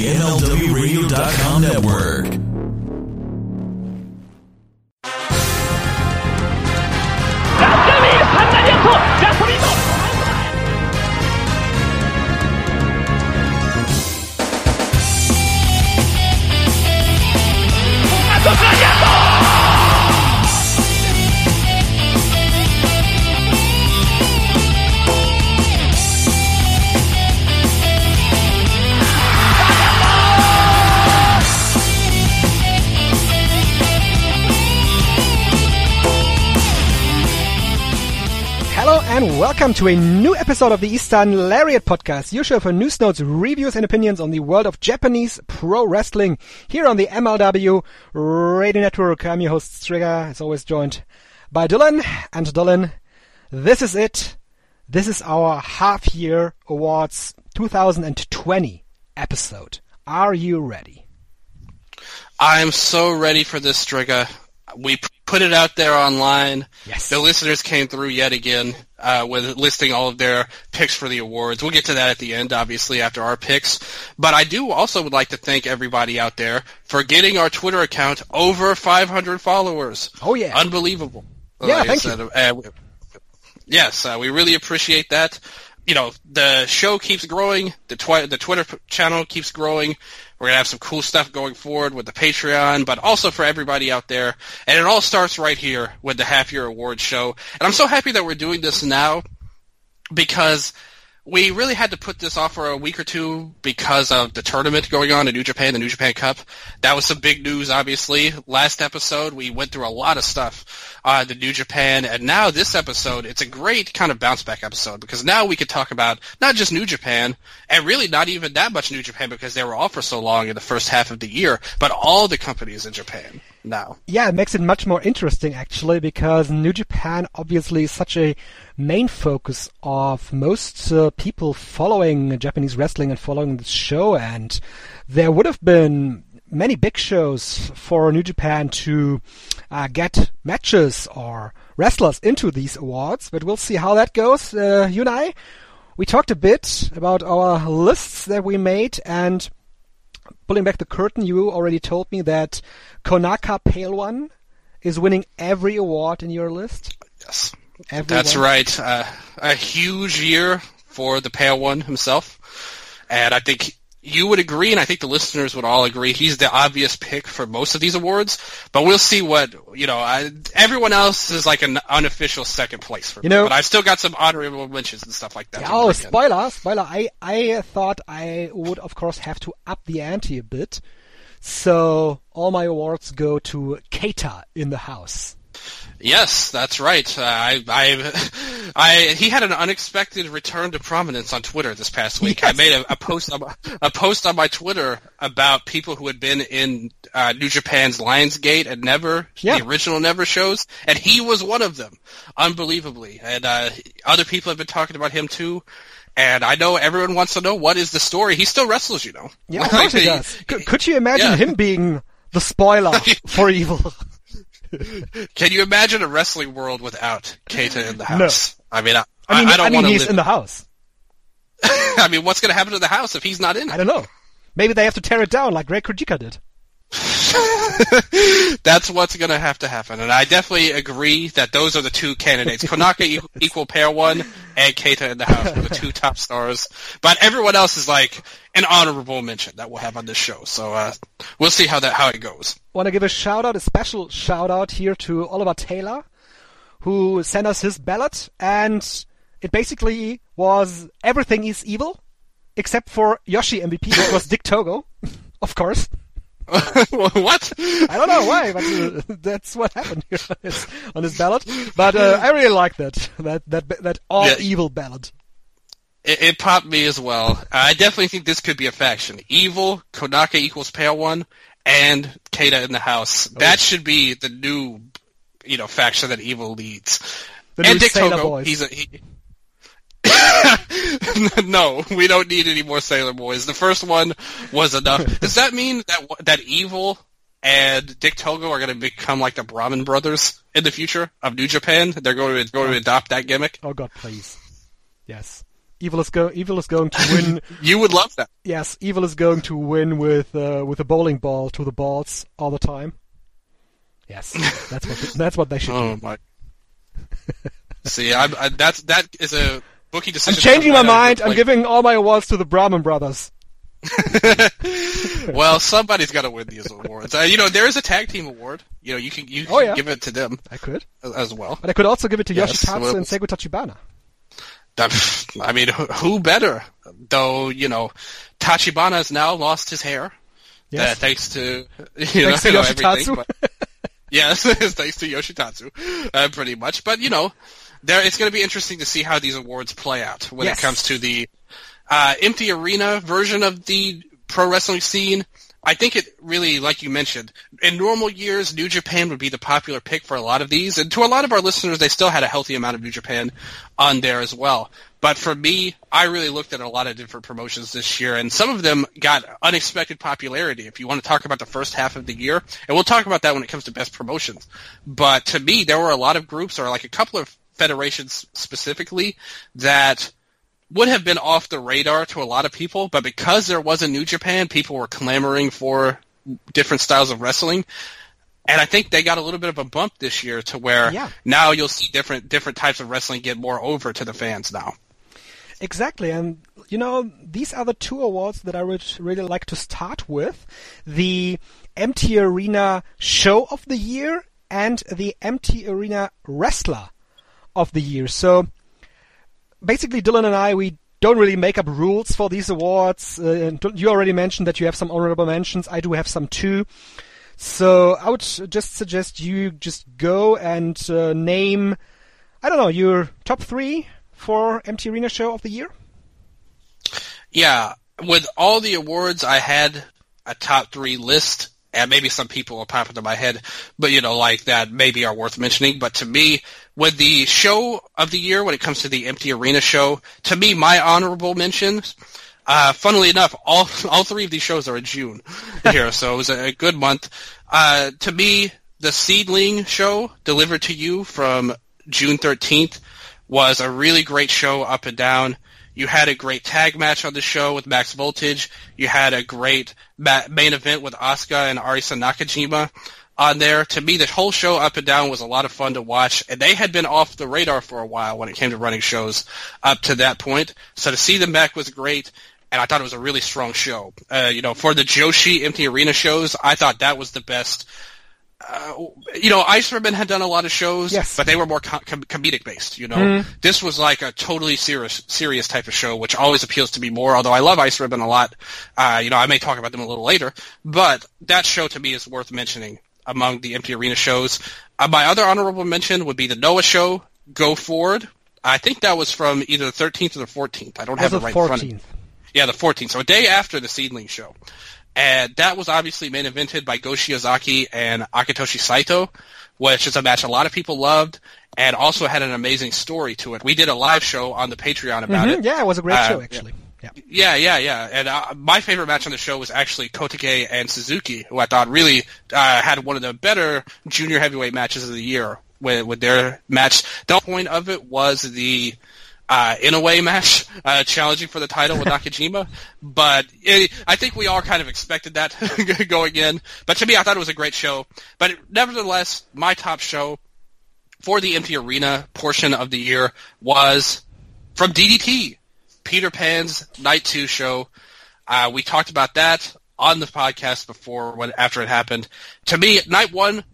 the MLWRadio.com network. And welcome to a new episode of the Eastern Lariat Podcast, your show for news, notes, reviews, and opinions on the world of Japanese pro wrestling here on the MLW Radio Network. I'm your host, Strigger, as always joined by Dylan. And Dylan, this is it. This is our half-year awards 2020 episode. Are you ready? I'm so ready for this, Strigger. We put it out there online. Yes. The listeners came through yet again with listing all of their picks for the awards. We'll get to that at the end, obviously, after our picks. But I do also would like to thank everybody out there for getting our Twitter account over 500 followers. Oh, yeah. Unbelievable. Yeah, thank you. Yes, we really appreciate that. You know, the show keeps growing. The Twitter channel keeps growing. We're going to have some cool stuff going forward with the Patreon, but also for everybody out there. And it all starts right here with the half-year awards show. And I'm so happy that we're doing this now because we really had to put this off for a week or two because of the tournament going on in New Japan, the New Japan Cup. That was some big news, obviously. Last episode, we went through a lot of stuff the New Japan, and now this episode, it's a great kind of bounce-back episode because now we could talk about not just New Japan, and really not even that much New Japan because they were off for so long in the first half of the year, but all the companies in Japan now. Yeah, it makes it much more interesting, actually, because New Japan obviously is such a main focus of most people following Japanese wrestling and following this show, and there would have been many big shows for New Japan to get matches or wrestlers into these awards, but we'll see how that goes. You and I, we talked a bit about our lists that we made, and pulling back the curtain, you already told me that Konaka Pale One is winning every award in your list. Yes, that's right. A huge year for the Pale One himself, and I think you would agree, and I think the listeners would all agree, he's the obvious pick for most of these awards, but we'll see what, everyone else is like an unofficial second place for me, but I've still got some honorable mentions and stuff like that. Oh, spoiler, I thought I would, of course, have to up the ante a bit, so all my awards go to Keita in the house. Yes, that's right. He had an unexpected return to prominence on Twitter this past week. Yes. I made a post on my Twitter about people who had been in New Japan's Lionsgate and Never, the original Never shows, and he was one of them, unbelievably. And other people have been talking about him too. And I know everyone wants to know what is the story. He still wrestles, you know. Yeah, of course he does. Could you imagine him being the spoiler for Evil? Can you imagine a wrestling world without Keita in the house? No. I don't want to he's live in the house. I mean, what's going to happen to the house if he's not in it? I don't know. Maybe they have to tear it down like Greg Kojika did. That's what's going to have to happen. And I definitely agree that those are the two candidates. Konaka equal pair one and Keita in the house are the two top stars. But everyone else is like an honorable mention that we'll have on this show. So we'll see how it goes. Want to give a special shout out here to Oliver Taylor, who sent us his ballot, and it basically was Everything is Evil, except for Yoshi MVP, which was Dick Togo, of course. What? I don't know why, but that's what happened here on his ballot. But I really like that all-evil ballot. It popped me as well. I definitely think this could be a faction. Evil, Konaka equals pair one, and Keita in the house. That should be the new, faction that Evil leads. The and new Dick Sailor Togo, Boys. No, we don't need any more Sailor Boys. The first one was enough. Does that mean that Evil and Dick Togo are going to become like the Brahmin brothers in the future of New Japan? They're going to adopt that gimmick? Oh God, please. Yes. Evil is going to win. You would love that. Yes, Evil is going to win with a bowling ball to the balls all the time. Yes, that's what they should do. Oh my! See, that is a bookie decision. I'm changing my mind. I'm giving all my awards to the Brahman brothers. Well, somebody's got to win these awards. There is a tag team award. You can give it to them. I could as well, but I could also give it to Yes, Yoshitatsu and Seigo Tachibana. I mean, who better? Though Tachibana has now lost his hair. Yes. Thanks to thanks to Yoshitatsu. But, yes, thanks to Yoshitatsu, pretty much. But it's going to be interesting to see how these awards play out when it comes to the empty arena version of the pro wrestling scene. I think it really, like you mentioned, in normal years, New Japan would be the popular pick for a lot of these. And to a lot of our listeners, they still had a healthy amount of New Japan on there as well. But for me, I really looked at a lot of different promotions this year, and some of them got unexpected popularity. If you want to talk about the first half of the year, and we'll talk about that when it comes to best promotions. But to me, there were a lot of groups, or like a couple of federations specifically, that would have been off the radar to a lot of people, but because there was a New Japan, people were clamoring for different styles of wrestling. And I think they got a little bit of a bump this year to where now you'll see different types of wrestling get more over to the fans now. Exactly, and these are the two awards that I would really like to start with. The Empty Arena Show of the Year and the Empty Arena Wrestler of the Year. So basically, Dylan and I, we don't really make up rules for these awards. You already mentioned that you have some honorable mentions. I do have some too. So I would just suggest you just go and name, your top 3 for Empty Arena Show of the Year. Yeah, with all the awards, I had a top 3 list. And maybe some people will pop into my head, but like that maybe are worth mentioning. But to me, with the show of the year, when it comes to the Empty Arena Show, to me, my honorable mentions, funnily enough, all 3 of these shows are in June here, so it was a good month. To me, the Seedling Show, delivered to you from June 13th, was a really great show up and down. You had a great tag match on the show with Max Voltage. You had a great main event with Asuka and Arisa Nakajima on there. To me, the whole show up and down was a lot of fun to watch, and they had been off the radar for a while when it came to running shows up to that point. So to see them back was great, and I thought it was a really strong show. For the Joshi Empty Arena shows, I thought that was the best. Ice Ribbon had done a lot of shows, but they were more comedic based, This was like a totally serious type of show, which always appeals to me more, although I love Ice Ribbon a lot. I may talk about them a little later, but that show to me is worth mentioning among the Empty Arena shows. My other honorable mention would be the Noah show, Go Forward. I think that was from either the 13th or the 14th. I don't have it right in front of me. Yeah, the 14th. So a day after the Seedling show. And that was obviously main evented by Go Shiozaki and Akitoshi Saito, which is a match a lot of people loved, and also had an amazing story to it. We did a live show on the Patreon about it. Yeah, it was a great show, actually. Yeah. And my favorite match on the show was actually Kotake and Suzuki, who I thought really had one of the better junior heavyweight matches of the year with their match. The point of it was the Inoue match, challenging for the title with Nakajima, but I think we all kind of expected that going in. But to me, I thought it was a great show. But nevertheless, my top show for the Empty Arena portion of the year was from DDT, Peter Pan's Night 2 show. We talked about that on the podcast before, after it happened. To me, Night 1,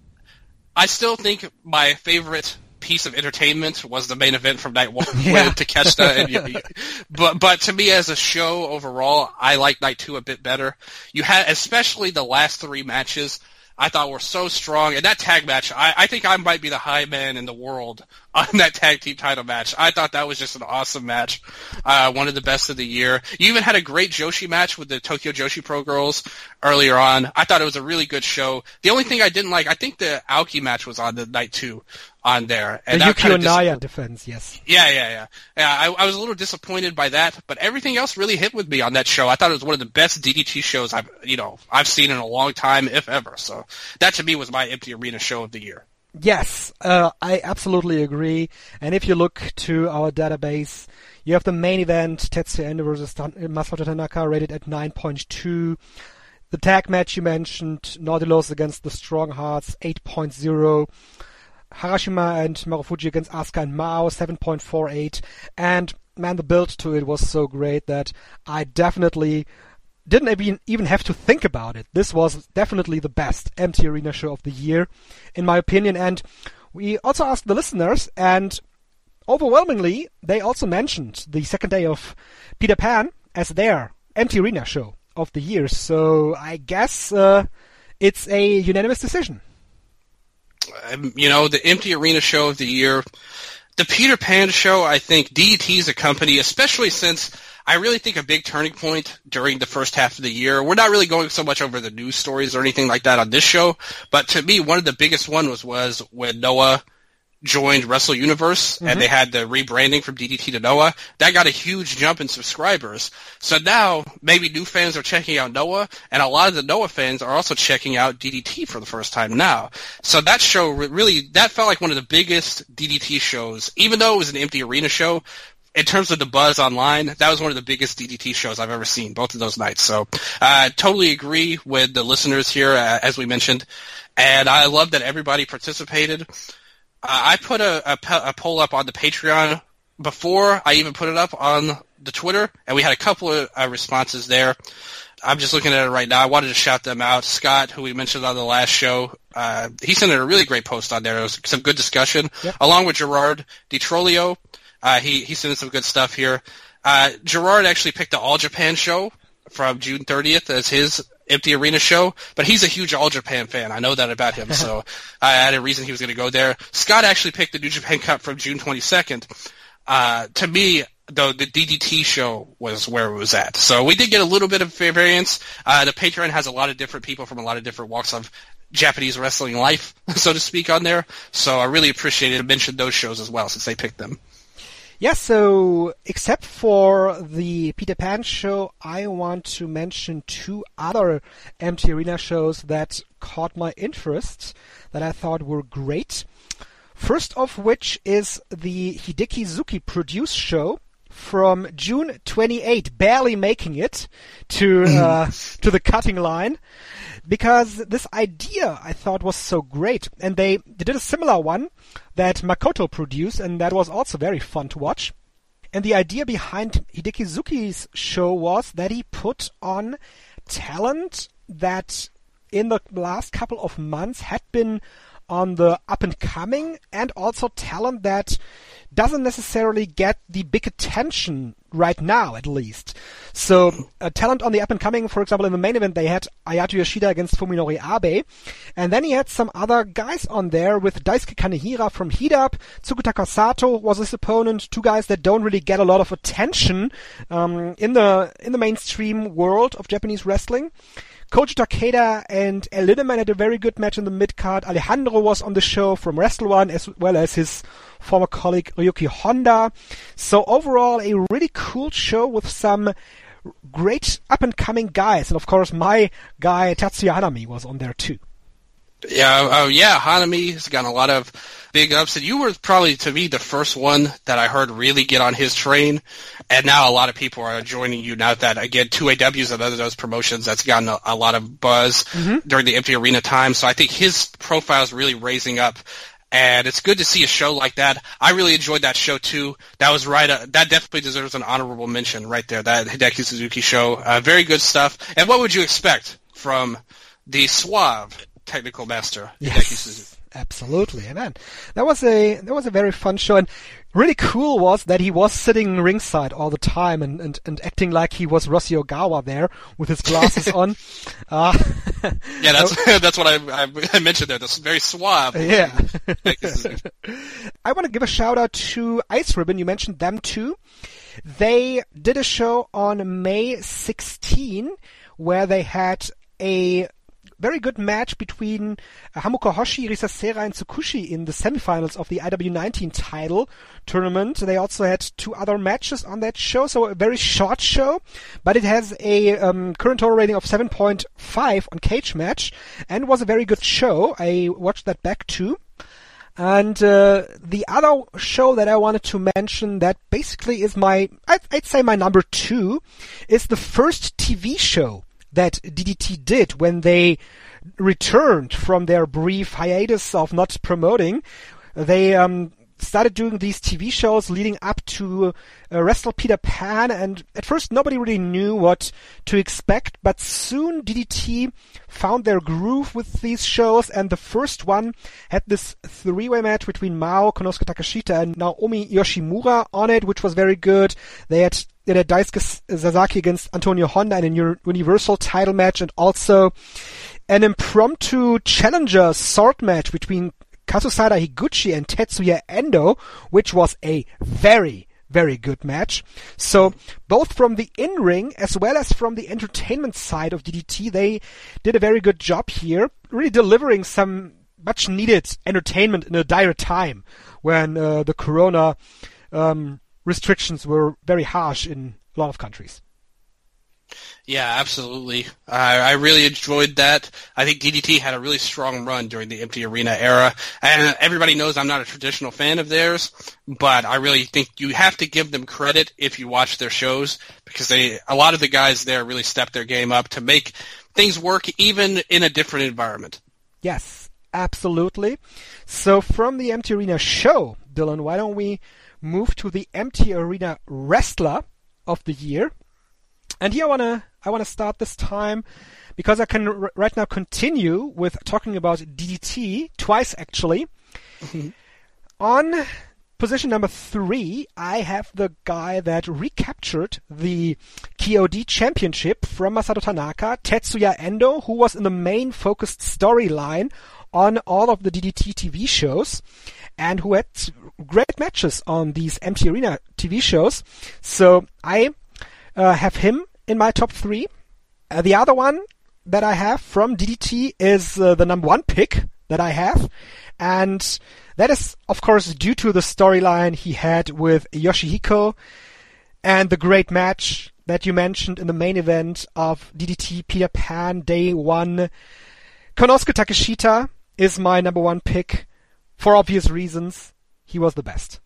I still think my favorite piece of entertainment was the main event from Night 1 with Takeshita. But to me, as a show overall, I like Night 2 a bit better. You had, especially the last 3 matches, I thought were so strong. And that tag match, I think I might be the high man in the world on that tag team title match. I thought that was just an awesome match. One of the best of the year. You even had a great Joshi match with the Tokyo Joshi Pro Girls earlier on. I thought it was a really good show. The only thing I didn't like, I think the Aoki match was on the Night 2 on there. And the Yukio Naya defense, yes. Yeah. I was a little disappointed by that, but everything else really hit with me on that show. I thought it was one of the best DDT shows I've seen in a long time, if ever. So that to me was my Empty Arena show of the year. Yes, I absolutely agree. And if you look to our database, You have the main event, Tetsuya Endo versus Masato Tanaka, rated at 9.2. The tag match you mentioned, Nautilus against the Strong Hearts, 8.0. Harashima and Marufuji against Asuka and Mao, 7.48. And man, the build to it was so great that I definitely didn't even have to think about it. This was definitely the best Empty Arena show of the year, in my opinion. And we also asked the listeners, and overwhelmingly, they also mentioned the second day of Peter Pan as their Empty Arena show of the year. So I guess it's a unanimous decision. The Empty Arena show of the year, the Peter Pan show, I think DDT is a company, especially since I really think a big turning point during the first half of the year. We're not really going so much over the news stories or anything like that on this show, but to me, one of the biggest ones was when Noah joined Wrestle Universe, and they had the rebranding from DDT to Noah. That got a huge jump in subscribers. So now maybe new fans are checking out Noah, and a lot of the Noah fans are also checking out DDT for the first time now. So that show really, that felt like one of the biggest DDT shows, even though it was an Empty Arena show. In terms of the buzz online, that was one of the biggest DDT shows I've ever seen, both of those nights. So I totally agree with the listeners here, as we mentioned, and I love that everybody participated. I put a poll up on the Patreon before I even put it up on the Twitter, and we had a couple of responses there. I'm just looking at it right now. I wanted to shout them out. Scott, who we mentioned on the last show, he sent in a really great post on there. There was some good discussion, along with Gerard DiTrolio. He sent in some good stuff here. Gerard actually picked the All Japan show from June 30th as his Empty Arena show, but he's a huge All Japan fan. I know that about him, so I had a reason he was going to go there. Scott actually picked the New Japan Cup from June 22nd. To me, though, the DDT show was where it was at. So we did get a little bit of variance. The Patreon has a lot of different people from a lot of different walks of Japanese wrestling life, so to speak, on there. So I really appreciated to mention those shows as well, since they picked them. Yeah, so except for the Peter Pan show, I want to mention two other Empty Arena shows that caught my interest, that I thought were great. First of which is the Hideki Zuki produced show from June 28, barely making it to the cutting line, because this idea I thought was so great. And they did a similar one that Makoto produced, and that was also very fun to watch. And the idea behind Hideki Zuki's show was that he put on talent that in the last couple of months had been on the up and coming, and also talent that doesn't necessarily get the big attention right now, at least. So talent on the up and coming, for example, in the main event they had Ayato Yoshida against Fuminori Abe, and then he had some other guys on there with Daisuke Kanehira from Heat Up. Tsukutaka Sato was his opponent, two guys that don't really get a lot of attention in the mainstream world of Japanese wrestling. Koji Takeda and El Lindemann had a very good match in the mid-card. Alejandro was on the show from Wrestle One, as well as his former colleague Ryuki Honda. So overall, a really cool show with some great up-and-coming guys. And of course, my guy Tatsuya Hanami was on there too. Yeah, Hanami has gotten a lot of big ups, and you were probably, to me, the first one that I heard really get on his train, and now a lot of people are joining you now that, again, 2AW's another of those promotions that's gotten a lot of buzz during the Empty Arena time, so I think his profile is really raising up, and it's good to see a show like that. I really enjoyed that show, too. That was right, that definitely deserves an honorable mention right there, that Hideki Suzuki show. Very good stuff, and what would you expect from the suave technical master, Hideki Suzuki? Absolutely, man. That was a very fun show, and really cool was that he was sitting ringside all the time and acting like he was Rossi Ogawa there with his glasses on. Yeah, that's what I mentioned there. That's very suave. Yeah. I want to give a shout out to Ice Ribbon. You mentioned them too. They did a show on May 16 where they had a very good match between Hamuko Hoshi, Risa Sera, and Tsukushi in the semifinals of the IW19 title tournament. They also had two other matches on that show, so a very short show, but it has a current total rating of 7.5 on Cage Match, and was a very good show. I watched that back too. And the other show that I wanted to mention that basically is I'd say my number 2, is the first TV show that DDT did when they returned from their brief hiatus of not promoting. They started doing these TV shows leading up to Wrestle Peter Pan, and at first nobody really knew what to expect, but soon DDT found their groove with these shows, and the first one had this 3-way match between Mao, Konosuke Takeshita, and Naomi Yoshimura on it, which was very good. They had Daisuke Sasaki against Antonio Honda in a Universal title match, and also an impromptu challenger sword match between Kazusada Higuchi and Tetsuya Endo, which was a very, very good match. So both from the in-ring as well as from the entertainment side of DDT, they did a very good job here, really delivering some much needed entertainment in a dire time when the corona restrictions were very harsh in a lot of countries. Yeah, absolutely. I really enjoyed that. I think DDT had a really strong run during the Empty Arena era, and everybody knows I'm not a traditional fan of theirs, but I really think you have to give them credit if you watch their shows, because a lot of the guys there really stepped their game up to make things work even in a different environment. Yes, absolutely. So from the Empty Arena show, Dylan, why don't we move to the Empty Arena Wrestler of the Year? And here I wanna start this time because I can right now continue with talking about DDT twice actually. Mm-hmm. On position number 3, I have the guy that recaptured the KOD championship from Masato Tanaka, Tetsuya Endo, who was in the main focused storyline on all of the DDT TV shows and who had great matches on these Empty Arena TV shows. So I have him in my top 3. The other one that I have from DDT is the number 1 pick that I have. And that is, of course, due to the storyline he had with Yoshihiko and the great match that you mentioned in the main event of DDT Peter Pan Day 1. Konosuke Takeshita is my number 1 pick for obvious reasons. He was the best.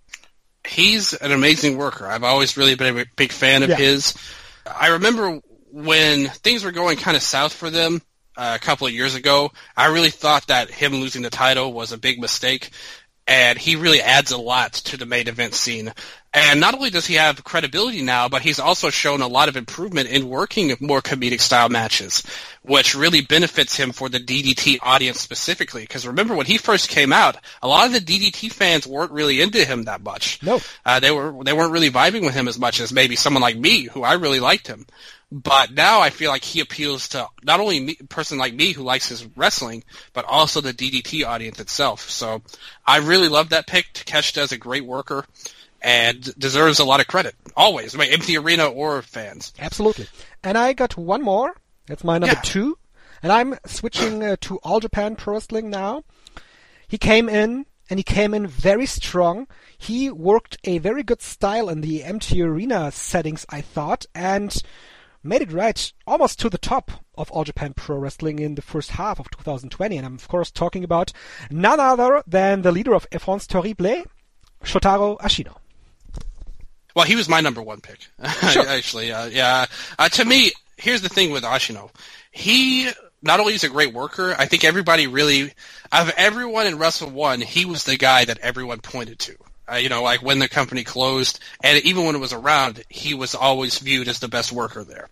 He's an amazing worker. I've always really been a big fan of his. I remember when things were going kind of south for them a couple of years ago, I really thought that him losing the title was a big mistake, and he really adds a lot to the main event scene. And not only does he have credibility now, but he's also shown a lot of improvement in working more comedic-style matches, which really benefits him for the DDT audience specifically. Because remember, when he first came out, a lot of the DDT fans weren't really into him that much. No. They weren't really vibing with him as much as maybe someone like me, who I really liked him. But now I feel like he appeals to not only a person like me who likes his wrestling, but also the DDT audience itself. So I really love that pick. Takeshita is a great worker and deserves a lot of credit. Always. I mean, Empty Arena or fans. Absolutely. And I got one more. That's my number 2. And I'm switching to All Japan Pro Wrestling now. He came in, and he came in very strong. He worked a very good style in the Empty Arena settings, I thought, and made it right almost to the top of All Japan Pro Wrestling in the first half of 2020. And I'm, of course, talking about none other than the leader of France Terrible, Shotaro Ashino. Well, he was my number 1 pick, Sure. actually. To me, here's the thing with Ashino. He not only is a great worker, I think everybody really, of everyone in Wrestle 1, he was the guy that everyone pointed to. Like when the company closed, and even when it was around, he was always viewed as the best worker there.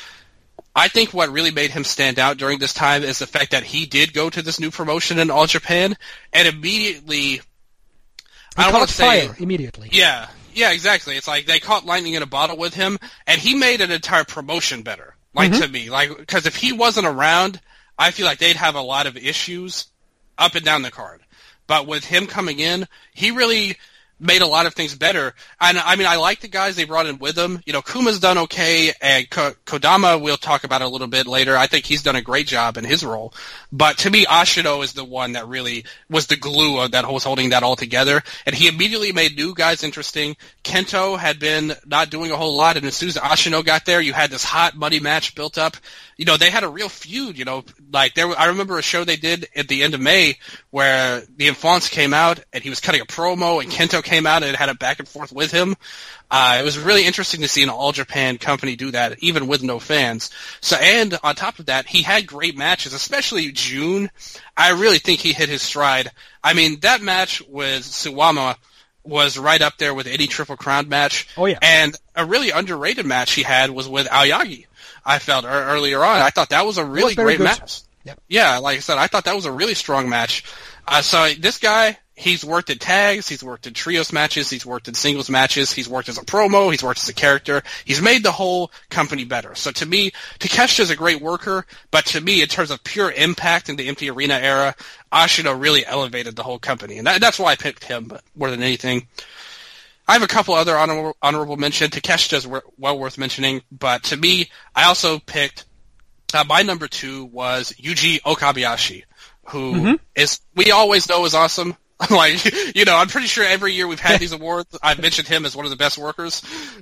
I think what really made him stand out during this time is the fact that he did go to this new promotion in All Japan, and immediately, I caught fire immediately. Yeah, exactly. It's like they caught lightning in a bottle with him, and he made an entire promotion better. To me, because if he wasn't around, I feel like they'd have a lot of issues up and down the card. But with him coming in, he really made a lot of things better. And I mean, I like the guys they brought in with them. You know, Kuma's done okay, and Kodama, we'll talk about a little bit later. I think he's done a great job in his role. But to me, Ashino is the one that really was the glue of that was holding that all together. And he immediately made new guys interesting. Kento had been not doing a whole lot, and as soon as Ashino got there, you had this hot, muddy match built up. You know, they had a real feud, you know, like I remember a show they did at the end of May where the Enfants came out and he was cutting a promo and Kento came out and had a back and forth with him. It was really interesting to see an All Japan company do that, even with no fans. So, and on top of that, he had great matches, especially June. I really think he hit his stride. I mean, that match with Suwama was right up there with any Triple Crown match. Oh, yeah. And a really underrated match he had was with Aoyagi. I felt earlier on. I thought that was a really great match. Yep. Yeah, like I said, I thought that was a really strong match. So this guy, he's worked in tags, he's worked in trios matches, he's worked in singles matches, he's worked as a promo, he's worked as a character. He's made the whole company better. So to me, Takeshita's a great worker, but to me, in terms of pure impact in the Empty Arena era, Ashino really elevated the whole company. And that's why I picked him more than anything. I have a couple other honorable mention. Takeshita's well worth mentioning, but to me, I also picked my number 2 was Yuji Okabayashi, who we always know is awesome. Like, you know, I'm pretty sure every year we've had these awards, I've mentioned him as one of the best workers,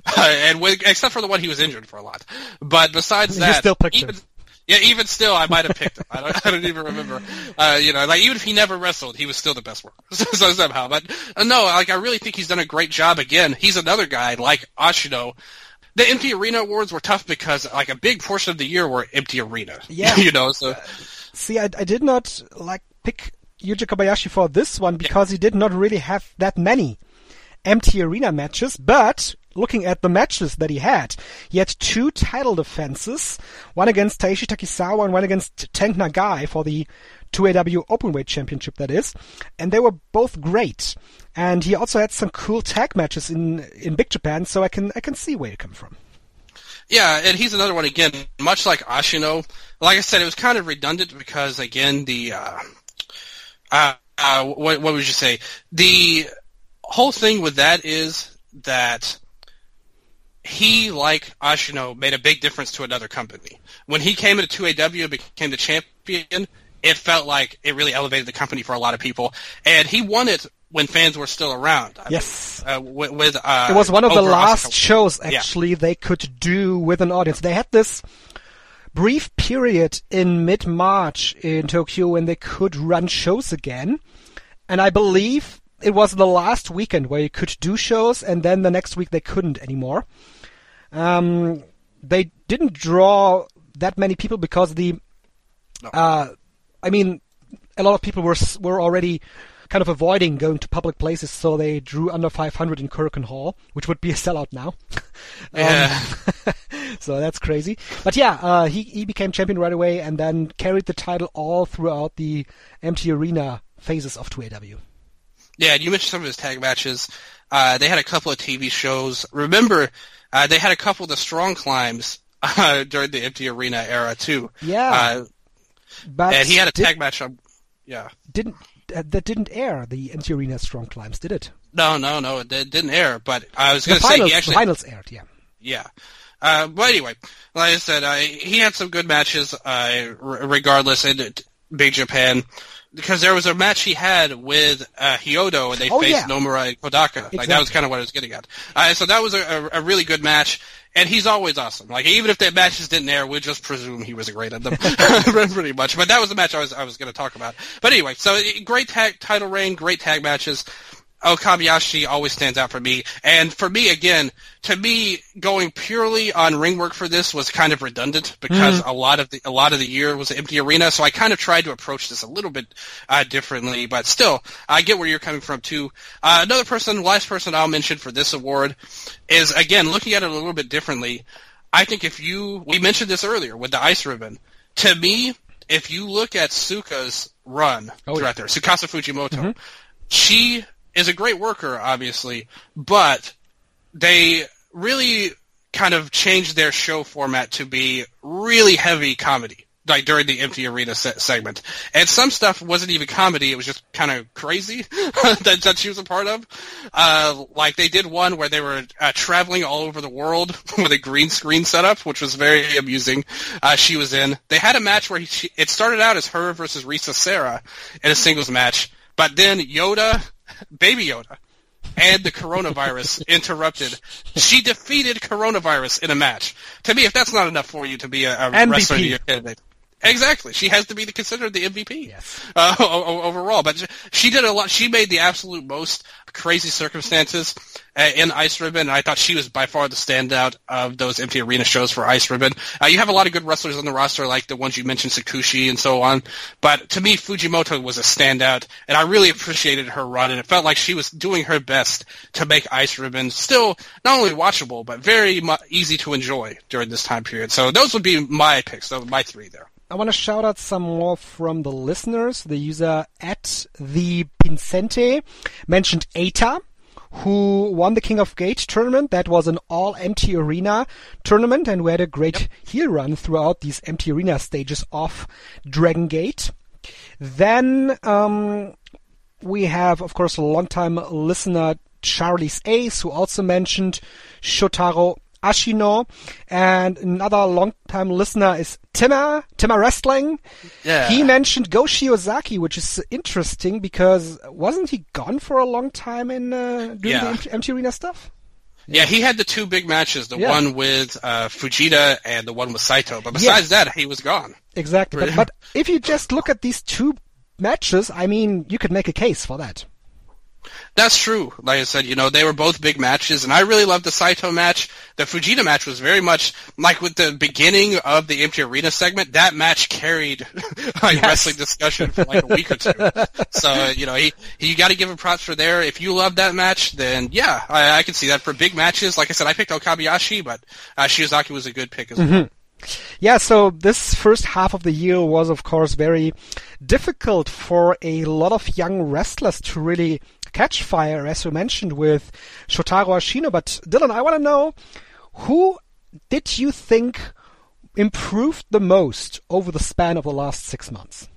except for the one he was injured for a lot. But besides that, you still picked him. Yeah, even still, I might have picked him. I don't even remember. You know, like even if he never wrestled, he was still the best worker. So somehow, but no, like I really think he's done a great job. Again, he's another guy like Ashino. The Empty Arena awards were tough because like a big portion of the year were Empty Arena. Yeah. You know, so see, I did not pick Yuji Kobayashi for this one because he did not really have that many Empty Arena matches, but looking at the matches that he had 2 title defenses, one against Taishi Takisawa and one against Tank Nagai for the 2AW Openweight Championship, that is, and they were both great. And he also had some cool tag matches in Big Japan, so I can see where you come from. Yeah, and he's another one, again, much like Ashino. Like I said, it was kind of redundant because, again, the what would you say? The whole thing with that is that he, like Ashino, made a big difference to another company. When he came into 2AW and became the champion, it felt like it really elevated the company for a lot of people. And he won it when fans were still around. Yes. It was one of the last shows, actually, they could do with an audience. They had this brief period in mid-March in Tokyo when they could run shows again. And I believe it was the last weekend where you could do shows, and then the next week they couldn't anymore. They didn't draw that many people because I mean, a lot of people were already kind of avoiding going to public places, so they drew under 500 in Kurikan Hall, which would be a sellout now. So that's crazy. But yeah, he became champion right away and then carried the title all throughout the Empty Arena phases of 2AW. Yeah, and you mentioned some of his tag matches. They had a couple of TV shows. Remember, they had a couple of the Strong Climbs during the Empty Arena era too. Yeah, but and he had a tag match on. Yeah, that didn't air, the Empty Arena Strong Climbs, did it? No, it didn't air. But I was going to say the finals aired. Yeah. Yeah. But anyway, like I said, he had some good matches. Regardless, in Big Japan. Because there was a match he had with Hyodo, and they faced Nomura and Kodaka. Exactly. Like, that was kind of what I was getting at. So that was a really good match, and he's always awesome. Like, even if the matches didn't air, we'd just presume he was great at them, pretty much. But that was the match I was going to talk about. But anyway, so great title reign, great tag matches. Okabayashi always stands out for me. And for me, again, to me, going purely on ring work for this was kind of redundant because a lot of the year was an Empty Arena. So I kind of tried to approach this a little bit differently, but still, I get where you're coming from too. Last person I'll mention for this award is, again, looking at it a little bit differently. I think we mentioned this earlier with the ice ribbon. To me, if you look at Suka's run throughout there, Tsukasa Fujimoto, she is a great worker, obviously, but they really kind of changed their show format to be really heavy comedy. like during the empty arena segment. And some stuff wasn't even comedy, it was just kind of crazy that she was a part of. Like they did one where they were traveling all over the world with a green screen setup, which was very amusing. She was in. They had a match where it started out as her versus Risa Sera in a singles match, but then Baby Yoda, and the coronavirus interrupted. She defeated coronavirus in a match. To me, if that's not enough for you to be a wrestler, you're candidate. Exactly. She has to be considered the MVP overall. But she did a lot. She made the absolute most crazy circumstances in Ice Ribbon, and I thought she was by far the standout of those empty arena shows for Ice Ribbon. You have a lot of good wrestlers on the roster, like the ones you mentioned, Sakushi and so on. But to me, Fujimoto was a standout, and I really appreciated her run, and it felt like she was doing her best to make Ice Ribbon still not only watchable, but very easy to enjoy during this time period. So those would be my picks, my three there. I want to shout out some more from the listeners. The user @the_Pincente mentioned Eita, who won the King of Gate tournament. That was an all-empty arena tournament, and we had a great heel run throughout these empty arena stages of Dragon Gate. Then we have, of course, a long-time listener, Charlie's Ace, who also mentioned Shotaro Ashino, and another long-time listener is Timmer Wrestling. Yeah. He mentioned Go Shiozaki, which is interesting because wasn't he gone for a long time in doing the empty arena stuff? Yeah, he had the two big matches, the one with Fujita and the one with Saito. But besides that, he was gone. Exactly. But if you just look at these two matches, I mean, you could make a case for that. That's true. Like I said, they were both big matches, and I really loved the Saito match. The Fujita match was very much like with the beginning of the empty arena segment. That match carried wrestling discussion for like a week or two. So, you got to give him props for there. If you love that match, then yeah, I can see that. For big matches, like I said, I picked Okabayashi, but Shiozaki was a good pick as well. Yeah, so this first half of the year was, of course, very difficult for a lot of young wrestlers to really catch fire, as you mentioned, with Shotaro Ashino. But Dylan, I want to know, who did you think improved the most over the span of the last 6 months?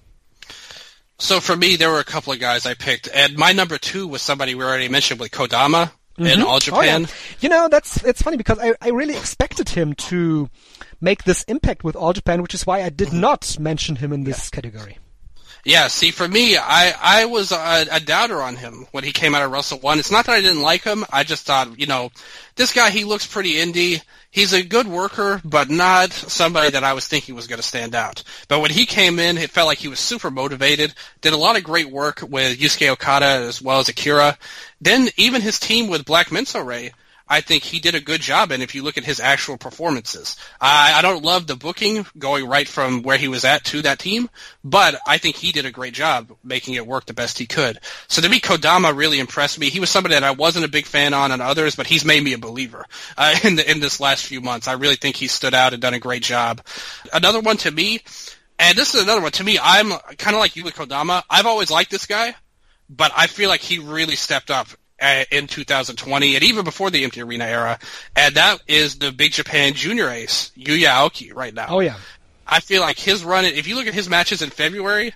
So for me, there were a couple of guys I picked, and my number two was somebody we already mentioned with Kodama in All Japan. Oh, yeah. It's funny because I really expected him to make this impact with All Japan, which is why I did not mention him in this category. Yeah, see, for me, I was a doubter on him when he came out of Wrestle 1. It's not that I didn't like him. I just thought, this guy, he looks pretty indie. He's a good worker, but not somebody that I was thinking was going to stand out. But when he came in, it felt like he was super motivated, did a lot of great work with Yusuke Okada as well as Akira. Then even his team with Black Menso Ray, I think he did a good job, and if you look at his actual performances. I don't love the booking going right from where he was at to that team, but I think he did a great job making it work the best he could. So to me, Kodama really impressed me. He was somebody that I wasn't a big fan on others, but he's made me a believer in this last few months. I really think he stood out and done a great job. Another one to me, and this is another one, to me, I'm kind of like you with Kodama. I've always liked this guy, but I feel like he really stepped up in 2020 and even before the empty arena era, and that is the Big Japan junior ace, Yuya Aoki, right now. Oh, yeah. I feel like his run, if you look at his matches in February,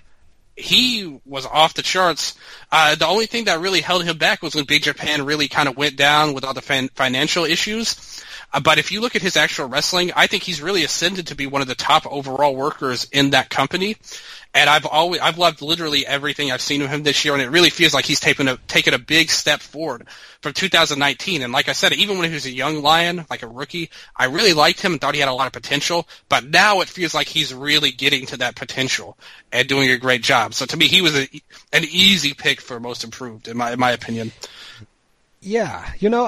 he was off the charts. The only thing that really held him back was when Big Japan really kind of went down with all the financial issues. But if you look at his actual wrestling, I think he's really ascended to be one of the top overall workers in that company. And I've loved literally everything I've seen of him this year, and it really feels like he's taken a big step forward from 2019. And like I said, even when he was a young lion, like a rookie, I really liked him and thought he had a lot of potential. But now it feels like he's really getting to that potential and doing a great job. So to me, he was an easy pick for most improved, in my opinion. Yeah,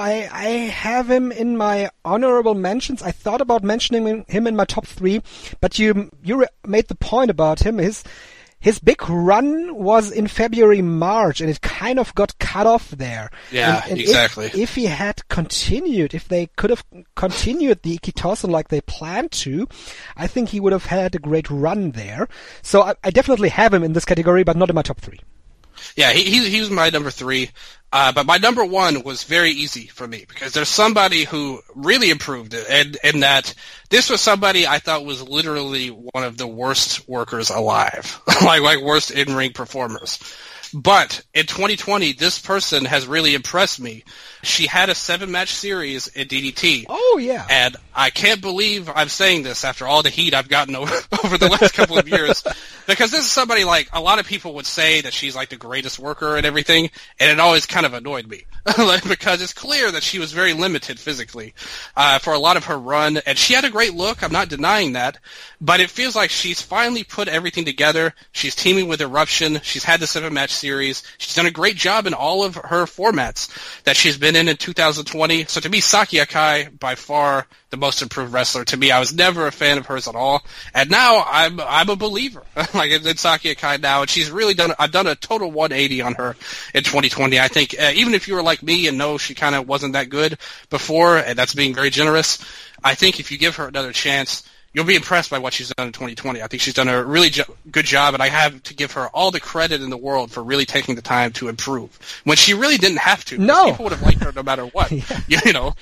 I have him in my honorable mentions. I thought about mentioning him in my top 3, but you made the point about him. His big run was in February, March, and it kind of got cut off there. Yeah, and exactly. If he had continued, if they could have continued the Ikitosen like they planned to, I think he would have had a great run there. So I definitely have him in this category, but not in my top 3. Yeah, he was my number 3. But my number 1 was very easy for me because there's somebody who really improved it, and that this was somebody I thought was literally one of the worst workers alive, like worst in-ring performers. But in 2020, this person has really impressed me. She had a 7-match series in DDT. Oh, yeah. And I can't believe I'm saying this after all the heat I've gotten over the last couple of years. Because this is somebody like, a lot of people would say that she's like the greatest worker and everything, and it always kind of annoyed me. Because it's clear that she was very limited physically for a lot of her run. And she had a great look, I'm not denying that. But it feels like she's finally put everything together. She's teaming with Eruption. She's had the 7-match series. She's done a great job in all of her formats that she's been in 2020. So to me, Saki Akai, by far the most improved wrestler. To me, I was never a fan of hers at all. And now I'm a believer. Like in Saki Akai now. And she's really I've done a total 180 on her in 2020. I think even if you were like me and know she kind of wasn't that good before, and that's being very generous, I think if you give her another chance, you'll be impressed by what she's done in 2020. I think she's done a really good job, and I have to give her all the credit in the world for really taking the time to improve when she really didn't have to. No. People would have liked her no matter what. Yeah. You know.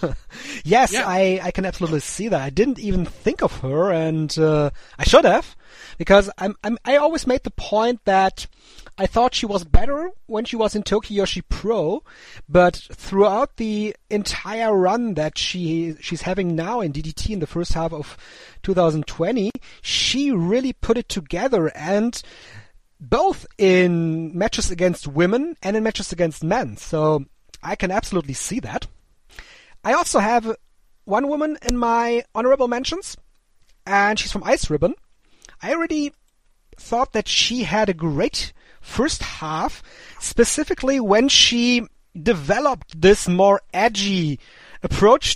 Yes, Yeah. I can absolutely see that. I didn't even think of her, and I should have, because I always made the point that I thought she was better when she was in Tokiyoshi Pro, but throughout the entire run that she's having now in DDT in the first half of 2020, she really put it together, and both in matches against women and in matches against men. So I can absolutely see that. I also have one woman in my honorable mentions, and she's from Ice Ribbon. I already thought that she had a great first half, specifically when she developed this more edgy approach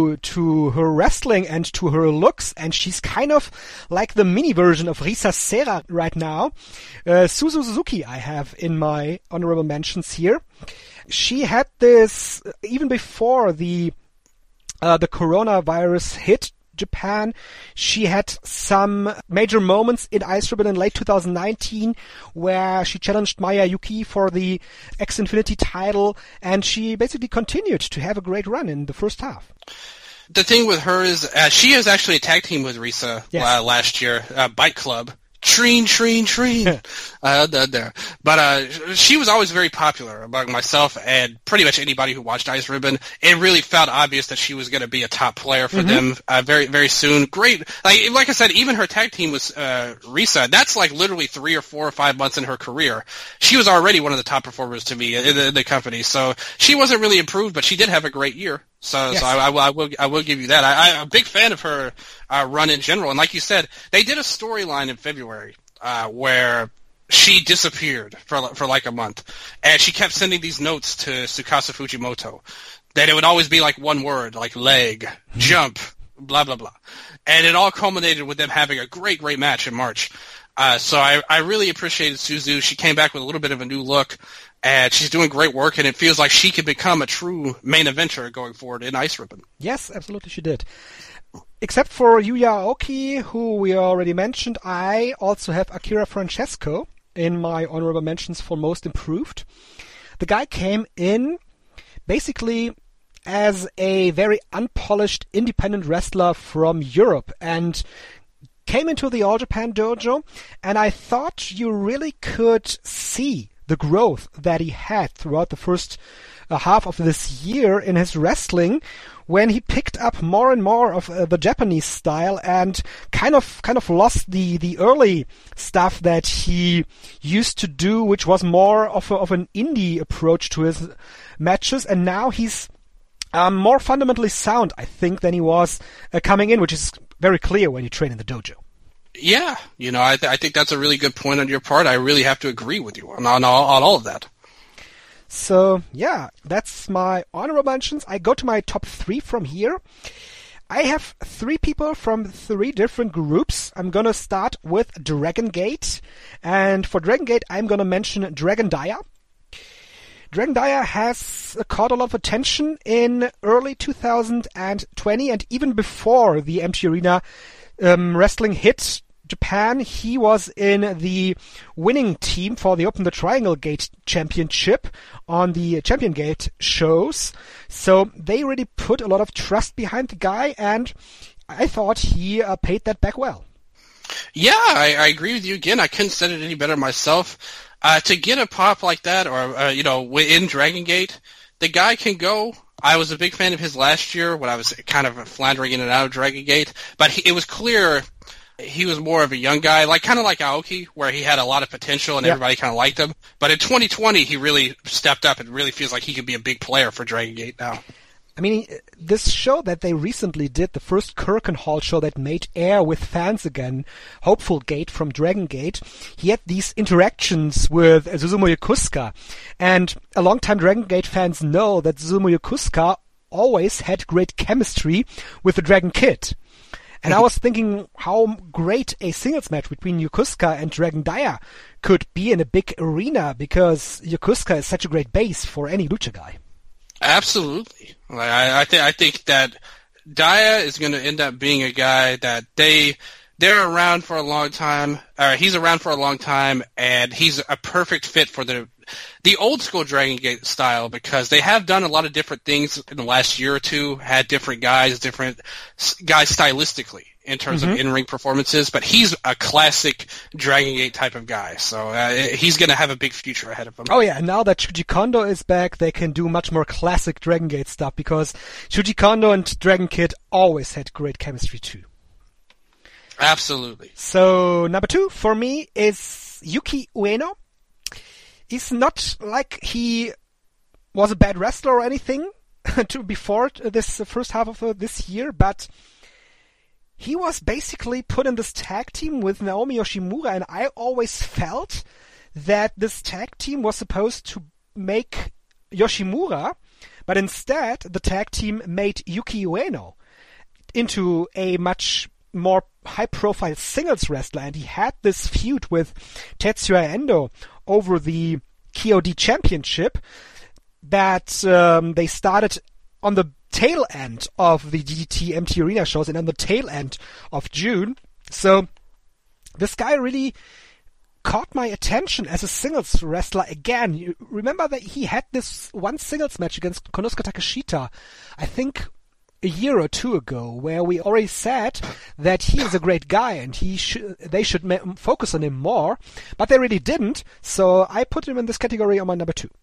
to her wrestling and to her looks, and she's kind of like the mini version of Risa Sera right now. Suzu Suzuki I have in my honorable mentions here. She had this even before the coronavirus hit Japan. She had some major moments in Ice Ribbon in late 2019 where she challenged Maya Yuki for the X Infinity title, and she basically continued to have a great run in the first half. The thing with her is she is actually a tag team with Risa last year, Bike Club. Treen. There. But she was always very popular among myself and pretty much anybody who watched Ice Ribbon. It really felt obvious that she was going to be a top player for them very, very soon. Great. Like I said, even her tag team was Risa. That's like literally 3 or 4 or 5 months in her career. She was already one of the top performers to me in the company. So she wasn't really improved, but she did have a great year. So I will give you that. I'm a big fan of her run in general. And like you said, they did a storyline in February where she disappeared for like a month, and she kept sending these notes to Tsukasa Fujimoto that it would always be like one word, like leg, jump, blah blah blah, and it all culminated with them having a great match in March. So I really appreciated Suzu. She came back with a little bit of a new look. And she's doing great work, and it feels like she could become a true main eventer going forward in Ice Ribbon. Yes, absolutely she did. Except for Yuya Aoki, who we already mentioned, I also have Akira Francesco in my honorable mentions for most improved. The guy came in basically as a very unpolished independent wrestler from Europe and came into the All Japan Dojo, and I thought you really could see the growth that he had throughout the first half of this year in his wrestling, when he picked up more and more of the Japanese style and kind of lost the early stuff that he used to do, which was more of an indie approach to his matches. And now he's more fundamentally sound, I think, than he was coming in, which is very clear when you train in the dojo. Yeah, I think that's a really good point on your part. I really have to agree with you on all of that. So, yeah, that's my honorable mentions. I go to my top 3 from here. I have 3 people from 3 different groups. I'm going to start with Dragon Gate. And for Dragon Gate, I'm going to mention Dragon Dia. Dragon Dia has caught a lot of attention in early 2020 and even before the Empty Arena wrestling hit Japan, he was in the winning team for the Open the Triangle Gate Championship on the Champion Gate shows. So they really put a lot of trust behind the guy, and I thought he paid that back well. Yeah, I agree with you. Again, I couldn't said it any better myself. To get a pop like that, or in Dragon Gate, the guy can go. I was a big fan of his last year when I was kind of floundering in and out of Dragon Gate, but it was clear he was more of a young guy, kind of like Aoki, where he had a lot of potential and everybody kind of liked him. But in 2020, he really stepped up and really feels like he could be a big player for Dragon Gate now. I mean, this show that they recently did, the first Kirkenhall show that made air with fans again, Hopeful Gate from Dragon Gate, he had these interactions with Susumu Yokosuka. And a long-time Dragon Gate fans know that Susumu Yokosuka always had great chemistry with the Dragon Kid. And I was thinking how great a singles match between Yokosuka and Dragon Dia could be in a big arena, because Yokosuka is such a great base for any lucha guy. Absolutely. I think that Dia is going to end up being a guy that they're around for a long time, or he's around for a long time, and he's a perfect fit for the old school Dragon Gate style, because they have done a lot of different things in the last year or two, had different guys stylistically in terms of in-ring performances, but he's a classic Dragon Gate type of guy, so he's going to have a big future ahead of him. Oh yeah, and now that Shuji Kondo is back, they can do much more classic Dragon Gate stuff, because Shuji Kondo and Dragon Kid always had great chemistry too. Absolutely. So number 2 for me is Yuki Ueno. He's not like he was a bad wrestler or anything before this first half of this year, but he was basically put in this tag team with Naomi Yoshimura, and I always felt that this tag team was supposed to make Yoshimura, but instead the tag team made Yuki Ueno into a much more high-profile singles wrestler, and he had this feud with Tetsuya Endo over the KOD Championship that they started on the tail end of the DDT MT Arena shows and on the tail end of June. So this guy really caught my attention as a singles wrestler again. You remember that he had this one singles match against Konosuke Takeshita, I think a year or two ago, where we already said that he is a great guy and they should focus on him more, but they really didn't, so I put him in this category on my number 2.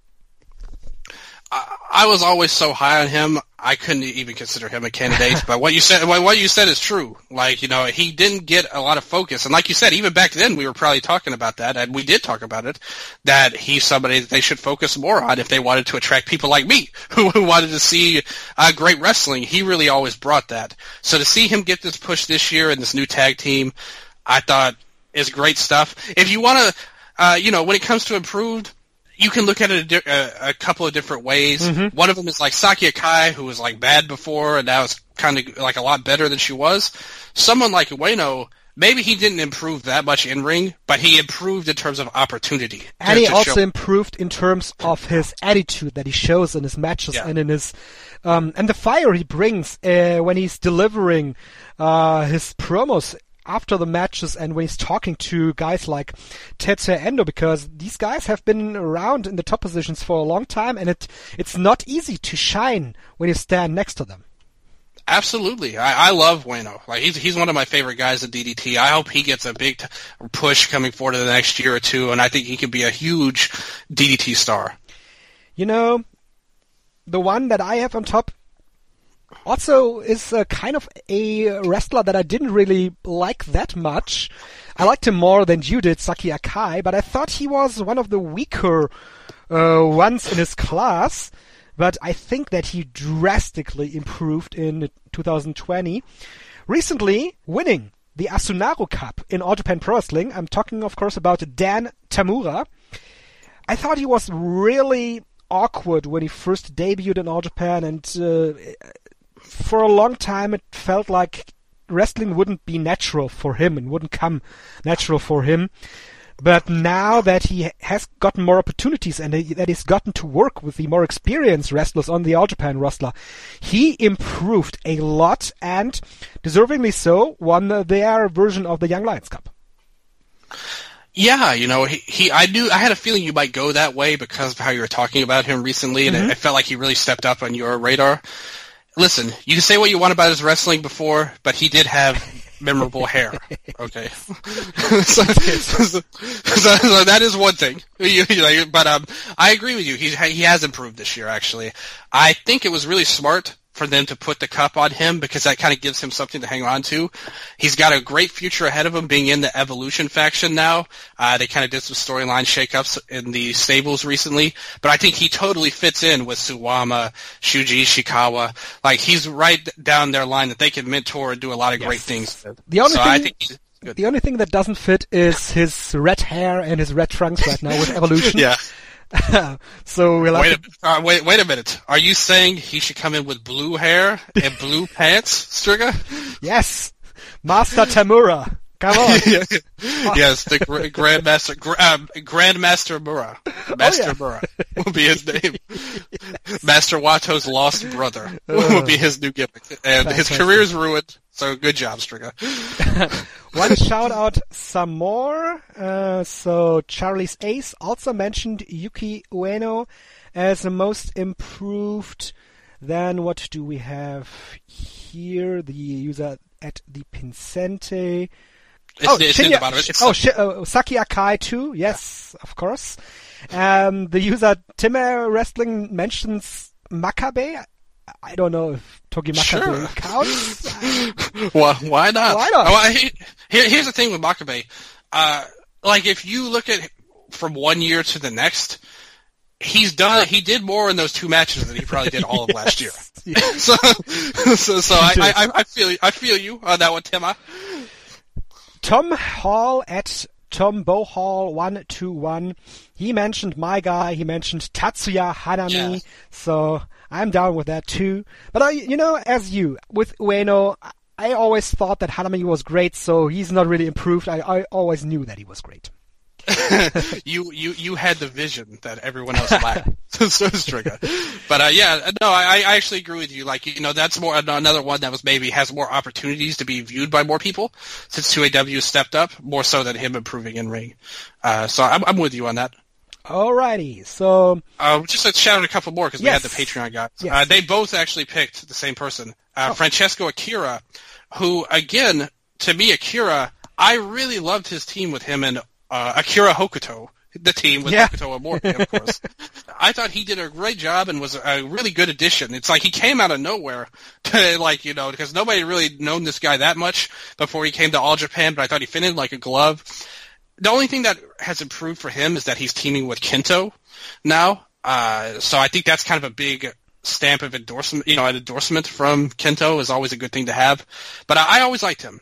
I was always so high on him, I couldn't even consider him a candidate. But what you said is true. He didn't get a lot of focus, and like you said, even back then we were probably talking about that, and we did talk about it. That he's somebody that they should focus more on if they wanted to attract people like me who wanted to see great wrestling. He really always brought that. So to see him get this push this year in this new tag team, I thought is great stuff. If you want to, when it comes to improved, you can look at it a couple of different ways. Mm-hmm. One of them is like Saki Akai, who was bad before and now is kind of a lot better than she was. Someone like Ueno, maybe he didn't improve that much in ring, but he improved in terms of opportunity. And he also improved in terms of his attitude that he shows in his matches and in his and the fire he brings when he's delivering his promos after the matches and when he's talking to guys like Tetsuya Endo, because these guys have been around in the top positions for a long time, and it's not easy to shine when you stand next to them. Absolutely. I love Ueno. He's one of my favorite guys at DDT. I hope he gets a big push coming forward in the next year or two, and I think he could be a huge DDT star. The one that I have on top also is kind of a wrestler that I didn't really like that much. I liked him more than you did, Saki Akai, but I thought he was one of the weaker ones in his class. But I think that he drastically improved in 2020. Recently winning the Asunaro Cup in All Japan Pro Wrestling. I'm talking, of course, about Dan Tamura. I thought he was really awkward when he first debuted in All Japan, and for a long time it felt like wrestling wouldn't be natural for him and wouldn't come natural for him. But now that he has gotten more opportunities and that he's gotten to work with the more experienced wrestlers on the All Japan roster, he improved a lot and, deservingly so, won their version of the Young Lions Cup. Yeah, I had a feeling you might go that way because of how you were talking about him recently, and it felt like he really stepped up on your radar. Listen, you can say what you want about his wrestling before, but he did have memorable hair. Okay, so that is one thing. But I agree with you. He has improved this year. Actually, I think it was really smart for them to put the cup on him because that kind of gives him something to hang on to. He's got a great future ahead of him being in the Evolution faction now. They kind of did some storyline shakeups in the stables recently, but I think he totally fits in with Suwama, Shuji Ishikawa. Like, he's right down their line that they can mentor and do a lot of great things. The only thing that doesn't fit is his red hair and his red trunks right now with Evolution. Yeah. So we'll wait a minute. Are you saying he should come in with blue hair and blue pants, Striga? Yes, Master Tamura. Come on. Yes, the Grandmaster Mura. Master Mura will be his name. Master Wato's lost brother will be his new gimmick, and his career's ruined. So good job, Striga. One shout out some more. So Charlie's Ace also mentioned Yuki Ueno as the most improved. Then what do we have here? The user at the Pincente. It's in the bottom. Saki Akai too. Yes, of course. The user Timmer Wrestling mentions Makabe. I don't know if Togi Makabe counts. Well, why not? Why not? Well, here's the thing with Makabe. Like, if you look at from one year to the next, he did more in those two matches than he probably did all of last year. Yes. So I feel you on that one, Timma. Tom Hall at Tom Bohall 121. He mentioned my guy. He mentioned Tatsuya Hanami. Yeah. So I'm down with that too. But as you with Ueno, I always thought that Hanami was great. So he's not really improved. I always knew that he was great. You had the vision that everyone else lacked. So Striga. But I actually agree with you. Like, that's more another one that maybe has more opportunities to be viewed by more people since 2AW stepped up more so than him improving in ring. So I'm with you on that. Alrighty, so just let's shout out a couple more because we had the Patreon guys. Yes. They both actually picked the same person, Francesco Akira, who again, to me, Akira, I really loved his team with him and Akira Hokuto, the team with Hokuto Amori, of course. I thought he did a great job and was a really good addition. It's like he came out of nowhere to, because nobody really known this guy that much before he came to All Japan, but I thought he fit in like a glove. The only thing that has improved for him is that he's teaming with Kento now. So I think that's kind of a big stamp of endorsement. An endorsement from Kento is always a good thing to have. But I always liked him.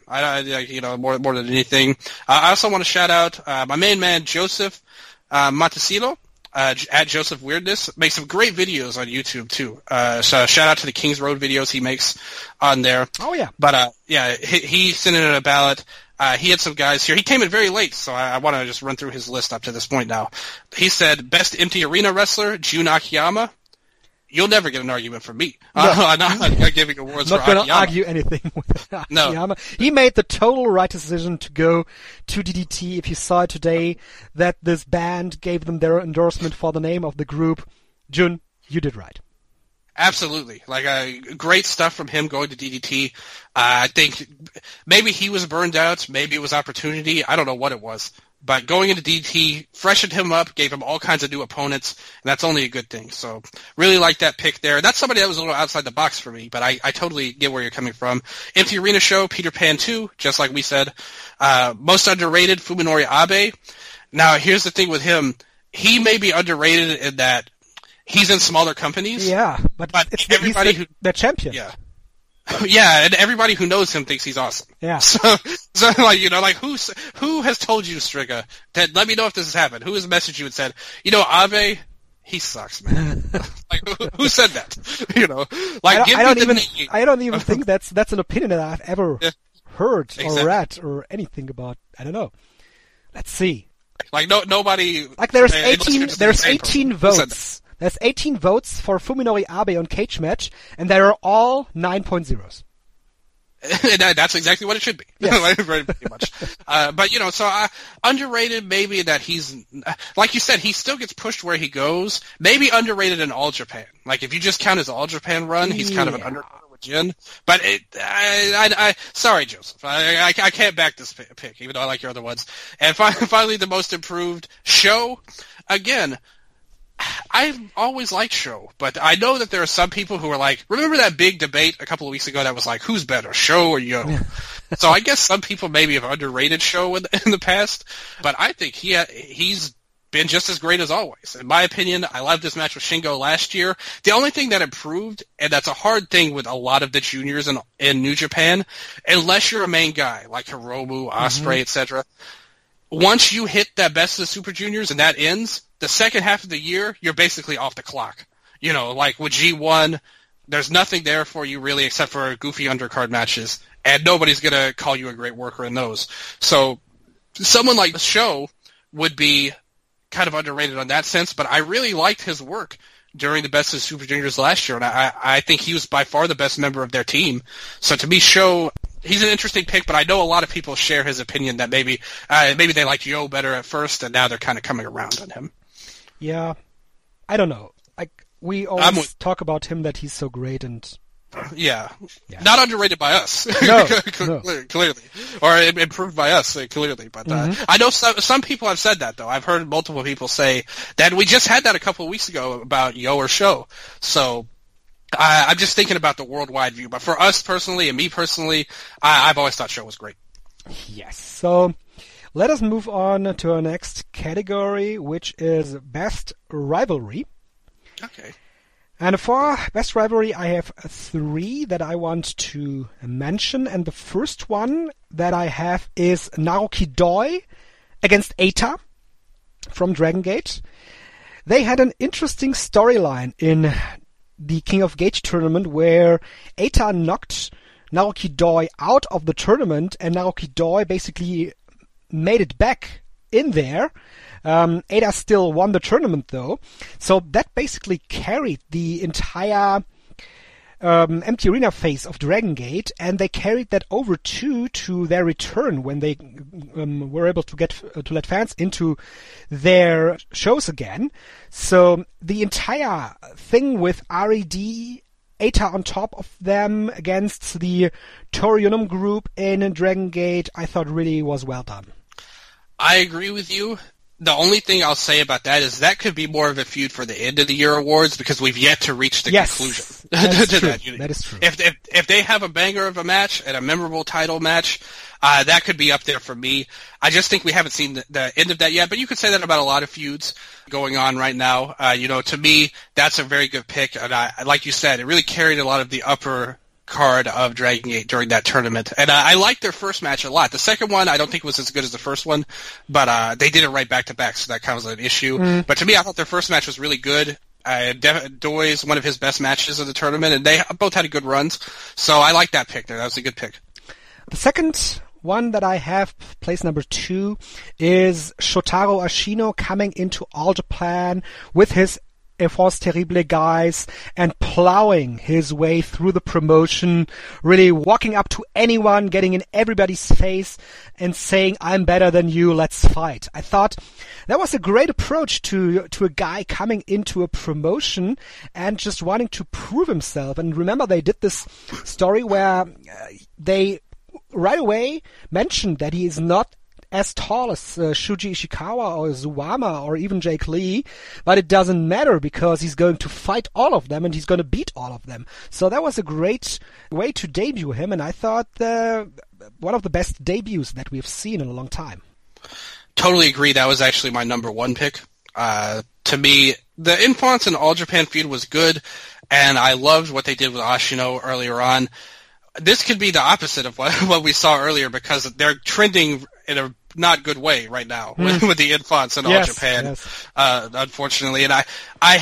More than anything. I also want to shout out my main man Joseph Montesillo at Joseph Weirdness. Makes some great videos on YouTube too. So shout out to the Kings Road videos he makes on there. Oh yeah. But he sent in a ballot. He had some guys here. He came in very late, so I want to just run through his list up to this point now. He said, best empty arena wrestler, Jun Akiyama. You'll never get an argument from me. No. I'm not giving awards for Akiyama. Not going to argue anything with Akiyama. No. He made the total right decision to go to DDT. If you saw it today, that this band gave them their endorsement for the name of the group. Jun, you did right. Absolutely. Great stuff from him going to DDT. I think maybe he was burned out. Maybe it was opportunity. I don't know what it was. But going into DDT freshened him up, gave him all kinds of new opponents, and that's only a good thing. So really like that pick there. That's somebody that was a little outside the box for me, but I totally get where you're coming from. Empty Arena Show, Peter Pan 2, just like we said. Most underrated, Fuminori Abe. Now, here's the thing with him. He may be underrated in that he's in smaller companies. Yeah, but he's the champion. Yeah. Yeah, and everybody who knows him thinks he's awesome. Yeah. So who has told you, Striga, that let me know if this has happened? Who has messaged you and said, Abe, he sucks, man. Who said that? I don't even think that's an opinion that I've ever heard or read or anything about. I don't know. Let's see. Nobody. There's 18 votes. There's 18 votes for Fuminori Abe on Cage Match, and they are all 9.0s. That's exactly what it should be. Yes. Pretty much. But, so underrated maybe that he's, like you said, he still gets pushed where he goes. Maybe underrated in All Japan. Like, if you just count his All Japan run, he's kind of an underrated with Jin. But sorry, Joseph. I can't back this pick, even though I like your other ones. And finally, the most improved, Sho. Again, I've always liked Sho, but I know that there are some people who are like, remember that big debate a couple of weeks ago that was like, who's better, Sho or Yo? So I guess some people maybe have underrated Sho in the past, but I think he's been just as great as always. In my opinion, I loved this match with Shingo last year. The only thing that improved, and that's a hard thing with a lot of the juniors in New Japan, unless you're a main guy like Hiromu, Ospreay, etc., once you hit that best of the Super Juniors and that ends, the second half of the year, you're basically off the clock. Like with G1, there's nothing there for you really except for goofy undercard matches, and nobody's going to call you a great worker in those. So someone like Sho would be kind of underrated on that sense, but I really liked his work during the best of the Super Juniors last year, and I think he was by far the best member of their team. So to me, Sho, he's an interesting pick, but I know a lot of people share his opinion that maybe they liked Yo better at first, and now they're kind of coming around on him. Yeah, I don't know. Like, we always talk about him that he's so great, and yeah. Not underrated by us. No, clearly, or improved by us clearly. But I know some people have said that though. I've heard multiple people say that. We just had that a couple of weeks ago about Yo or Sho. So I'm just thinking about the worldwide view. But for us personally, and me personally, I've always thought Sho was great. Yes. So let us move on to our next category, which is Best Rivalry. Okay. And for Best Rivalry, I have 3 that I want to mention. And the first one that I have is Naoki Doi against Eita from Dragon Gate. They had an interesting storyline in the King of Gate tournament where Eita knocked Naoki Doi out of the tournament, and Naoki Doi basically made it back in there. Eita still won the tournament though, so that basically carried the entire empty arena phase of Dragon Gate, and they carried that over to their return when they were able to let fans into their shows again. So the entire thing with RED, Eita on top of them against the Toriunum group in Dragon Gate, I thought really was well done. I agree with you. The only thing I'll say about that is that could be more of a feud for the end of the year awards, because we've yet to reach the conclusion. That is true. If they have a banger of a match and a memorable title match, that could be up there for me. I just think we haven't seen the end of that yet, but you could say that about a lot of feuds going on right now. To me, that's a very good pick, and like you said, it really carried a lot of the upper card of Dragon Gate during that tournament. And I liked their first match a lot. The second one, I don't think was as good as the first one, but they did it right back to back, so that kind of was an issue. But to me, I thought their first match was really good. Doi's one of his best matches of the tournament, and they both had good runs. So I like that pick there. That was a good pick. The second one that I have, place number 2, is Shotaro Ashino coming into All Japan with his Enfants Terribles guys and plowing his way through the promotion, really walking up to anyone, getting in everybody's face and saying, I'm better than you, let's fight. I thought that was a great approach to a guy coming into a promotion and just wanting to prove himself. And remember, they did this story where they right away mentioned that he is not as tall as Shuji Ishikawa or Zuwama or even Jake Lee, but it doesn't matter because he's going to fight all of them and he's going to beat all of them. So that was a great way to debut him, and I thought one of the best debuts that we've seen in a long time. Totally agree. That was actually my number 1 pick. To me, the Infants and All Japan feud was good, and I loved what they did with Ashino earlier on. This could be the opposite of what we saw earlier, because they're trending in a not good way right now with the Infants and All Japan, unfortunately. And I hate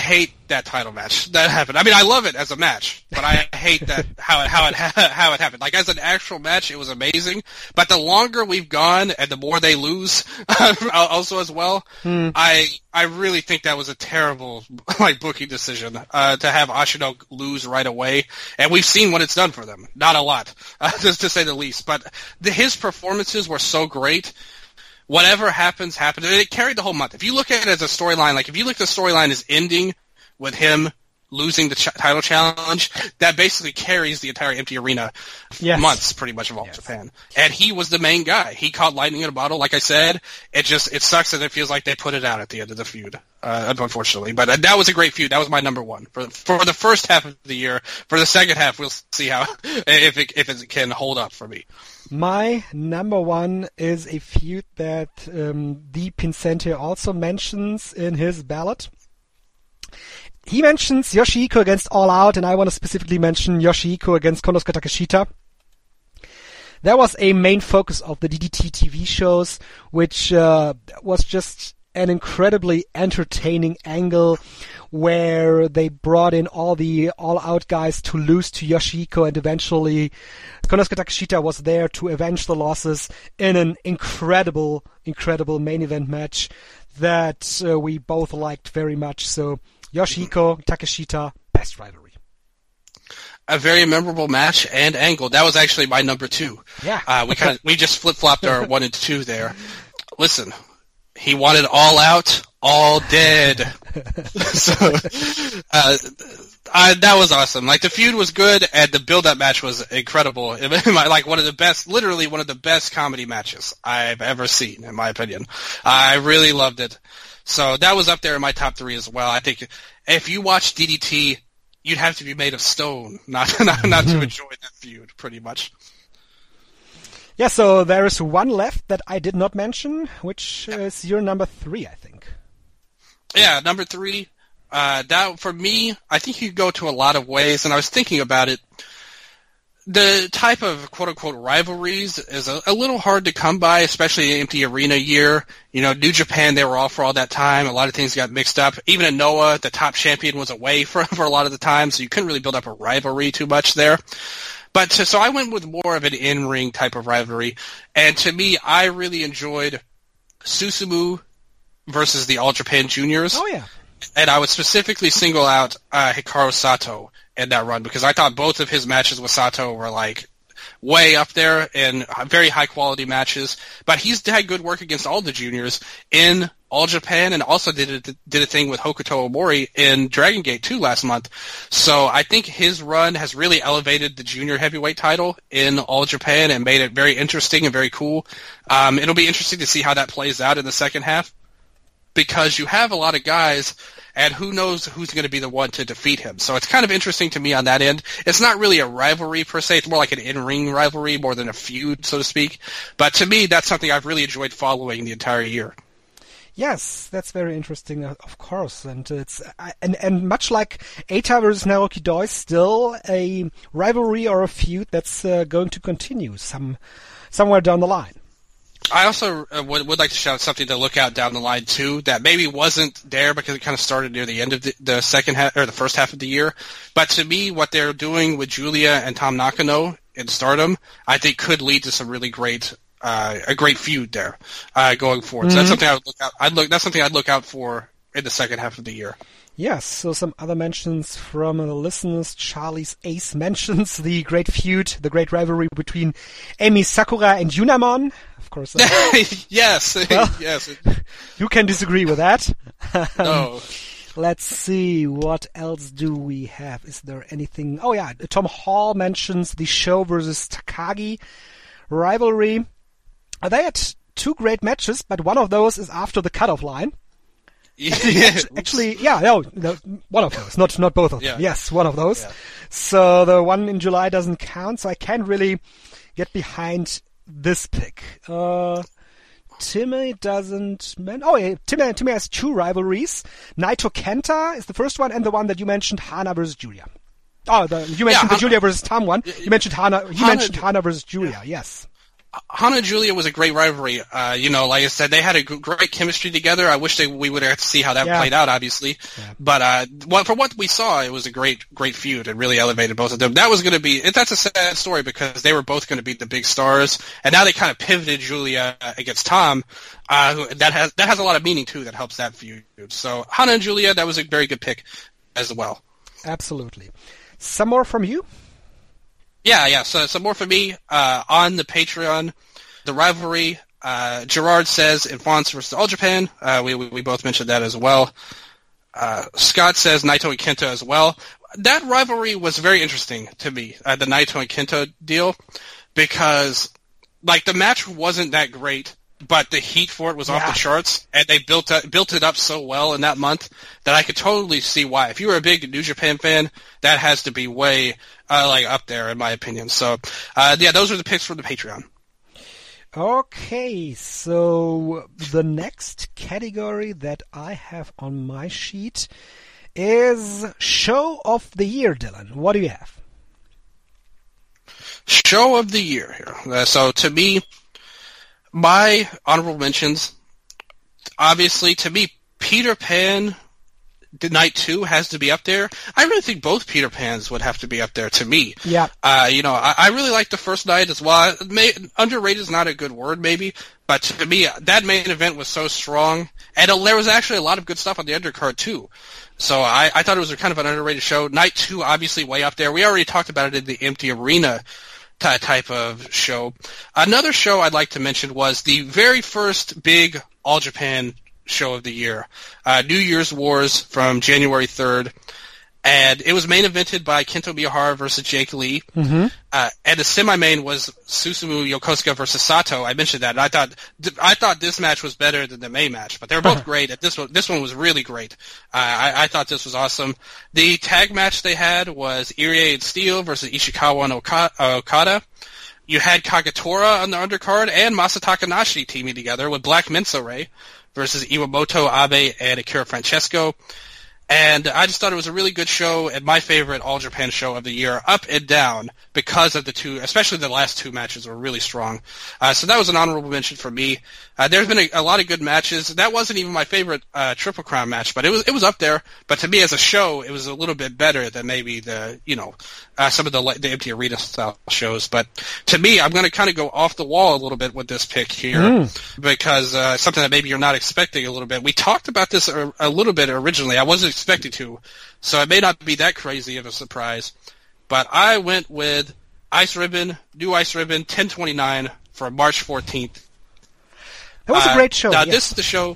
that title match that happened. I mean, I love it as a match, but I hate that how it happened. Like as an actual match, it was amazing. But the longer we've gone and the more they lose, also as well, I really think that was a terrible booking decision to have Ashino lose right away. And we've seen what it's done for them. Not a lot, just to say the least. But his performances were so great. Whatever happens, happened. And it carried the whole month. If you look at it as a storyline, if you look at the storyline as ending with him losing the title challenge, that basically carries the entire Empty Arena months, pretty much, of All Japan. And he was the main guy. He caught lightning in a bottle, like I said. It sucks that it feels like they put it out at the end of the feud, unfortunately. But that was a great feud. That was my number one. For the first half of the year. For the second half, we'll see if it can hold up for me. My number one is a feud that Di Pincente also mentions in his ballad. He mentions Yoshihiko against All Out, and I want to specifically mention Yoshihiko against Konosuke Takeshita. That was a main focus of the DDT TV shows, which was just an incredibly entertaining angle where they brought in all the All-Out guys to lose to Yoshihiko, and eventually Konosuke Takeshita was there to avenge the losses in an incredible main event match that we both liked very much. So Yoshihiko, Takeshita, best rivalry. A very memorable match and angle. That was actually my number two. Yeah. We just flip-flopped our 1 and 2 there. Listen, he wanted All Out, all dead. So, that was awesome. The feud was good, and the build-up match was incredible. One of the best, literally one of the best comedy matches I've ever seen, in my opinion. I really loved it. So that was up there in my top 3 as well. I think if you watch DDT, you'd have to be made of stone not to enjoy that feud, pretty much. Yeah, so there is one left that I did not mention, which is your number 3, I think. Yeah, number 3. That, for me, I think you could go to a lot of ways, and I was thinking about it. The type of quote-unquote rivalries is a little hard to come by, especially in Empty Arena year. New Japan, they were off for all that time. A lot of things got mixed up. Even in Noah, the top champion was away for a lot of the time, so you couldn't really build up a rivalry too much there. But so I went with more of an in-ring type of rivalry. And to me, I really enjoyed Susumu versus the All Japan Juniors. Oh, yeah. And I would specifically single out Hikaru Sato in that run because I thought both of his matches with Sato were way up there and very high quality matches. But he's had good work against all the juniors in All Japan and also did a thing with Hokuto Omori in Dragon Gate 2 last month. So I think his run has really elevated the junior heavyweight title in All Japan and made it very interesting and very cool. It'll be interesting to see how that plays out in the second half because you have a lot of guys and who knows who's going to be the one to defeat him. So it's kind of interesting to me on that end. It's not really a rivalry per se. It's more like an in-ring rivalry more than a feud, so to speak. But to me, that's something I've really enjoyed following the entire year. Yes, that's very interesting, of course. And it's and much like Eita versus Naoki Doi, still a rivalry or a feud that's going to continue somewhere down the line. I also would like to shout something to look out down the line too that maybe wasn't there because it kind of started near the end of the second half or the first half of the year. But to me, what they're doing with Julia and Tam Nakano in Stardom, I think could lead to some really great a great feud there going forward. Mm-hmm. So that's something I would look out. That's something I'd look out for in the second half of the year. Yes, so some other mentions from the listeners. Charlie's Ace mentions the great feud, the great rivalry between Emi Sakura and Yunamon. Of course. Yes. Well, yes. You can disagree with that. No. Let's see, what else do we have? Is there anything? Oh yeah, Tom Hall mentions the Show versus Takagi rivalry. They had 2 great matches, but one of those is after the cutoff line. Actually, one of those, not both of them. Yeah. Yes, one of those. Yeah. So the one in July doesn't count, so I can't really get behind this pick. Timmy doesn't... Timmy has 2 rivalries. Naito Kenta is the first one, and the one that you mentioned, Hana versus Julia. Oh, you mentioned the Julia versus Tam one. You mentioned Hana. He mentioned Hana versus Julia. Yes. Hana and Julia was a great rivalry. Like I said, they had a great chemistry together. I wish we would have to see how that played out, obviously. Yeah. But for what we saw, it was a great feud. It really elevated both of them. That was going to be that's a sad story because they were both going to be the big stars, and now they kind of pivoted Julia against Tom. That has a lot of meaning too. That helps that feud. So Hana and Julia, that was a very good pick as well. Absolutely. Some more from you? Yeah. So some more for me on the Patreon. The rivalry. Gerard says Enfants versus All Japan. We both mentioned that as well. Scott says Naito and Kenta as well. That rivalry was very interesting to me. The Naito and Kenta deal, because the match wasn't that great, but the heat for it was off the charts, and they built it up so well in that month that I could totally see why. If you were a big New Japan fan, that has to be way up there in my opinion. So those are the picks from the Patreon. Okay, so the next category that I have on my sheet is Show of the Year, Dylan. What do you have? Show of the Year here. So to me, my honorable mentions, obviously, to me, Peter Pan Night 2 has to be up there. I really think both Peter Pans would have to be up there to me. Yeah. I really like the first night as well. Underrated is not a good word, maybe, but to me, that main event was so strong, and there was actually a lot of good stuff on the undercard too. So I thought it was kind of an underrated show. Night 2, obviously, way up there. We already talked about it in the Empty Arena type of show. Another show I'd like to mention was the very first big All Japan show of the year, New Year's Wars from January 3rd, and it was main evented by Kento Miyahara versus Jake Lee, and the semi-main was Susumu Yokosuka versus Sato. I mentioned that, and I thought this match was better than the main match, but they were both great. This one was really great. I thought this was awesome. The tag match they had was Irie and Steel versus Ishikawa and Okada. You had Kagetora on the undercard and Masa Takanashi teaming together with Black Menso-Re versus Iwamoto, Abe, and Akira Francesco. And I just thought it was a really good show and my favorite All Japan show of the year, up and down, because of the two, especially the last two matches were really strong. So that was an honorable mention for me. There's been a lot of good matches. That wasn't even my favorite Triple Crown match, but it was up there. But to me as a show, it was a little bit better than maybe some of the Empty Arena style shows. But to me, I'm going to kind of go off the wall a little bit with this pick here, because something that maybe you're not expecting a little bit. We talked about this a little bit originally. I wasn't expecting to, so it may not be that crazy of a surprise. But I went with New Ice Ribbon 1029 for March 14th. That was a great show. Now, this is the show.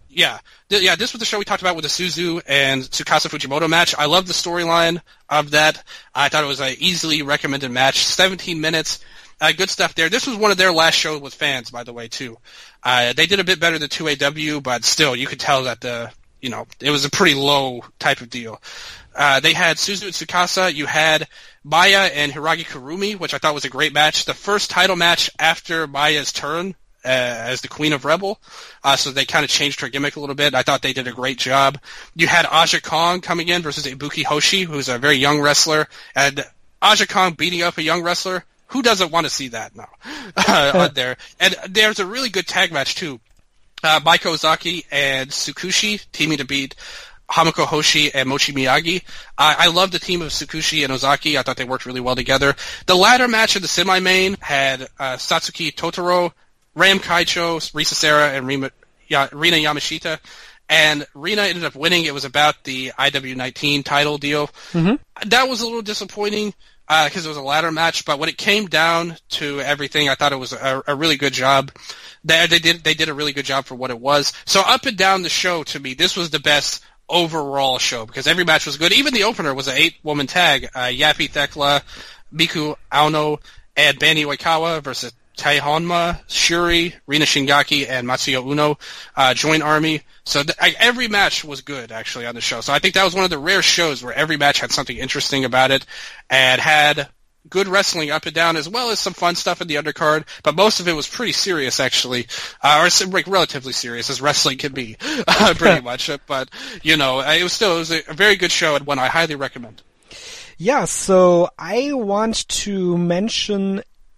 This was the show we talked about with the Suzu and Tsukasa Fujimoto match. I love the storyline of that. I thought it was an easily recommended match. 17 minutes. Good stuff there. This was one of their last shows with fans, by the way, too. They did a bit better than 2AW, but still, you could tell that it was a pretty low type of deal. They had Suzu and Tsukasa. You had Maya and Hiragi Kurumi, which I thought was a great match. The first title match after Maya's turn as the Queen of Rebel. So they kind of changed her gimmick a little bit. I thought they did a great job. You had Aja Kong coming in versus Ibuki Hoshi, who's a very young wrestler. And Aja Kong beating up a young wrestler. Who doesn't want to see that now? On there. And there's a really good tag match, too. Maiko Ozaki and Tsukushi teaming to beat Hamako Hoshi and Mochi Miyagi. I love the team of Tsukushi and Ozaki. I thought they worked really well together. The ladder match of the semi-main had Satsuki Totoro, Ram Kaicho, Risa Sera, and Rina Yamashita. And Rina ended up winning. It was about the IW19 title deal. That was a little disappointing because it was a ladder match. But when it came down to everything, I thought it was a really good job. They did a really good job for what it was. So up and down the show, to me, this was the best overall show because every match was good. Even the opener was an 8-woman tag. Yappy Thekla, Miku Aono, and Bani Oikawa versus Tai Honma, Shuri, Rina Shingaki, and Matsuyo Uno joint Army. So every match was good, actually, on the show. So I think that was one of the rare shows where every match had something interesting about it and had good wrestling up and down, as well as some fun stuff in the undercard, but most of it was pretty serious, actually, or relatively serious, as wrestling can be, pretty much. But, it was a very good show and one I highly recommend. Yeah, so I want to mention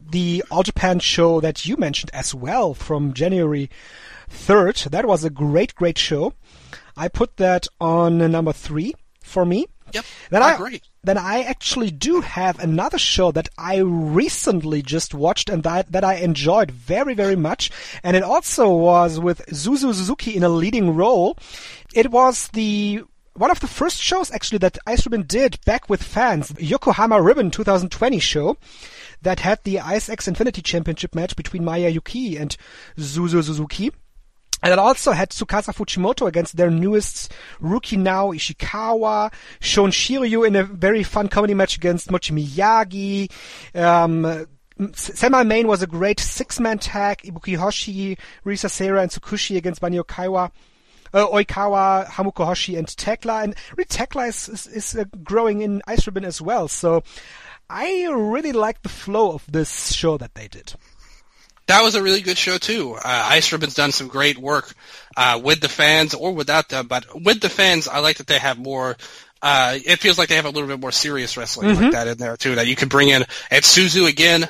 the All Japan show that you mentioned as well from January 3rd. That was a great, great show. I put that on number 3 for me. Yep, great. Then I actually do have another show that I recently just watched and that I enjoyed very, very much. And it also was with Suzu Suzuki in a leading role. It was one of the first shows actually that Ice Ribbon did back with fans, Yokohama Ribbon 2020 show that had the Ice X Infinity Championship match between Maya Yuki and Suzu Suzuki. And it also had Tsukasa Fujimoto against their newest rookie now, Ishikawa, Shon Shiryu in a very fun comedy match against Mochi Miyagi. Semi-main was a great 6-man tag, Ibuki Hoshi, Risa Sera and Tsukushi against Bani Oikawa, Hamuko Hoshi and Tekla. And really Tekla is growing in Ice Ribbon as well. So I really like the flow of this show that they did. That was a really good show, too. Ice Ribbon's done some great work with the fans or without them, but with the fans, I like that they have more it feels like they have a little bit more serious wrestling like that in there, too, that you can bring in. And Suzu, again,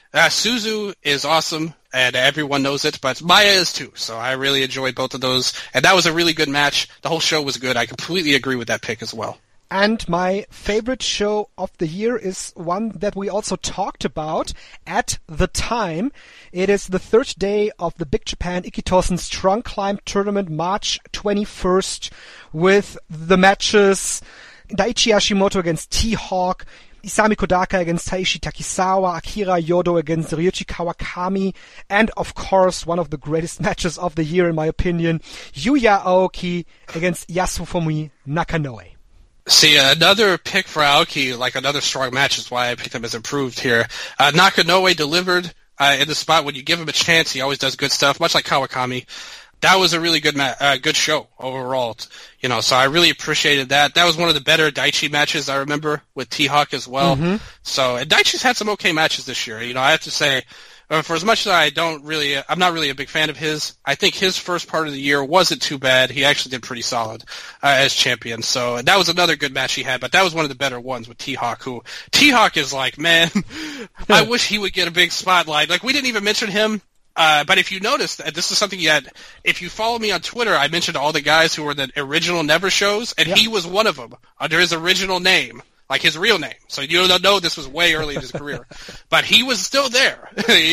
Suzu is awesome, and everyone knows it, but Maya is, too, so I really enjoyed both of those, and that was a really good match. The whole show was good. I completely agree with that pick as well. And my favorite show of the year is one that we also talked about at the time. It is the third day of the Big Japan Ikitosen Strong Climb Tournament, March 21st, with the matches Daichi Hashimoto against T-Hawk, Isami Kodaka against Taishi Takisawa, Akira Yodo against Ryuichi Kawakami, and of course, one of the greatest matches of the year in my opinion, Yuya Aoki against Yasufumi Nakanoe. See, another pick for Aoki, like another strong match, is why I picked him as improved here. Nakanoe delivered in the spot when you give him a chance. He always does good stuff, much like Kawakami. That was a really good good show overall, so I really appreciated that. That was one of the better Daichi matches I remember with T-Hawk as well. So, and Daichi's had some okay matches this year. I have to say, for as much as I'm not really a big fan of his, I think his first part of the year wasn't too bad. He actually did pretty solid as champion. So that was another good match he had, but that was one of the better ones with T-Hawk, who T-Hawk is like, man, I wish he would get a big spotlight. Like, we didn't even mention him. But if you notice, this is something if you follow me on Twitter, I mentioned all the guys who were the original Never shows, and he was one of them under his original name. Like his real name. So you don't know this was way early in his career. But he was still there.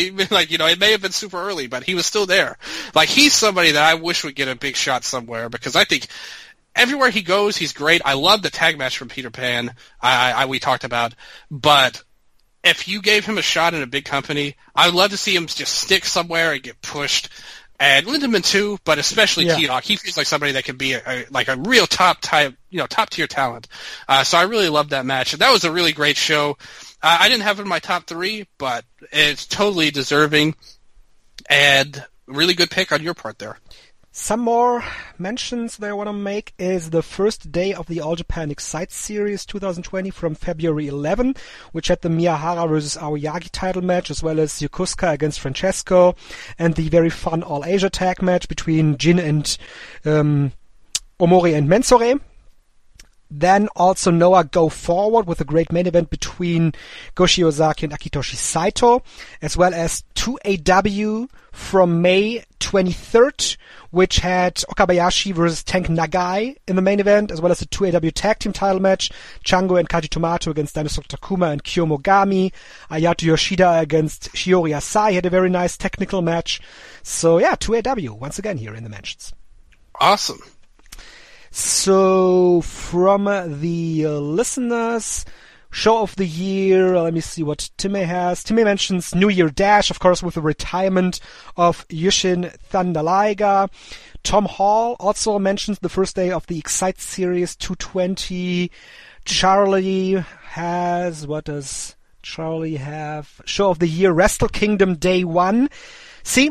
It may have been super early, but he was still there. Like, he's somebody that I wish would get a big shot somewhere, because I think everywhere he goes, he's great. I love the tag match from Peter Pan we talked about. But if you gave him a shot in a big company, I'd love to see him just stick somewhere and get pushed. And Lindemann too, but especially T-Hawk. He feels like somebody that could be a real top tier talent. So I really loved that match. And that was a really great show. I didn't have it in my top 3, but it's totally deserving. And really good pick on your part there. Some more mentions that I want to make is the first day of the All Japan Excite Series 2020 from February 11, which had the Miyahara vs. Aoyagi title match, as well as Yokosuka against Francesco, and the very fun All Asia tag match between Jin and Omori and Mensore. Then also Noah Go Forward with a great main event between Go Shiozaki and Akitoshi Saito, as well as 2AW from May 23rd, which had Okabayashi versus Tank Nagai in the main event, as well as the 2AW tag team title match, Chango and Kaji Tomato against Dinosaur Takuma and Kiyomogami, Ayato Yoshida against Shiori Asai had a very nice technical match. So yeah, 2AW once again here in the mentions. Awesome. So, from the listeners, show of the year, let me see what Timmy has. Timmy mentions New Year Dash, of course, with the retirement of Yushin Thunder Liger. Tom Hall also mentions the first day of the Excite Series 220. Charlie has, what does Charlie have? Show of the year, Wrestle Kingdom Day 1. See,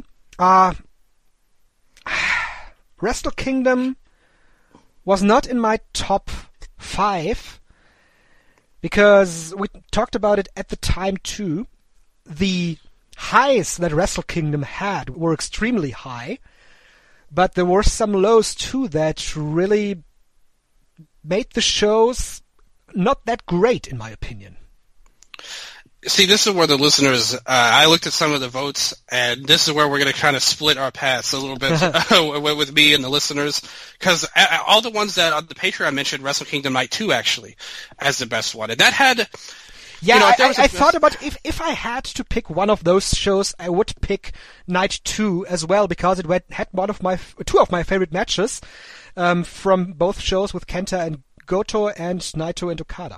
Wrestle Kingdom was not in my top 5 because we talked about it at the time too. The highs that Wrestle Kingdom had were extremely high, but there were some lows too that really made the shows not that great in my opinion. See, this is where the listeners, I looked at some of the votes, and this is where we're going to kind of split our paths a little bit with me and the listeners, because all the ones that on the Patreon mentioned Wrestle Kingdom Night 2, actually, as the best one. And that had... Yeah, I thought about if I had to pick one of those shows, I would pick Night 2 as well, because it had two of my favorite matches from both shows with Kenta and Goto and Naito and Okada.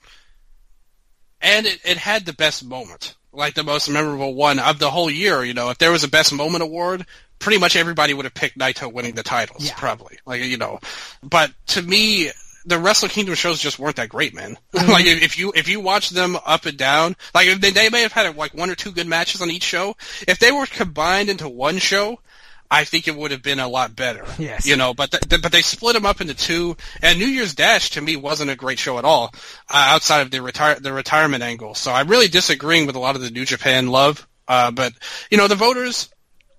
And it had the best moment, like the most memorable one of the whole year. You know, if there was a best moment award, pretty much everybody would have picked Naito winning the titles, probably. Like, you know, but to me, the Wrestle Kingdom shows just weren't that great, man. Mm-hmm. Like, if you watch them up and down, like they may have had like one or two good matches on each show. If they were combined into one show, I think it would have been a lot better. Yes. You know, but they split them up into two, and New Year's Dash to me wasn't a great show at all, outside of the retirement angle. So I'm really disagreeing with a lot of the New Japan love. But you know, the voters,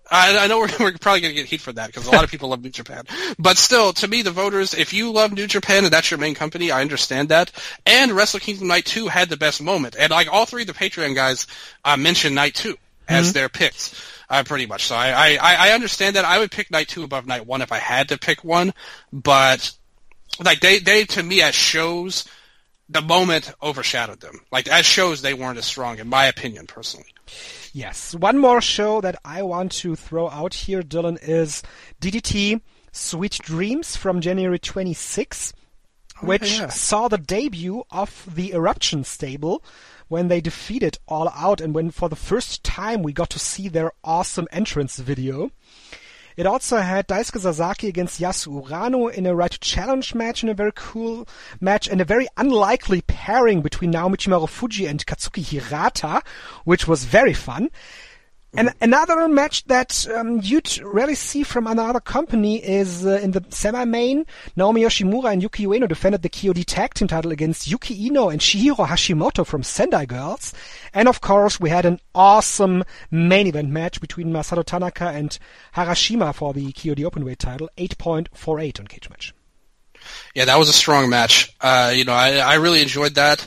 I know we're probably going to get heat for that because a lot of people love New Japan. But still, to me, the voters, if you love New Japan and that's your main company, I understand that. And Wrestle Kingdom Night 2 had the best moment. And like all three of the Patreon guys mentioned Night 2 as their picks. Pretty much. So I understand that. I would pick Night 2 above Night 1 if I had to pick one. But like they to me as shows, the moment overshadowed them. Like as shows, they weren't as strong, in my opinion, personally. Yes. One more show that I want to throw out here, Dylan, is DDT Sweet Dreams from January 26, which saw the debut of the Eruption stable when they defeated All Out, and when for the first time we got to see their awesome entrance video. It also had Daisuke Sasaki against Yasu Urano in a Right to Challenge match, in a very cool match, and a very unlikely pairing between Naomichi Marufuji and Katsuki Hirata, which was very fun. And another match that you'd rarely see from another company is in the semi-main. Naomi Yoshimura and Yuki Ueno defended the KOD Tag Team title against Yuki Ino and Chihiro Hashimoto from Sendai Girls. And of course, we had an awesome main event match between Masato Tanaka and Harashima for the KOD Openweight title, 8.48 on Cage Match. Yeah, that was a strong match. You know, I really enjoyed that.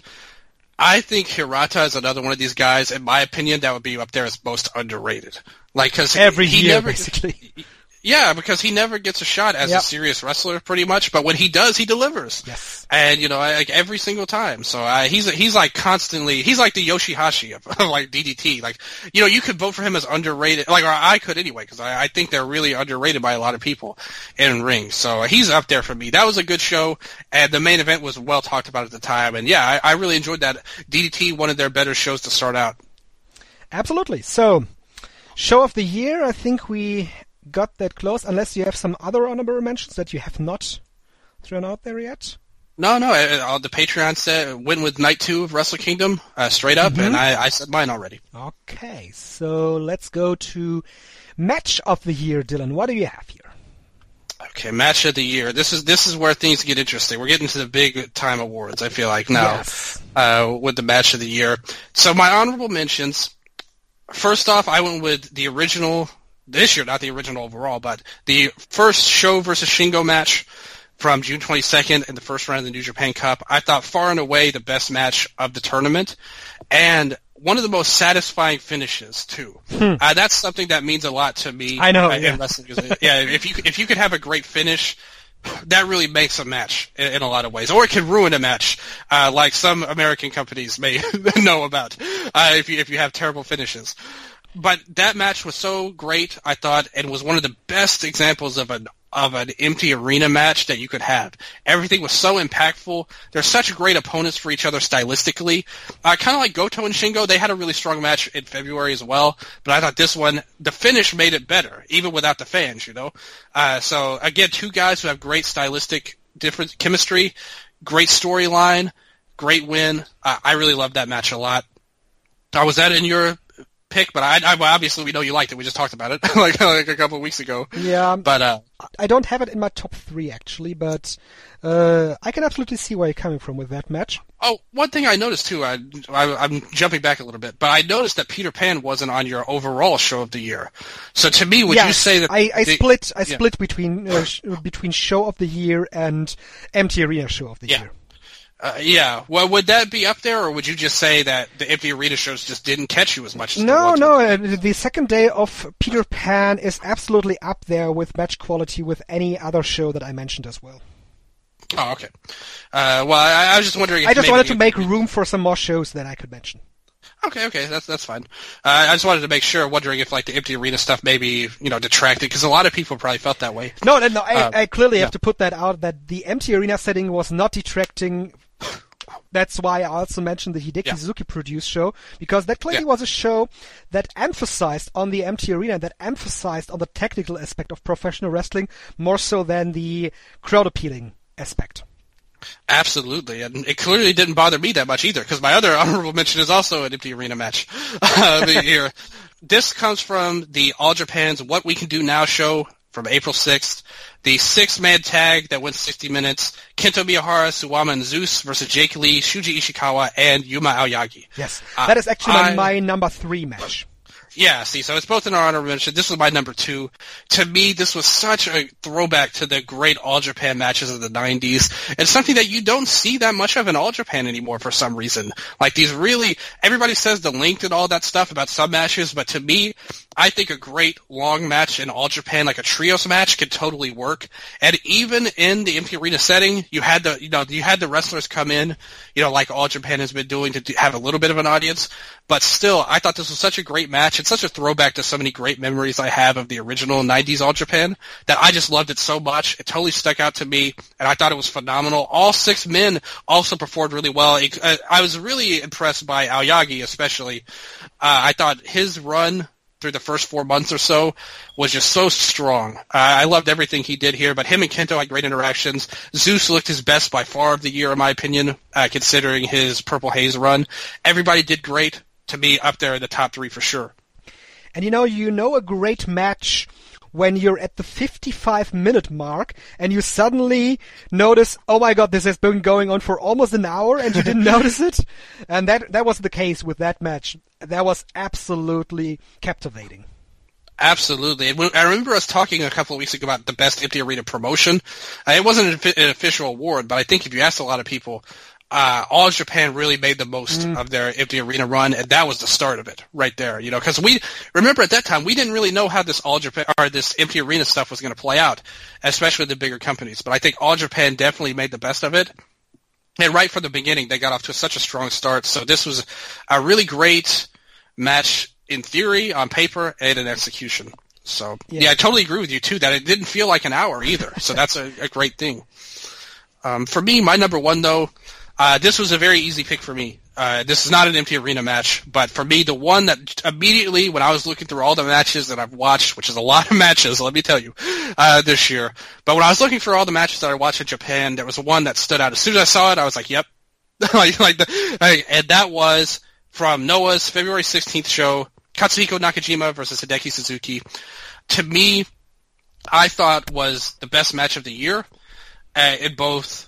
I think Hirata is another one of these guys, in my opinion, that would be up there as most underrated. Like, cause every year, never, basically. Yeah, because he never gets a shot as a serious wrestler, pretty much. But when he does, he delivers. Yes. And you know, like every single time. So he's like constantly. He's like the Yoshihashi of like DDT. Like, you know, you could vote for him as underrated. Like, or I could anyway, because I think they're really underrated by a lot of people in rings. So he's up there for me. That was a good show, and the main event was well talked about at the time. And yeah, I really enjoyed that. DDT, one of their better shows to start out. Absolutely. So, show of the year. I think we got that close, unless you have some other honorable mentions that you have not thrown out there yet. No, the Patreon said went with Night 2 of Wrestle Kingdom, straight up, and I said mine already. Okay, so let's go to match of the year, Dylan. What do you have here? Okay, match of the year. This is where things get interesting. We're getting to the big time awards, I feel like, now, with the match of the year. So my honorable mentions, first off, I went with the original, this year, not the original overall, but the first Sho versus Shingo match from June 22nd in the first round of the New Japan Cup. I thought far and away the best match of the tournament, and one of the most satisfying finishes too. That's something that means a lot to me. I know. In wrestling. Yeah, if you could have a great finish, that really makes a match in a lot of ways, or it can ruin a match, like some American companies may know about. If you have terrible finishes. But that match was so great, I thought, and was one of the best examples of an empty arena match that you could have. Everything was so impactful. They're such great opponents for each other stylistically. Kind of like Goto and Shingo, they had a really strong match in February as well, but I thought this one, the finish made it better, even without the fans, you know? So again, two guys who have great stylistic different chemistry, great storyline, great win. I really loved that match a lot. Was that in your pick? But I obviously we know you liked it. We just talked about it like a couple of weeks ago. Yeah, but I don't have it in my top 3 actually, but I can absolutely see where you're coming from with that match. Oh, one thing I noticed too, I'm jumping back a little bit, but I noticed that Peter Pan wasn't on your overall show of the year. So to me, would you say that I split between show of the year and empty arena show of the year. Yeah. Well, would that be up there, or would you just say that the empty arena shows just didn't catch you as much as No. The second day of Peter Pan is absolutely up there with match quality with any other show that I mentioned as well. Oh, okay. Well, I was just wondering if I just wanted to make room for some more shows that I could mention. Okay, that's fine. I just wanted to make sure, wondering if like the empty arena stuff maybe detracted, because a lot of people probably felt that way. No. I clearly have to put that out that the empty arena setting was not detracting. That's why I also mentioned the Hideki Suzuki produced show, because that clearly was a show that emphasized on the empty arena, that emphasized on the technical aspect of professional wrestling more so than the crowd appealing aspect. Absolutely, and it clearly didn't bother me that much either, because my other honorable mention is also an empty arena match. Here, this comes from the All Japan's What We Can Do Now show from April 6th. The 6-man tag that went 60 minutes. Kento Miyahara, Suwama, and Zeus versus Jake Lee, Shuji Ishikawa, and Yuma Aoyagi. Yes, that is actually my number 3 match. Yeah, see, so it's both in our honorable mention. This was my number 2. To me, this was such a throwback to the great All Japan matches of the 90s. It's something that you don't see that much of in All Japan anymore for some reason. Like these really, everybody says the length and all that stuff about some matches, but to me, I think a great long match in All Japan, like a trios match, could totally work. And even in the empty arena setting, you had the wrestlers come in, like All Japan has been doing to have a little bit of an audience. But still, I thought this was such a great match. It's such a throwback to so many great memories I have of the original 90s All Japan that I just loved it so much. It totally stuck out to me, and I thought it was phenomenal. All 6 men also performed really well. I was really impressed by Aoyagi, especially. I thought his run through the first 4 months or so was just so strong. I loved everything he did here, but him and Kento had great interactions. Zeus looked his best by far of the year, in my opinion, considering his Purple Haze run. Everybody did great. To me, up there in the top 3 for sure. And a great match when you're at the 55-minute mark and you suddenly notice, oh my god, this has been going on for almost an hour and you didn't notice it. And that was the case with that match. That was absolutely captivating. Absolutely. And I remember us talking a couple of weeks ago about the best empty arena promotion. It wasn't an official award, but I think if you asked a lot of people, All Japan really made the most of their empty arena run, and that was the start of it right there. Because we remember at that time we didn't really know how this All Japan or this empty arena stuff was going to play out, especially the bigger companies. But I think All Japan definitely made the best of it, and right from the beginning they got off to such a strong start. So this was a really great match in theory, on paper, and in execution. So yeah, I totally agree with you too that it didn't feel like an hour either. So that's a great thing. For me, my number 1 though. This was a very easy pick for me. This is not an empty arena match, but for me, the one that immediately, when I was looking through all the matches that I've watched, which is a lot of matches, let me tell you, this year, but when I was looking for all the matches that I watched in Japan, there was one that stood out. As soon as I saw it, I was like, yep. And that was from Noah's February 16th show, Katsuhiko Nakajima versus Hideki Suzuki. To me, I thought was the best match of the year in both.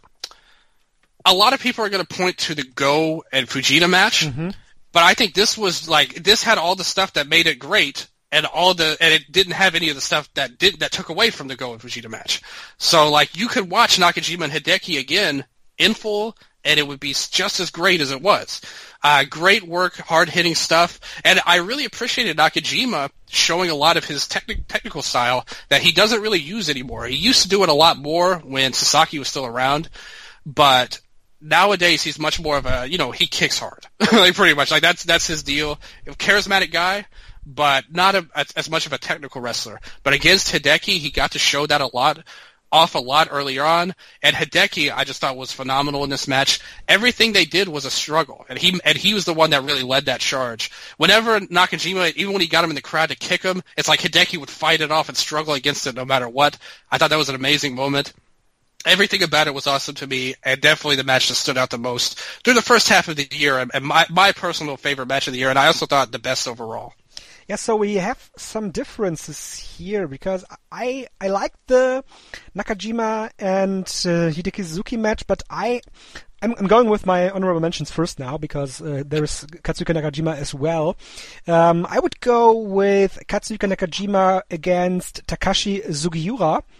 A lot of people are going to point to the Go and Fujita match, but I think this was this had all the stuff that made it great, and it didn't have any of the stuff that took away from the Go and Fujita match. So you could watch Nakajima and Hideki again in full, and it would be just as great as it was. Great work, hard-hitting stuff, and I really appreciated Nakajima showing a lot of his technical style that he doesn't really use anymore. He used to do it a lot more when Sasaki was still around, but nowadays he's much more of a, he kicks hard. Pretty much. That's his deal. A charismatic guy, but not as much of a technical wrestler. But against Hideki, he got to show that a lot earlier on. And Hideki, I just thought was phenomenal in this match. Everything they did was a struggle. And he was the one that really led that charge. Whenever Nakajima, even when he got him in the crowd to kick him, it's like Hideki would fight it off and struggle against it no matter what. I thought that was an amazing moment. Everything about it was awesome to me, and definitely the match that stood out the most through the first half of the year, and my personal favorite match of the year, and I also thought the best overall. Yeah, so we have some differences here, because I like the Nakajima and Hideki Suzuki match, but I'm going with my honorable mentions first now, because there is Katsuhiko Nakajima as well. I would go with Katsuhiko Nakajima against Takashi Sugiura.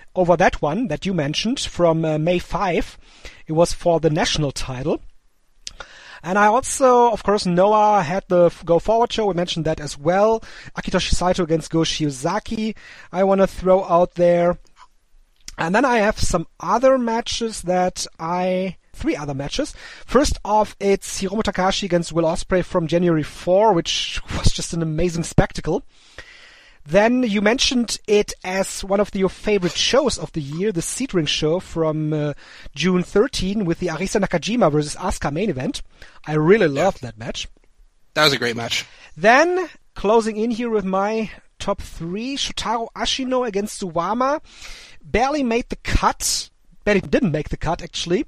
over that one that you mentioned from May 5. It was for the national title. And I also, of course, Noah had the Go Forward show. We mentioned that as well. Akitoshi Saito against Go Shiozaki I want to throw out there. And then I have some other matches three other matches. First off, it's Hiromu Takahashi against Will Ospreay from January 4, which was just an amazing spectacle. Then you mentioned it as one of your favorite shows of the year, the Seed Ring show from June 13 with the Arisa Nakajima versus Asuka main event. I really loved that match. That was a great match. Then, closing in here with my top 3, Shotaro Ashino against Suwama. Barely made the cut. Barely didn't make the cut, actually.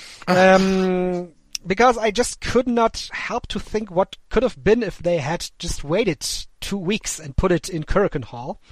Because I just could not help to think what could have been if they had just waited 2 weeks and put it in Korakuen Hall.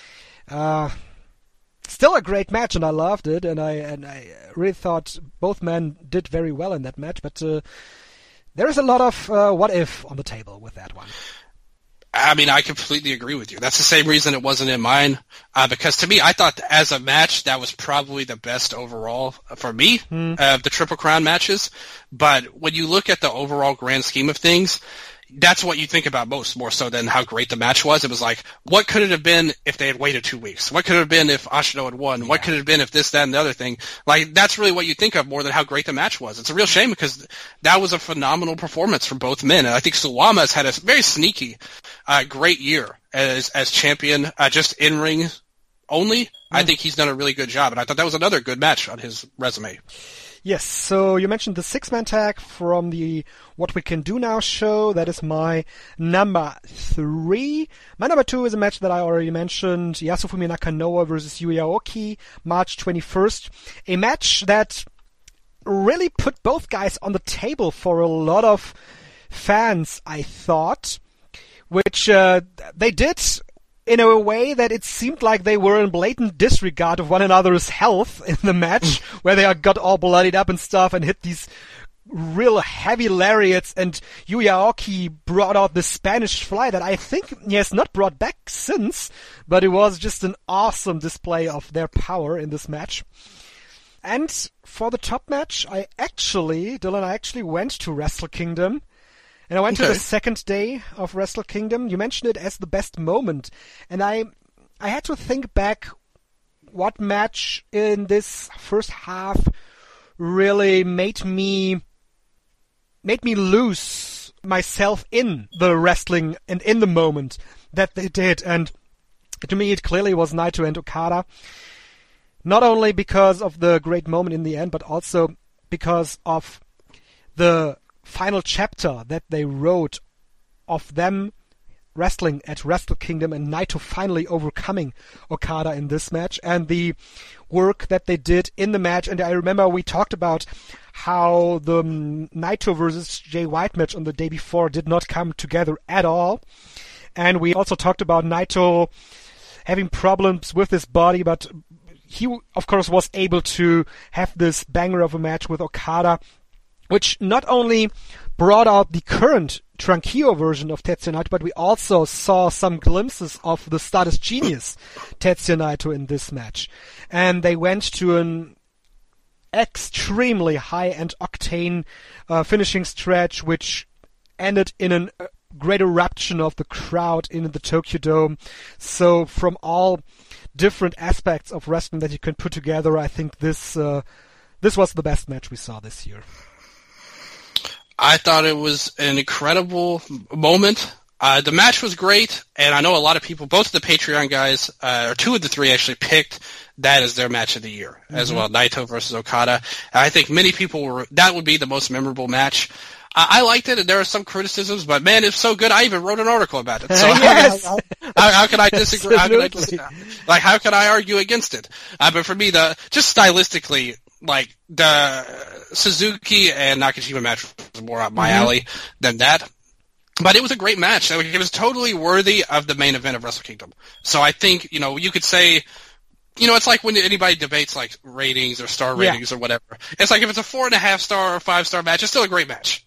Still a great match, and I loved it, and I really thought both men did very well in that match, but there is a lot of what if on the table with that one. I mean, I completely agree with you. That's the same reason it wasn't in mine, because to me, I thought as a match, that was probably the best overall for me of the Triple Crown matches. But when you look at the overall grand scheme of things, that's what you think about most, more so than how great the match was. It was like, what could it have been if they had waited 2 weeks? What could it have been if Ashino had won? Yeah. What could it have been if this, that, and the other thing? Like, that's really what you think of more than how great the match was. It's a real shame because that was a phenomenal performance from both men. And I think Suwama's had a very sneaky, great year as champion, just in-ring only. I think he's done a really good job. And I thought that was another good match on his resume. Yes, so you mentioned the 6-man tag from the What We Can Do Now show. That is my number 3. My number 2 is a match that I already mentioned, Yasufumi Nakanoa versus Yuya Aoki, March 21st. A match that really put both guys on the table for a lot of fans, I thought, which they did in a way that it seemed like they were in blatant disregard of one another's health in the match, where they got all bloodied up and stuff and hit these real heavy lariats, and Yuya Aoki brought out the Spanish Fly that I think he has not brought back since, but it was just an awesome display of their power in this match. And for the top match, Dylan, I actually went to Wrestle Kingdom. And I went to the second day of Wrestle Kingdom. You mentioned it as the best moment. And I had to think back what match in this first half really made me lose myself in the wrestling and in the moment that they did. And to me, it clearly was Naito and Okada. Not only because of the great moment in the end, but also because of the final chapter that they wrote of them wrestling at Wrestle Kingdom and Naito finally overcoming Okada in this match, and the work that they did in the match. And I remember we talked about how the Naito versus Jay White match on the day before did not come together at all. And we also talked about Naito having problems with his body, but he, of course, was able to have this banger of a match with Okada, which not only brought out the current Tranquillo version of Tetsuya Naito, but we also saw some glimpses of the Stardust Genius Tetsuya Naito in this match. And they went to an extremely high-end octane finishing stretch, which ended in a great eruption of the crowd in the Tokyo Dome. So from all different aspects of wrestling that you can put together, I think this was the best match we saw this year. I thought it was an incredible moment. The match was great, and I know a lot of people, both of the Patreon guys, or 2 of the 3 actually picked that as their match of the year as well, Naito versus Okada. I think many people that would be the most memorable match. I liked it, and there are some criticisms, but man, it's so good. I even wrote an article about it. So yes. how can I disagree? How can I argue against it? But for me, just stylistically, like the Suzuki and Nakajima match was more up my alley than that. But it was a great match. It was totally worthy of the main event of Wrestle Kingdom. So I think, you could say it's like when anybody debates like ratings or star ratings or whatever. It's like if it's a 4.5 star or 5-star match, it's still a great match.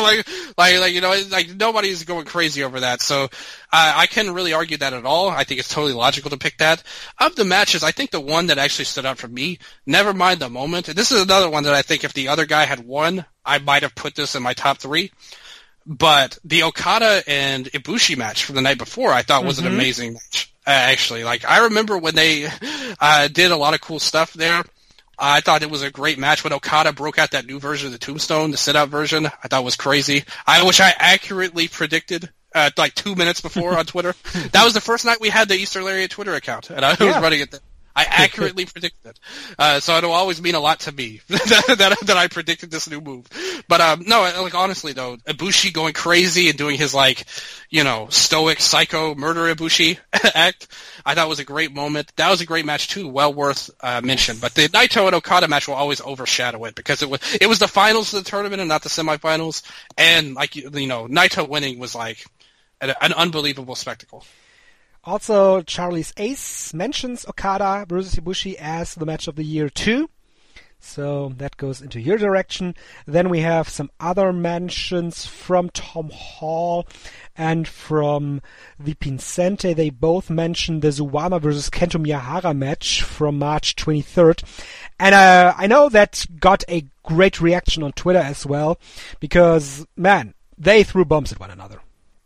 Like nobody's going crazy over that. So I couldn't really argue that at all. I think it's totally logical to pick that. Of the matches, I think the one that actually stood out for me, never mind the moment. This is another one that I think if the other guy had won, I might have put this in my top 3. But the Okada and Ibushi match from the night before, I thought was an amazing match. Actually, like I remember when they did a lot of cool stuff there. I thought it was a great match when Okada broke out that new version of the Tombstone, the sit-out version. I thought was crazy. Which I accurately predicted like 2 minutes before on Twitter. That was the first night we had the Easter Lariat Twitter account, and I was running it there. I accurately predicted it. So it'll always mean a lot to me that I predicted this new move. But no, like honestly though, Ibushi going crazy and doing his like, stoic psycho murder Ibushi act, I thought was a great moment. That was a great match too, well worth mention. But the Naito and Okada match will always overshadow it because it was the finals of the tournament and not the semifinals. And like Naito winning was like an unbelievable spectacle. Also, Charlie's Ace mentions Okada versus Ibushi as the match of the year too. So that goes into your direction. Then we have some other mentions from Tom Hall and from the Pincente. They both mentioned the Suwama versus Kento Miyahara match from March 23rd. And I know that got a great reaction on Twitter as well because, man, they threw bombs at one another.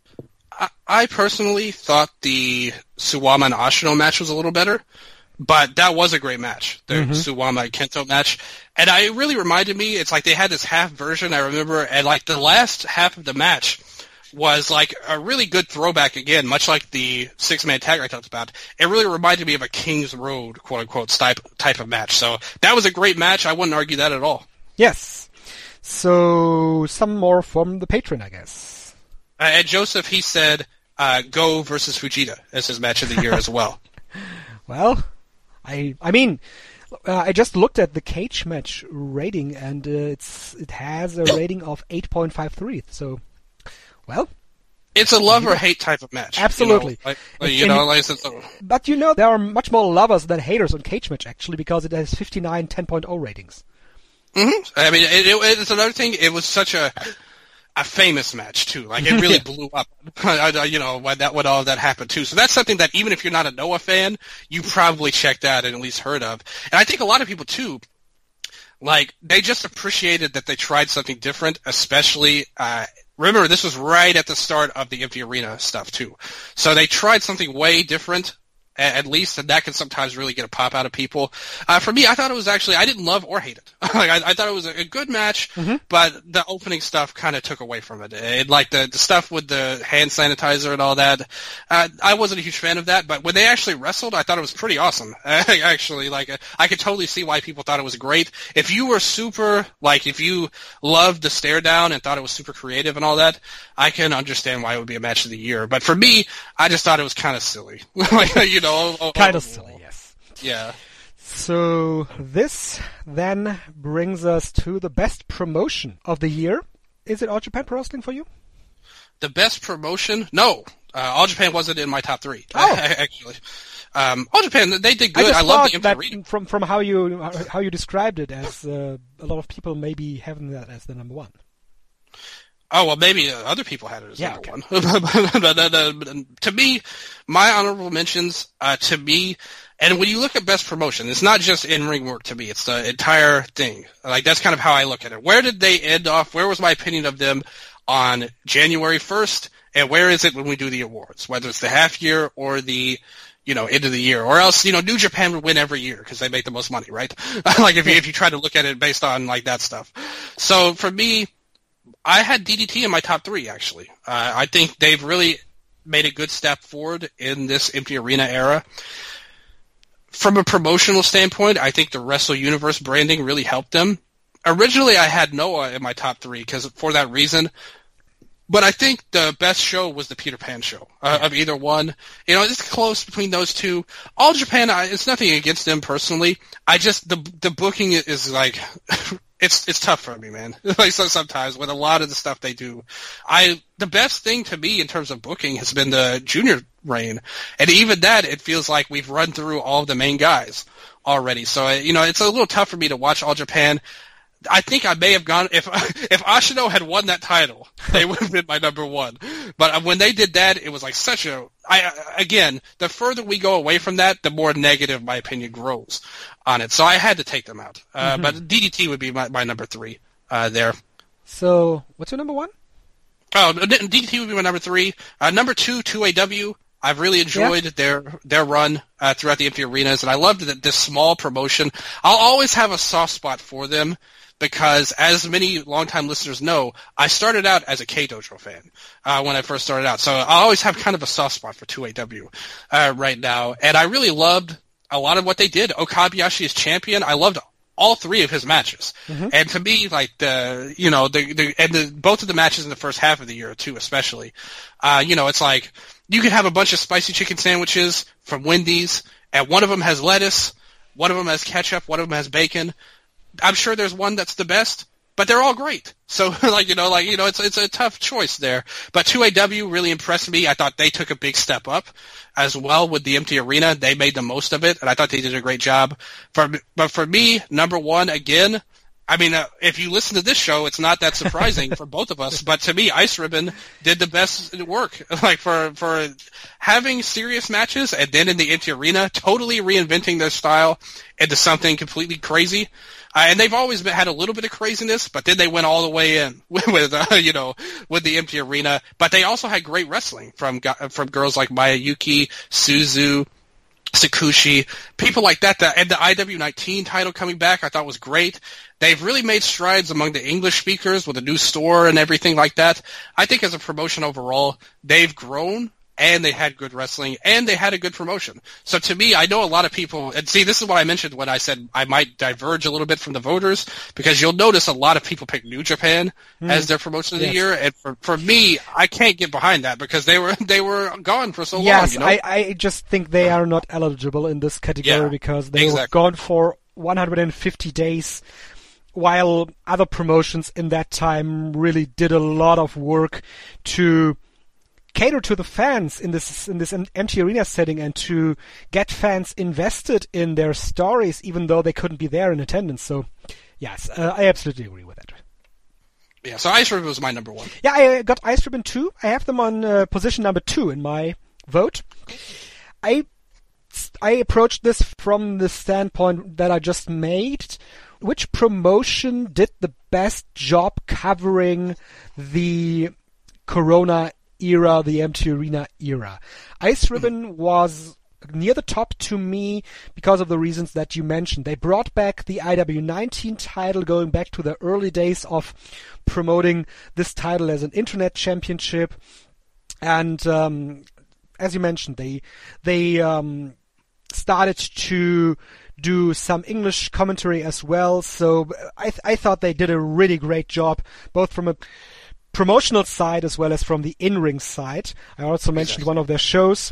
I personally thought the Suwama and Ashino match was a little better, but that was a great match, the Suwama and Kento match. And it really reminded me, it's like they had this half version, I remember, and like the last half of the match was like a really good throwback again, much like the 6-man tag I talked about. It really reminded me of a King's Road, quote-unquote, type of match. So that was a great match. I wouldn't argue that at all. Yes. So some more from the patron, I guess. And Joseph, he said, Go versus Fujita as his match of the year as well. Well, I mean, I just looked at the cage match rating, and it has a rating of 8.53. So, well, it's a love or hate type of match. Absolutely. But there are much more lovers than haters on cage match actually, because it has 59 10.0 ratings. Mm-hmm. I mean, it's another thing. It was such a famous match too. Like it really blew up. When all of that happened too. So that's something that even if you're not a Noah fan, you probably checked out and at least heard of. And I think a lot of people too, like they just appreciated that they tried something different. Especially, remember this was right at the start of the Empty Arena stuff too. So they tried something way different. At least, and that can sometimes really get a pop out of people. For me, I thought it was actually, I didn't love or hate it. I thought it was a good match, but the opening stuff kind of took away from it. And like the stuff with the hand sanitizer and all that, I wasn't a huge fan of that, but when they actually wrestled, I thought it was pretty awesome. Actually, like, I could totally see why people thought it was great. If you were if you loved the stare down and thought it was super creative and all that, I can understand why it would be a match of the year. But for me, I just thought it was kind of silly. Kind of silly, yes. Yeah. So this then brings us to the best promotion of the year. Is it All Japan Pro Wrestling for you? The best promotion? No. All Japan wasn't in my top 3. Oh. Actually. All Japan, they did good. I love the that from how you described it, as a lot of people maybe having that as the number 1. Oh, well, maybe other people had it as number 1. But to me, my honorable mentions, and when you look at best promotion, it's not just in-ring work to me. It's the entire thing. Like, that's kind of how I look at it. Where did they end off? Where was my opinion of them on January 1st? And where is it when we do the awards? Whether it's the half year or the end of the year, or else, New Japan would win every year because they make the most money, right? Like, if you try to look at it based on, like, that stuff. So, for me, I had DDT in my top 3, actually. I think they've really made a good step forward in this Empty Arena era. From a promotional standpoint, I think the Wrestle Universe branding really helped them. Originally, I had Noah in my top 3 for that reason. But I think the best show was the Peter Pan show of either one. It's close between those two. All Japan, it's nothing against them personally. I just the booking is like it's tough for me, man. Like so sometimes with a lot of the stuff they do, the best thing to me in terms of booking has been the junior reign, and even that it feels like we've run through all of the main guys already. So it's a little tough for me to watch All Japan. I think I may have gone if Ashino had won that title, they would have been my number one. But when they did that, it was like again, the further we go away from that, the more negative my opinion grows on it. So I had to take them out. But DDT would be my number 3 there. So what's your number 1? Oh, DDT would be my number 3. Number 2, 2AW. I've really enjoyed their run throughout the empty arenas, and I loved that this small promotion. I'll always have a soft spot for them because, as many longtime listeners know, I started out as a K-Dojo fan when I first started out. So I always have kind of a soft spot for 2AW right now, and I really loved a lot of what they did. Okabayashi is champion. I loved all 3 of his matches. And to me, like both of the matches in the first half of the year too, especially, it's like you could have a bunch of spicy chicken sandwiches from Wendy's, and one of them has lettuce, one of them has ketchup, one of them has bacon. I'm sure there's one that's the best, but they're all great. So it's a tough choice there. But 2AW really impressed me. I thought they took a big step up as well with the empty arena. They made the most of it, and I thought they did a great job. But for me, number 1 again. I mean, if you listen to this show, it's not that surprising for both of us. But to me, Ice Ribbon did the best work, like for having serious matches and then in the empty arena, totally reinventing their style into something completely crazy. And they've always had a little bit of craziness, but then they went all the way in with the empty arena. But they also had great wrestling from girls like Mayuki, Suzu, Sakushi, people like that. And the IW19 title coming back, I thought was great. They've really made strides among the English speakers with a new store and everything like that. I think as a promotion overall, they've grown, and they had good wrestling, and they had a good promotion. So to me, I know a lot of people, and see, this is what I mentioned when I said I might diverge a little bit from the voters, because you'll notice a lot of people pick New Japan as their promotion of the year, and for me, I can't get behind that, because they were gone for so long. Yes, I just think they are not eligible in this category, because they were gone for 150 days, while other promotions in that time really did a lot of work to cater to the fans in this empty arena setting and to get fans invested in their stories, even though they couldn't be there in attendance. So, yes, I absolutely agree with that. Yeah, so Ice Ribbon was my number 1. Yeah, I got Ice Ribbon too. I have them on position number 2 in my vote. I approached this from the standpoint that I just made. Which promotion did the best job covering the Corona era, the empty arena era? Ice Ribbon was near the top to me because of the reasons that you mentioned. They brought back the IW19 title, going back to the early days of promoting this title as an internet championship. And as you mentioned, they started to do some English commentary as well. So I thought they did a really great job, both from a promotional side as well as from the in-ring side. I also mentioned one of their shows,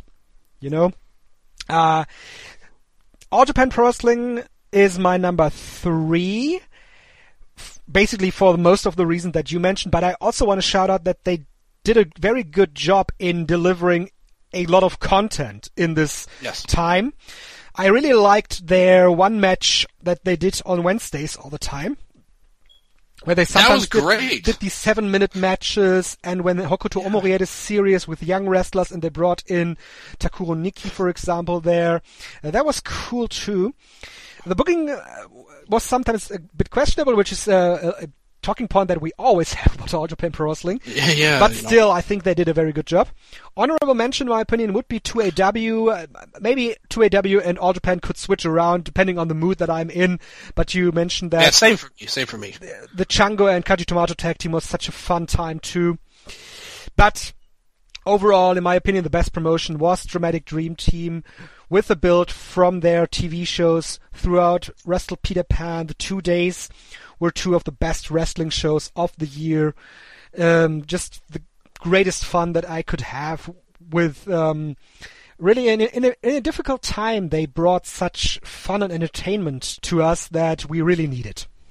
All Japan Pro Wrestling is my number 3, basically for most of the reasons that you mentioned, but I also want to shout out that they did a very good job in delivering a lot of content in this time. I really liked their one match that they did on Wednesdays all the time, where they sometimes did these 7-minute matches, and when Hokuto Omori had a series with young wrestlers and they brought in Takuro Niki, for example, there. That was cool too. The booking was sometimes a bit questionable, which is a talking point that we always have about All Japan Pro Wrestling. But still, I think they did a very good job. Honorable mention, in my opinion, would be 2AW. Maybe 2AW and All Japan could switch around depending on the mood that I'm in. But you mentioned that. Yeah, same for me. The Chango and Kaji Tomato tag team was such a fun time too. But overall, in my opinion, the best promotion was Dramatic Dream Team, with the build from their TV shows throughout Wrestle Peter Pan. The 2 days were 2 of the best wrestling shows of the year. Just the greatest fun that I could have with, really in a difficult time, they brought such fun and entertainment to us that we really needed.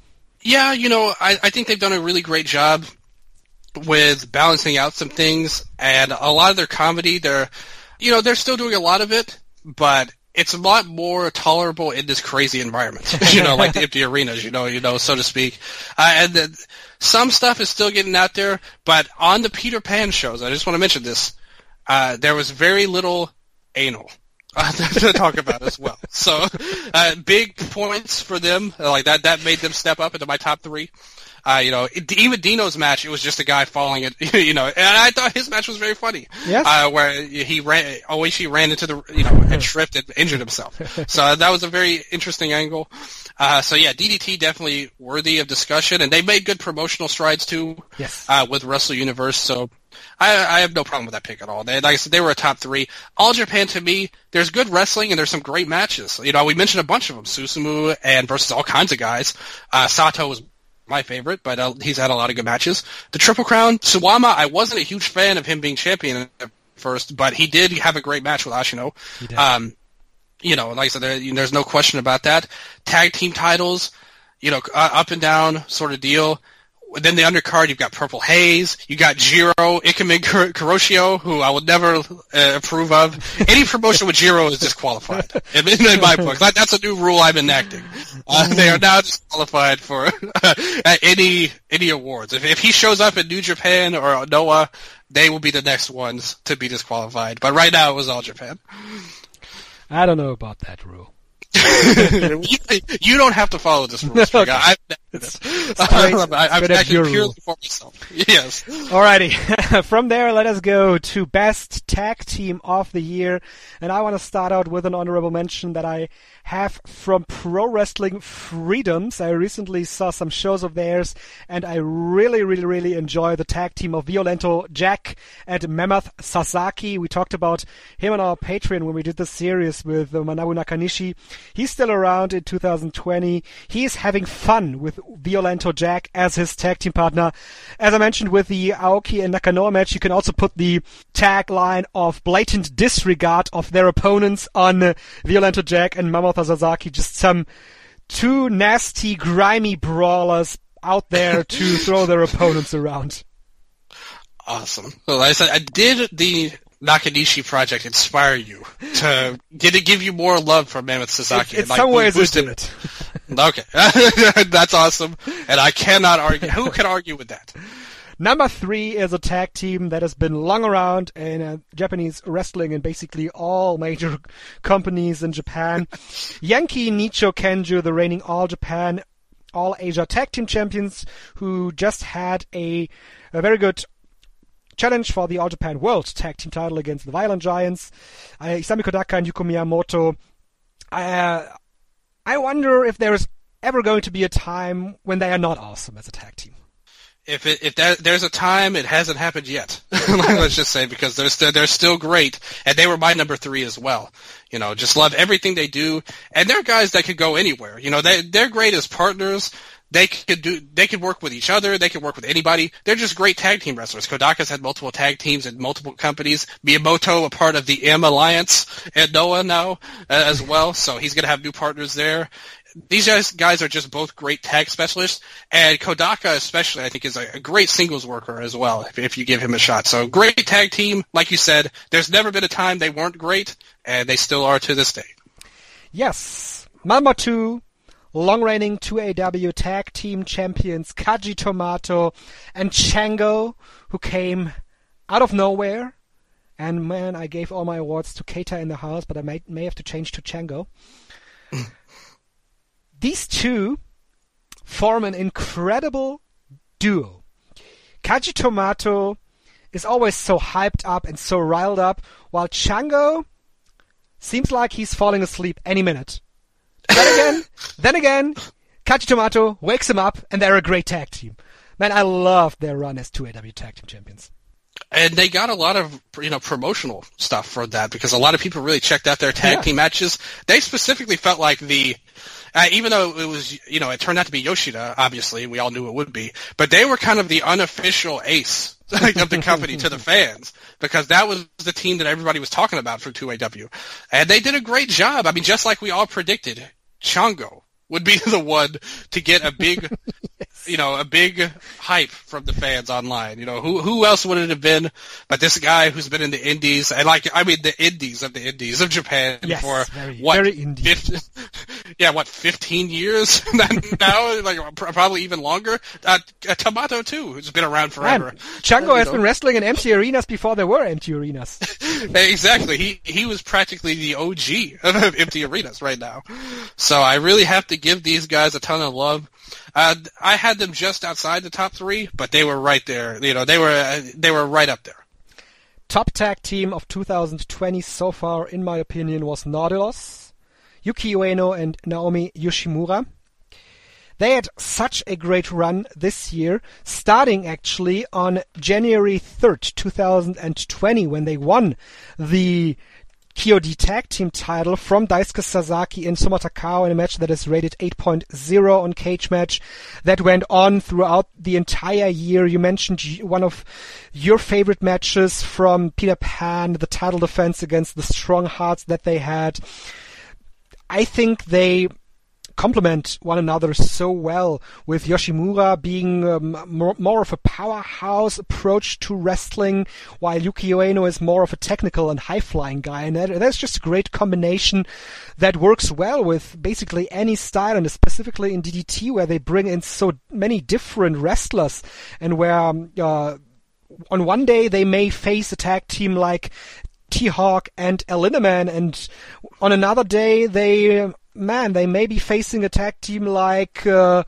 Yeah, I think they've done a really great job with balancing out some things, and a lot of their comedy, they're still doing a lot of it, but it's a lot more tolerable in this crazy environment, like the empty arenas, so to speak. And then some stuff is still getting out there, but on the Peter Pan shows, I just want to mention this, there was very little anal to talk about as well. So, big points for them, like that made them step up into my top 3. Even Dino's match, it was just a guy falling and I thought his match was very funny. Yes. Where he ran into the, and tripped and injured himself. So that was a very interesting angle. So yeah, DDT definitely worthy of discussion, and they made good promotional strides too. Yes. With Wrestle Universe, so I have no problem with that pick at all. Like I said, they were a top 3. All Japan, to me, there's good wrestling and there's some great matches. We mentioned a bunch of them, Susumu and versus all kinds of guys. Sato was my favorite, but he's had a lot of good matches. The Triple Crown, Suwama, I wasn't a huge fan of him being champion at first, but he did have a great match with Ashino. He did. Like I said, there's no question about that. Tag team titles, up and down sort of deal. Then the undercard, you've got Purple Haze, you got Jiro, Ikemen Kuroshio, who I would never approve of. Any promotion with Jiro is disqualified in my book. That's a new rule I'm enacting. They are now disqualified for any awards. If he shows up in New Japan or Noah, they will be the next ones to be disqualified. But right now, it was All Japan. I don't know about that rule. You don't have to follow this rule. Okay. I've actually purely for myself. Yes. Alrighty. From there, let us go to Best Tag Team of the Year. And I want to start out with an honorable mention that I have from Pro Wrestling Freedoms. I recently saw some shows of theirs, and I really, really, really enjoy the tag team of Violento Jack and Mammoth Sasaki. We talked about him on our Patreon when we did the series with Manabu Nakanishi. He's still around in 2020. He's having fun with Violento Jack as his tag team partner. As I mentioned with the Aoki and Nakanoa match, you can also put the tagline of blatant disregard of their opponents on Violento Jack and Mammoth Sasaki. Just some two nasty, grimy brawlers out there to throw their opponents around. Awesome. Well, like I said, did the Nakanishi project inspire you did it give you more love for Mammoth Sasaki? In some ways it did. Okay. That's awesome. And I cannot argue. Who can argue with that? Number 3 is a tag team that has been long around in Japanese wrestling in basically all major companies in Japan. Yankee Nicho Kenju, the reigning All Japan, All Asia Tag Team Champions, who just had a very good challenge for the All Japan World Tag Team title against the Violent Giants. Isami Kodaka and Yuko Miyamoto. I wonder if there is ever going to be a time when they are not awesome as a tag team. If there's a time, it hasn't happened yet. Let's just say, because they're still great, and they were my number 3 as well. Just love everything they do, and they're guys that could go anywhere. They're great as partners. They could work with each other. They could work with anybody. They're just great tag team wrestlers. Kodaka's had multiple tag teams in multiple companies. Miyamoto, a part of the M Alliance at Noah now as well, so he's gonna have new partners there. These guys are just both great tag specialists, and Kodaka especially, I think, is a great singles worker as well, if you give him a shot. So great tag team, like you said. There's never been a time they weren't great, and they still are to this day. Yes. Number 2, long-reigning 2AW Tag Team Champions Kaji Tomato and Chango, who came out of nowhere. And man, I gave all my awards to Keita in the house, but I may have to change to Chango. These two form an incredible duo. Kaji Tomato is always so hyped up and so riled up, while Chango seems like he's falling asleep any minute. Then again, Kaji Tomato wakes him up, and they're a great tag team. Man, I loved their run as 2AW Tag Team Champions. And they got a lot of, promotional stuff for that, because a lot of people really checked out their tag team matches. They specifically felt like even though it was, it turned out to be Yoshida, obviously, we all knew it would be, but they were kind of the unofficial ace of the company to the fans, because that was the team that everybody was talking about for 2AW. And they did a great job. I mean, just like we all predicted, Chango would be the one to get a big, yes. A big hype from the fans online. Who else would it have been but this guy who's been in the indies and the indies of Japan yes, for very indie. 15 years now, probably even longer. Tomato too, who's been around forever. Man, Chango has been wrestling in empty arenas before there were empty arenas. Exactly. He was practically the OG of empty arenas right now. So I really have to give these guys a ton of love. I had them just outside the top 3, but they were right there. They were right up there. Top tag team of 2020 so far, in my opinion, was Nautilus, Yuki Ueno and Naomi Yoshimura. They had such a great run this year, starting actually on January 3rd, 2020, when they won the KOD Tag Team title from Daisuke Sasaki and Soma Takao in a match that is rated 8.0 on Cage Match. That went on throughout the entire year. You mentioned one of your favorite matches from Peter Pan, the title defense against the Strong Hearts that they had. I think they complement one another so well, with Yoshimura being more of a powerhouse approach to wrestling, while Yuki Ueno is more of a technical and high-flying guy. And that's just a great combination that works well with basically any style, and specifically in DDT, where they bring in so many different wrestlers, and where on one day they may face a tag team like T-Hawk and El Lindemann, and on another day they may be facing a tag team like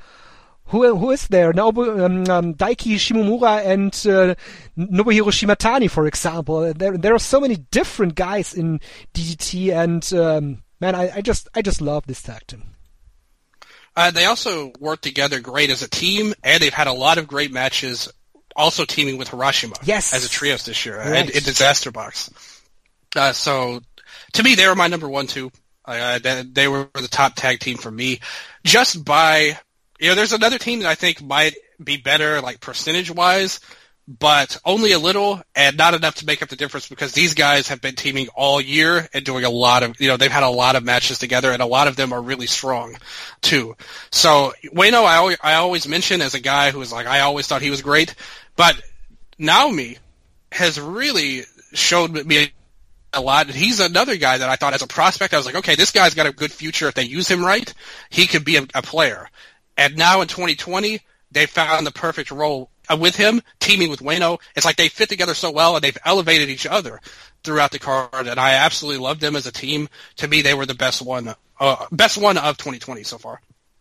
who is there? Daiki Shimomura and Nobuhiro Shimatani, for example. There are so many different guys in DDT, and I just love this tag team. They also work together great as a team, and they've had a lot of great matches, also teaming with Hiroshima as a trios this year in Disaster Box. So, to me, they were my number 1, too. They were the top tag team for me. Just by, there's another team that I think might be better, percentage-wise, but only a little and not enough to make up the difference, because these guys have been teaming all year and doing a lot of, they've had a lot of matches together, and a lot of them are really strong, too. So, Ueno, I always mention as a guy who was I always thought he was great, but Naomi has really showed me a lot. He's another guy that I thought as a prospect, I was okay, this guy's got a good future. If they use him right, he could be a player. And now in 2020, they found the perfect role with him, teaming with Ueno. It's they fit together so well, and they've elevated each other throughout the card, and I absolutely loved them as a team. To me, they were the best one of 2020 so far.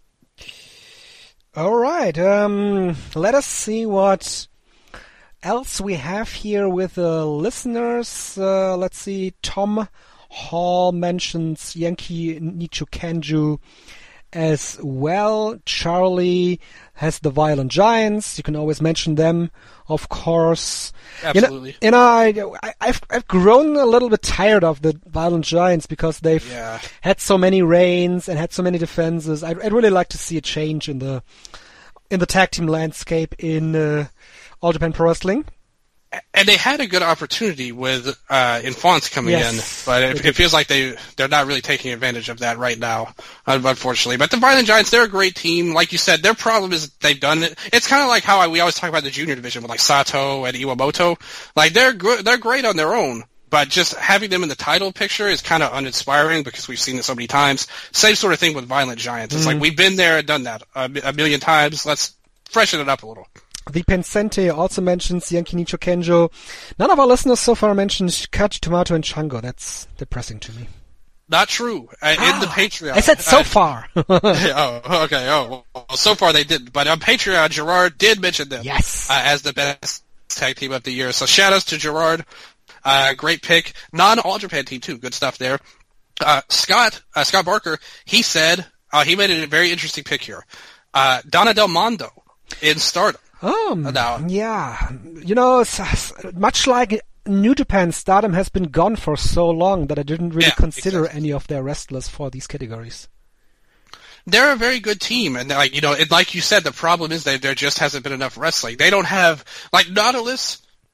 All right. Let us see what else we have here with the listeners. Let's see. Tom Hall mentions Yankee Nichukenju as well. Charlie has the Violent Giants. You can always mention them, of course. Absolutely. I've grown a little bit tired of the Violent Giants, because they've had so many reigns and had so many defenses. I'd really like to see a change in the tag team landscape in All Japan Pro Wrestling. And they had a good opportunity with Infants coming in, but it feels like they're not really taking advantage of that right now, unfortunately. But the Violent Giants, they're a great team. Like you said, their problem is they've done it. It's kind of like how we always talk about the junior division with Sato and Iwamoto. They're great on their own, but just having them in the title picture is kind of uninspiring, because we've seen it so many times. Same sort of thing with Violent Giants. It's we've been there and done that a million times. Let's freshen it up a little. The Pensente also mentions Yankee Nichukenjo. None of our listeners so far mentioned Kaji Tomato and Chango. That's depressing to me. Not true. In the Patreon. I said so far. Okay. Well, so far they didn't. But on Patreon, Gerard did mention them as the best tag team of the year. So shout-outs to Gerard. Great pick. Non-All Japan team, too. Good stuff there. Scott Barker, he said, he made a very interesting pick here. Donna Del Mondo in Stardom. Yeah. Much like New Japan, Stardom has been gone for so long that I didn't really consider any of their wrestlers for these categories. They're a very good team, and like you said, the problem is there just hasn't been enough wrestling. They don't have, Nautilus,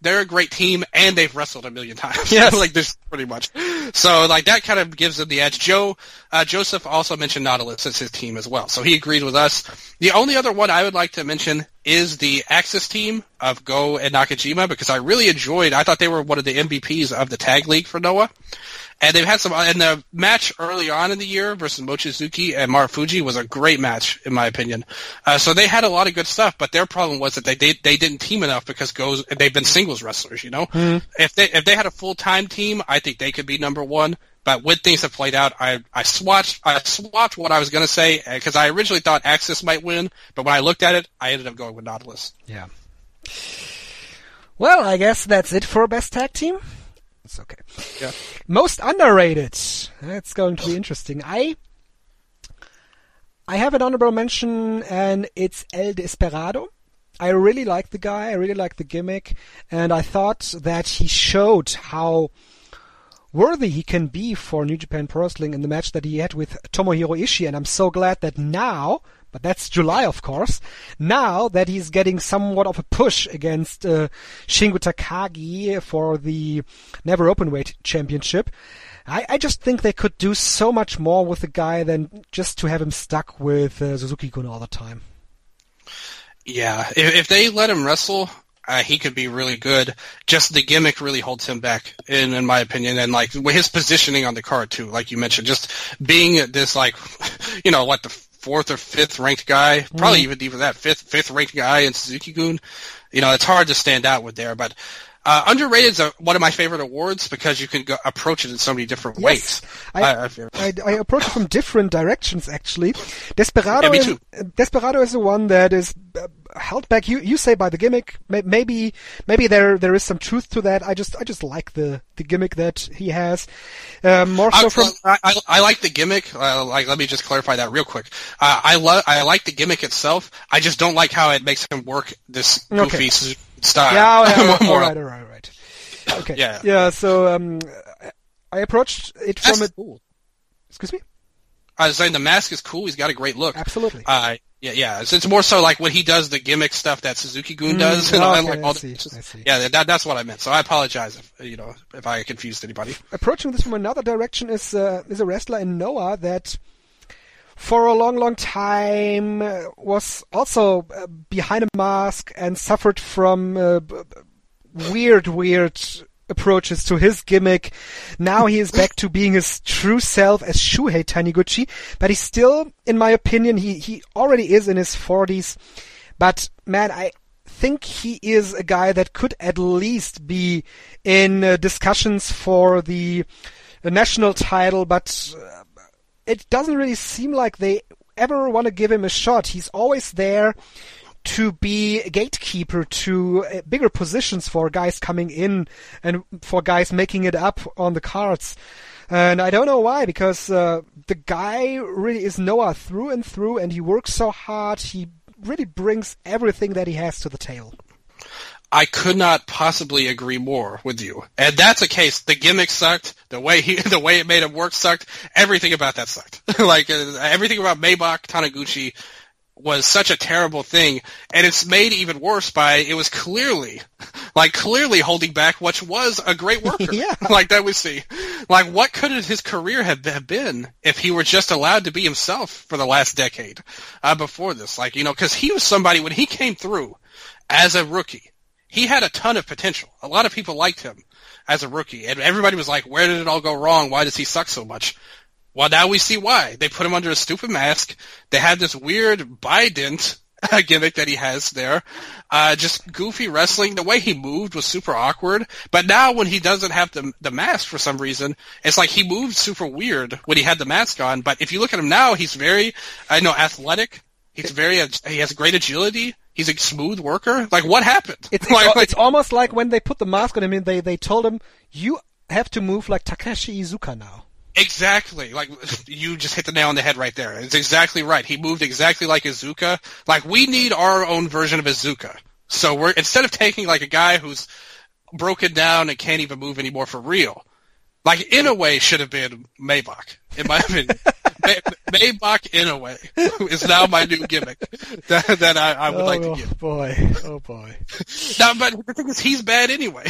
they're a great team, and they've wrestled a million times. Yes. Like, this pretty much. So, like, that kind of gives them the edge. Joseph also mentioned Nautilus as his team as well, so he agreed with us. The only other one I would like to mention is the Axis team of Go and Nakajima, because I thought they were one of the MVPs of the tag league for Noah. And they've had and the match early on in the year versus Mochizuki and Marufuji was a great match, in my opinion. So they had a lot of good stuff, but their problem was that they didn't team enough because they've been singles wrestlers, you know? Mm. If they had a full-time team, I think they could be number one. But when things have played out, I swapped what I was going to say, because I originally thought Axis might win, but when I looked at it, I ended up going with Nautilus. Yeah. Well, I guess that's it for Best Tag Team. It's okay. Yeah. Most underrated. That's going to be interesting. I have an honorable mention, and it's El Desperado. I really like the guy. I really like the gimmick, and I thought that he showed how worthy he can be for New Japan Pro Wrestling in the match that he had with Tomohiro Ishii, and I'm so glad that now, but that's July, of course, now that he's getting somewhat of a push against Shingo Takagi for the Never Openweight Championship. I just think they could do so much more with the guy than just to have him stuck with Suzuki-kun all the time. Yeah, if they let him wrestle, he could be really good. Just the gimmick really holds him back, in my opinion, and like his positioning on the card too, like you mentioned, just being this like, the fourth or fifth ranked guy, probably even that fifth ranked guy in Suzuki-gun. It's hard to stand out with there, but underrated is one of my favorite awards because you can approach it in so many different ways. I approach it from different directions, actually. Desperado, me too. Desperado is the one that is held back. You say by the gimmick. Maybe there is some truth to that. I just like the gimmick that he has. More so I like the gimmick. Let me just clarify that real quick. I like the gimmick itself. I just don't like how it makes him work this goofy style. Yeah, all right. Okay. Yeah. So I approached it from cool. Excuse me? I was saying the mask is cool. He's got a great look. Absolutely. Yeah. It's more so like when he does the gimmick stuff that Suzuki-gun does. I see. Yeah, that's what I meant. So I apologize if I confused anybody. Approaching this from another direction is a wrestler in Noah that for a long, long time was also behind a mask and suffered from weird approaches to his gimmick. Now he is back to being his true self as Shuhei Taniguchi, but he's still, in my opinion, he already is in his 40s. But man, I think he is a guy that could at least be in discussions for the national title, but it doesn't really seem like they ever want to give him a shot. He's always there to be a gatekeeper to bigger positions for guys coming in and for guys making it up on the cards. And I don't know why, because the guy really is Noah through and through, and he works so hard. He really brings everything that he has to the table. I could not possibly agree more with you. And that's a case. The gimmick sucked. The way it made him work sucked. Everything about that sucked. Everything about Maybach Taniguchi was such a terrible thing, and it's made even worse by it was clearly holding back what was a great worker. Yeah. That we see. What could his career have been if he were just allowed to be himself for the last decade before this? Because he was somebody, when he came through as a rookie, he had a ton of potential. A lot of people liked him as a rookie, and everybody was like, where did it all go wrong? Why does he suck so much? Well, now we see why. They put him under a stupid mask. They had this weird Bident gimmick that he has there. Just goofy wrestling. The way he moved was super awkward. But now when he doesn't have the mask for some reason, it's like he moved super weird when he had the mask on. But if you look at him now, he's very, athletic. He has great agility. He's a smooth worker. What happened? It's almost like when they put the mask on him, they told him, you have to move like Takashi Iizuka now. Exactly. You just hit the nail on the head right there. It's exactly right. He moved exactly like Iizuka. We need our own version of Iizuka. So instead of taking a guy who's broken down and can't even move anymore for real, in a way should have been Maybach, in my opinion. Maybach Inoue is now my new gimmick that I would like to give. Oh boy. No, but the thing is, he's bad anyway.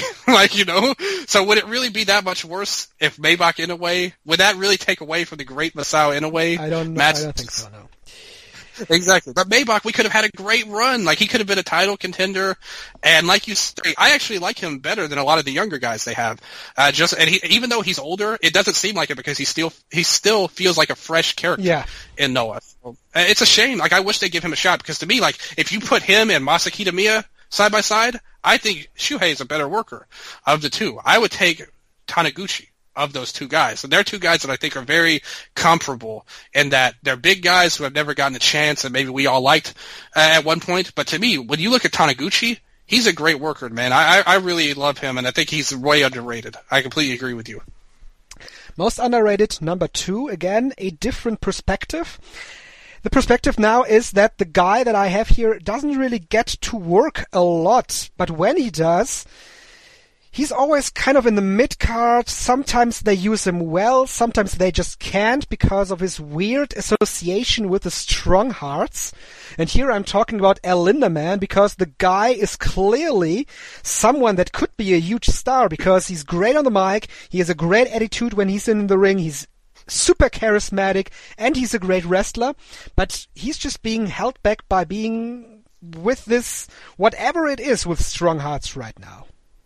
So would it really be that much worse if Maybach Inoue, would that really take away from the great Masao Inoue match? I don't think so, no. Exactly. But Maybach, we could have had a great run. Like, he could have been a title contender. And like you say, I actually like him better than a lot of the younger guys they have. Even though he's older, it doesn't seem like it because he still feels like a fresh character in Noah. So, it's a shame. Like, I wish they'd give him a shot because to me, like, if you put him and Masaki Tamiya side by side, I think Shuhei is a better worker of the two. I would take Taniguchi of those two guys. And they're two guys that I think are very comparable in that they're big guys who have never gotten a chance and maybe we all liked at one point. But to me, when you look at Taniguchi, he's a great worker, man. I really love him, and I think he's way underrated. I completely agree with you. Most underrated, number 2, again, a different perspective. The perspective now is that the guy that I have here doesn't really get to work a lot, but when he does, he's always kind of in the mid-card. Sometimes they use him well, sometimes they just can't because of his weird association with the Strong Hearts. And here I'm talking about El Lindaman because the guy is clearly someone that could be a huge star because he's great on the mic, he has a great attitude when he's in the ring, he's super charismatic, and he's a great wrestler, but he's just being held back by being with this, whatever it is with Strong Hearts right now.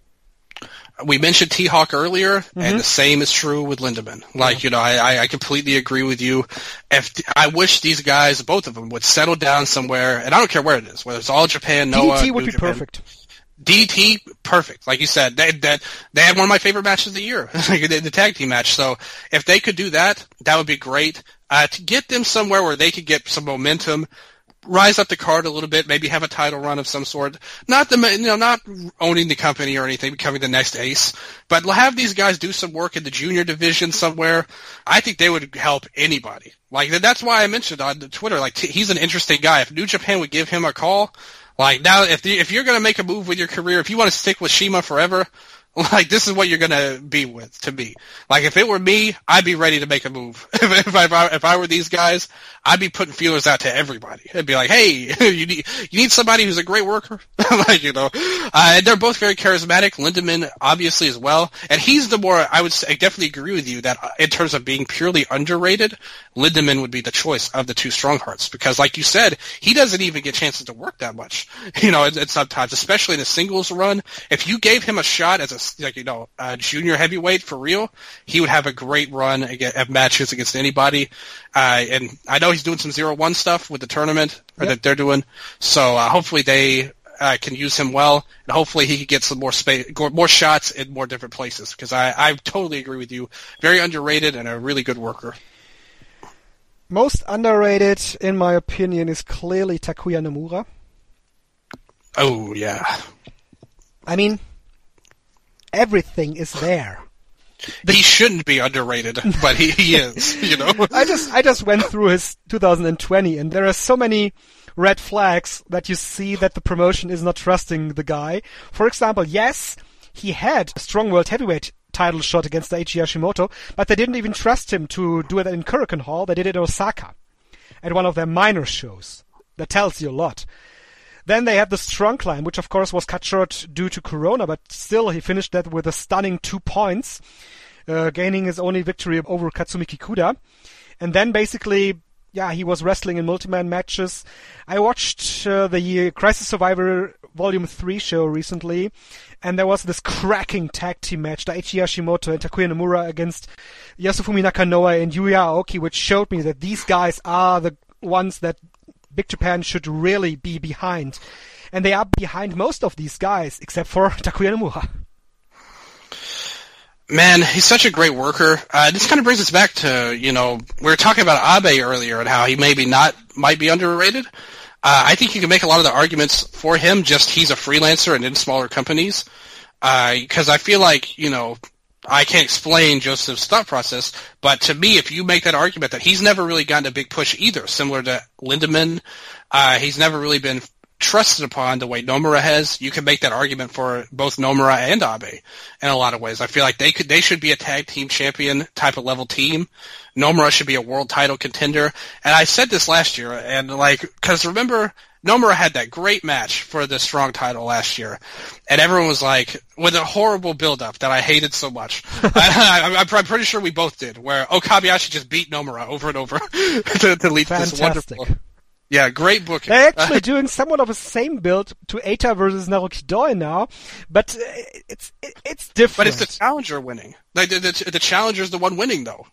We mentioned T-Hawk earlier, and the same is true with Lindaman. Like, I completely agree with you. I wish these guys, both of them, would settle down somewhere, and I don't care where it is, whether it's All Japan, Noah, DDT would be Japan. perfect. DDT, perfect. Like you said, they had one of my favorite matches of the year, the tag team match. So if they could do that, that would be great. To get them somewhere where they could get some momentum, rise up the card a little bit, maybe have a title run of some sort. Not owning the company or anything, becoming the next ace, but have these guys do some work in the junior division somewhere. I think they would help anybody. Like, that's why I mentioned on Twitter, like, he's an interesting guy. If New Japan would give him a call, like, now, if you're going to make a move with your career, if you want to stick with CIMA forever, like, this is what you're going to be with, to me. Like, if it were me, I'd be ready to make a move. If I were these guys, I'd be putting feelers out to everybody. I'd be like, hey, you need somebody who's a great worker? Like, and they're both very charismatic. Lindaman, obviously, as well. And he's the more, I definitely agree with you that in terms of being purely underrated, Lindaman would be the choice of the two Strong Hearts. Because, like you said, he doesn't even get chances to work that much. It's sometimes, especially in a singles run. If you gave him a shot as a junior heavyweight for real, he would have a great run at matches against anybody. And I know he's doing some 0-1 stuff with the tournament that they're doing. So hopefully they can use him well, and hopefully he can get some more space, more shots in more different places. Because I totally agree with you. Very underrated and a really good worker. Most underrated, in my opinion, is clearly Takuya Nomura. Oh, yeah. I mean, everything is there. He shouldn't be underrated, but he is, I just went through his 2020, and there are so many red flags that you see that the promotion is not trusting the guy. For example, yes, he had a strong world heavyweight title shot against Daichi Hashimoto, but they didn't even trust him to do it in Korakuen Hall. They did it in Osaka at one of their minor shows. That tells you a lot. Then they had the Strong Climb, which of course was cut short due to Corona, but still he finished that with a stunning 2 points, gaining his only victory over Katsumi Kikuta. And then basically, he was wrestling in multi-man matches. I watched the Crisis Survivor Volume 3 show recently, and there was this cracking tag team match, Daichi Hashimoto and Takuya Nomura against Yasufumi Nakanoa and Yuya Aoki, which showed me that these guys are the ones that Big Japan should really be behind. And they are behind most of these guys, except for Takuya Nomura. Man, he's such a great worker. This kind of brings us back to, we were talking about Abe earlier and how he might be underrated. I think you can make a lot of the arguments for him, just he's a freelancer and in smaller companies. Because I feel like, I can't explain Joseph's thought process, but to me, if you make that argument that he's never really gotten a big push either, similar to Lindaman, he's never really been trusted upon the way Nomura has, you can make that argument for both Nomura and Abe in a lot of ways. I feel like they should be a tag team champion type of level team. Nomura should be a world title contender. And I said this last year, and because remember, Nomura had that great match for the strong title last year, and everyone was like, with a horrible build-up that I hated so much. I'm pretty sure we both did, where Okabayashi just beat Nomura over and over to lead to this wonderful... Yeah, great booking. They're actually doing somewhat of a same build to Eita versus Naruki Doi now, but it's different. But it's the challenger winning. Like the challenger's the one winning, though.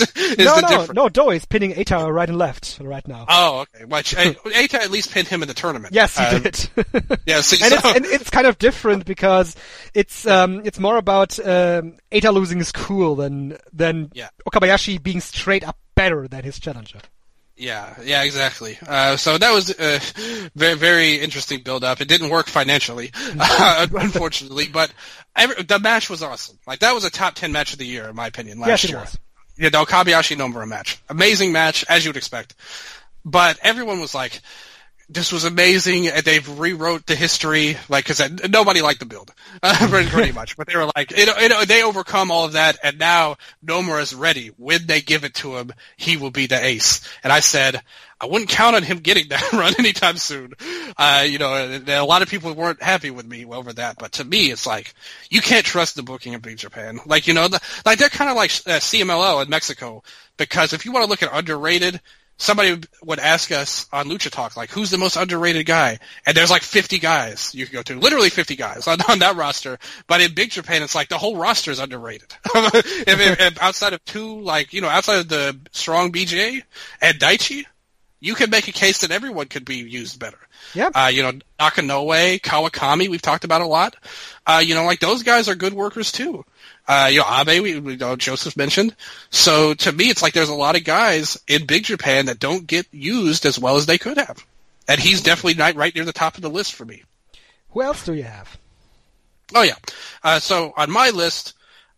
No, Doi is pinning Eita right and left right now. Oh, okay. Well, Eita at least pinned him in the tournament. Yes, he did. Yeah, and it's kind of different because it's more about Eita losing his cool than Okabayashi being straight up better than his challenger. Yeah, exactly. So that was a very, very interesting build-up. It didn't work financially, unfortunately, but the match was awesome. Like, that was a top 10 match of the year, in my opinion, last year. Yes, it was. Yeah, the Okabayashi Nomura match. Amazing match, as you would expect. But everyone was like, this was amazing, and they've rewrote the history, like, because nobody liked the build, pretty much. But they were like, they overcome all of that, and now Nomura is ready. When they give it to him, he will be the ace. And I said, I wouldn't count on him getting that run anytime soon. A lot of people weren't happy with me over that, but to me, it's like, you can't trust the booking of Big Japan. Like, they're kind of like CMLL in Mexico, because if you want to look at underrated, somebody would ask us on Lucha Talk, like, who's the most underrated guy? And there's like 50 guys you can go to. Literally 50 guys on that roster. But in Big Japan, it's like the whole roster is underrated. if outside of outside of the strong BJ and Daichi, you can make a case that everyone could be used better. Yep. Nakanoe, Kawakami, we've talked about a lot. Those guys are good workers too. Abe, Joseph mentioned. So to me, it's like there's a lot of guys in Big Japan that don't get used as well as they could have. And he's definitely right near the top of the list for me. Who else do you have? Oh, yeah. So on my list,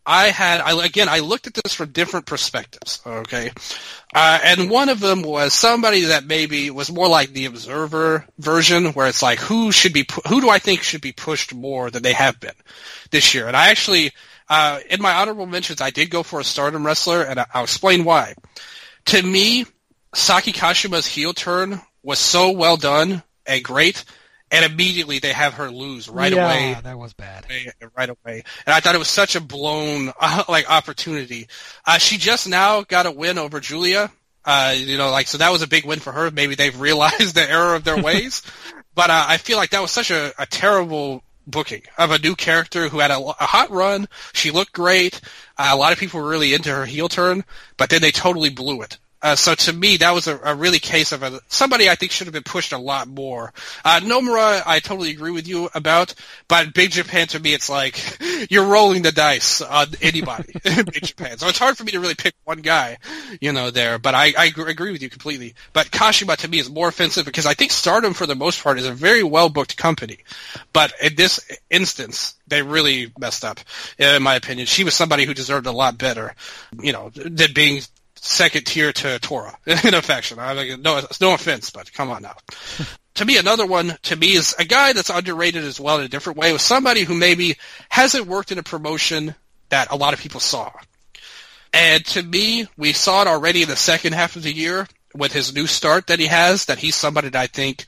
I looked at this from different perspectives, okay? And one of them was somebody that maybe was more like the observer version, where it's like, who do I think should be pushed more than they have been this year? And I actually, in my honorable mentions, I did go for a Stardom wrestler, and I'll explain why. To me, Saki Kashima's heel turn was so well done and great, and immediately they have her lose right away. Yeah, that was bad. Right away. And I thought it was such a blown opportunity. She just now got a win over Julia. So that was a big win for her. Maybe they've realized the error of their ways. But I feel like that was such a terrible booking of a new character who had a hot run. She looked great. A lot of people were really into her heel turn, but then they totally blew it. So to me, that was a really case of somebody I think should have been pushed a lot more. Nomura, I totally agree with you about, but Big Japan, to me, it's like you're rolling the dice on anybody in Big Japan. So it's hard for me to really pick one guy, there, but I agree with you completely. But Kashima, to me, is more offensive because I think Stardom, for the most part, is a very well-booked company. But in this instance, they really messed up, in my opinion. She was somebody who deserved a lot better, than being second tier to Tora in a faction. No offense, but come on now. To me, another one is a guy that's underrated as well in a different way, with somebody who maybe hasn't worked in a promotion that a lot of people saw. And to me, we saw it already in the second half of the year with his new start that he has, that he's somebody that I think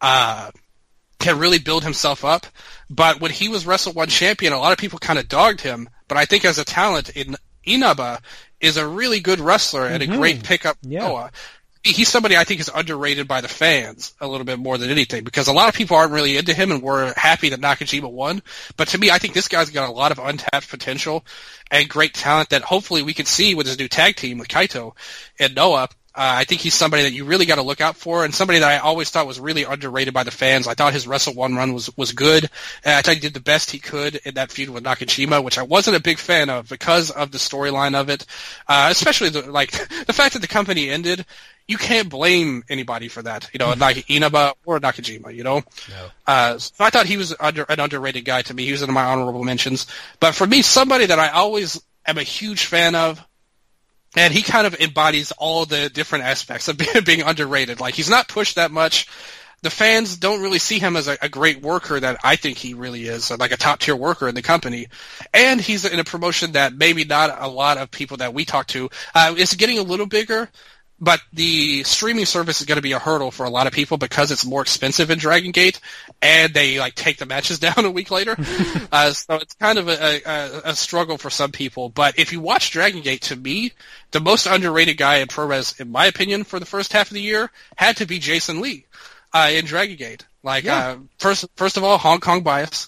can really build himself up. But when he was Wrestle One champion, a lot of people kind of dogged him. But I think as a talent, Inaba is a really good wrestler and a great pickup. Yeah. Noah. He's somebody I think is underrated by the fans a little bit more than anything, because a lot of people aren't really into him and were happy that Nakajima won. But to me, I think this guy's got a lot of untapped potential and great talent that hopefully we can see with his new tag team with Kaito and Noah. I think he's somebody that you really got to look out for, and somebody that I always thought was really underrated by the fans. I thought his Wrestle One run was good. I thought he did the best he could in that feud with Nakajima, which I wasn't a big fan of because of the storyline of it, especially the fact that the company ended. You can't blame anybody for that, like Inaba or Nakajima, No. So I thought he was an underrated guy to me. He was in my honorable mentions. But for me, somebody that I always am a huge fan of, and he kind of embodies all the different aspects of being underrated. Like, he's not pushed that much. the fans don't really see him as a great worker that I think he really is, like a top-tier worker in the company. And he's in a promotion that maybe not a lot of people that we talk to. It's getting a little bigger, but the streaming service is going to be a hurdle for a lot of people because it's more expensive in Dragon Gate, and they take the matches down a week later. So it's kind of a struggle for some people. But if you watch Dragon Gate, to me, the most underrated guy in Pro-Res, in my opinion, for the first half of the year, had to be Jason Lee. In Dragon Gate. First of all, Hong Kong bias,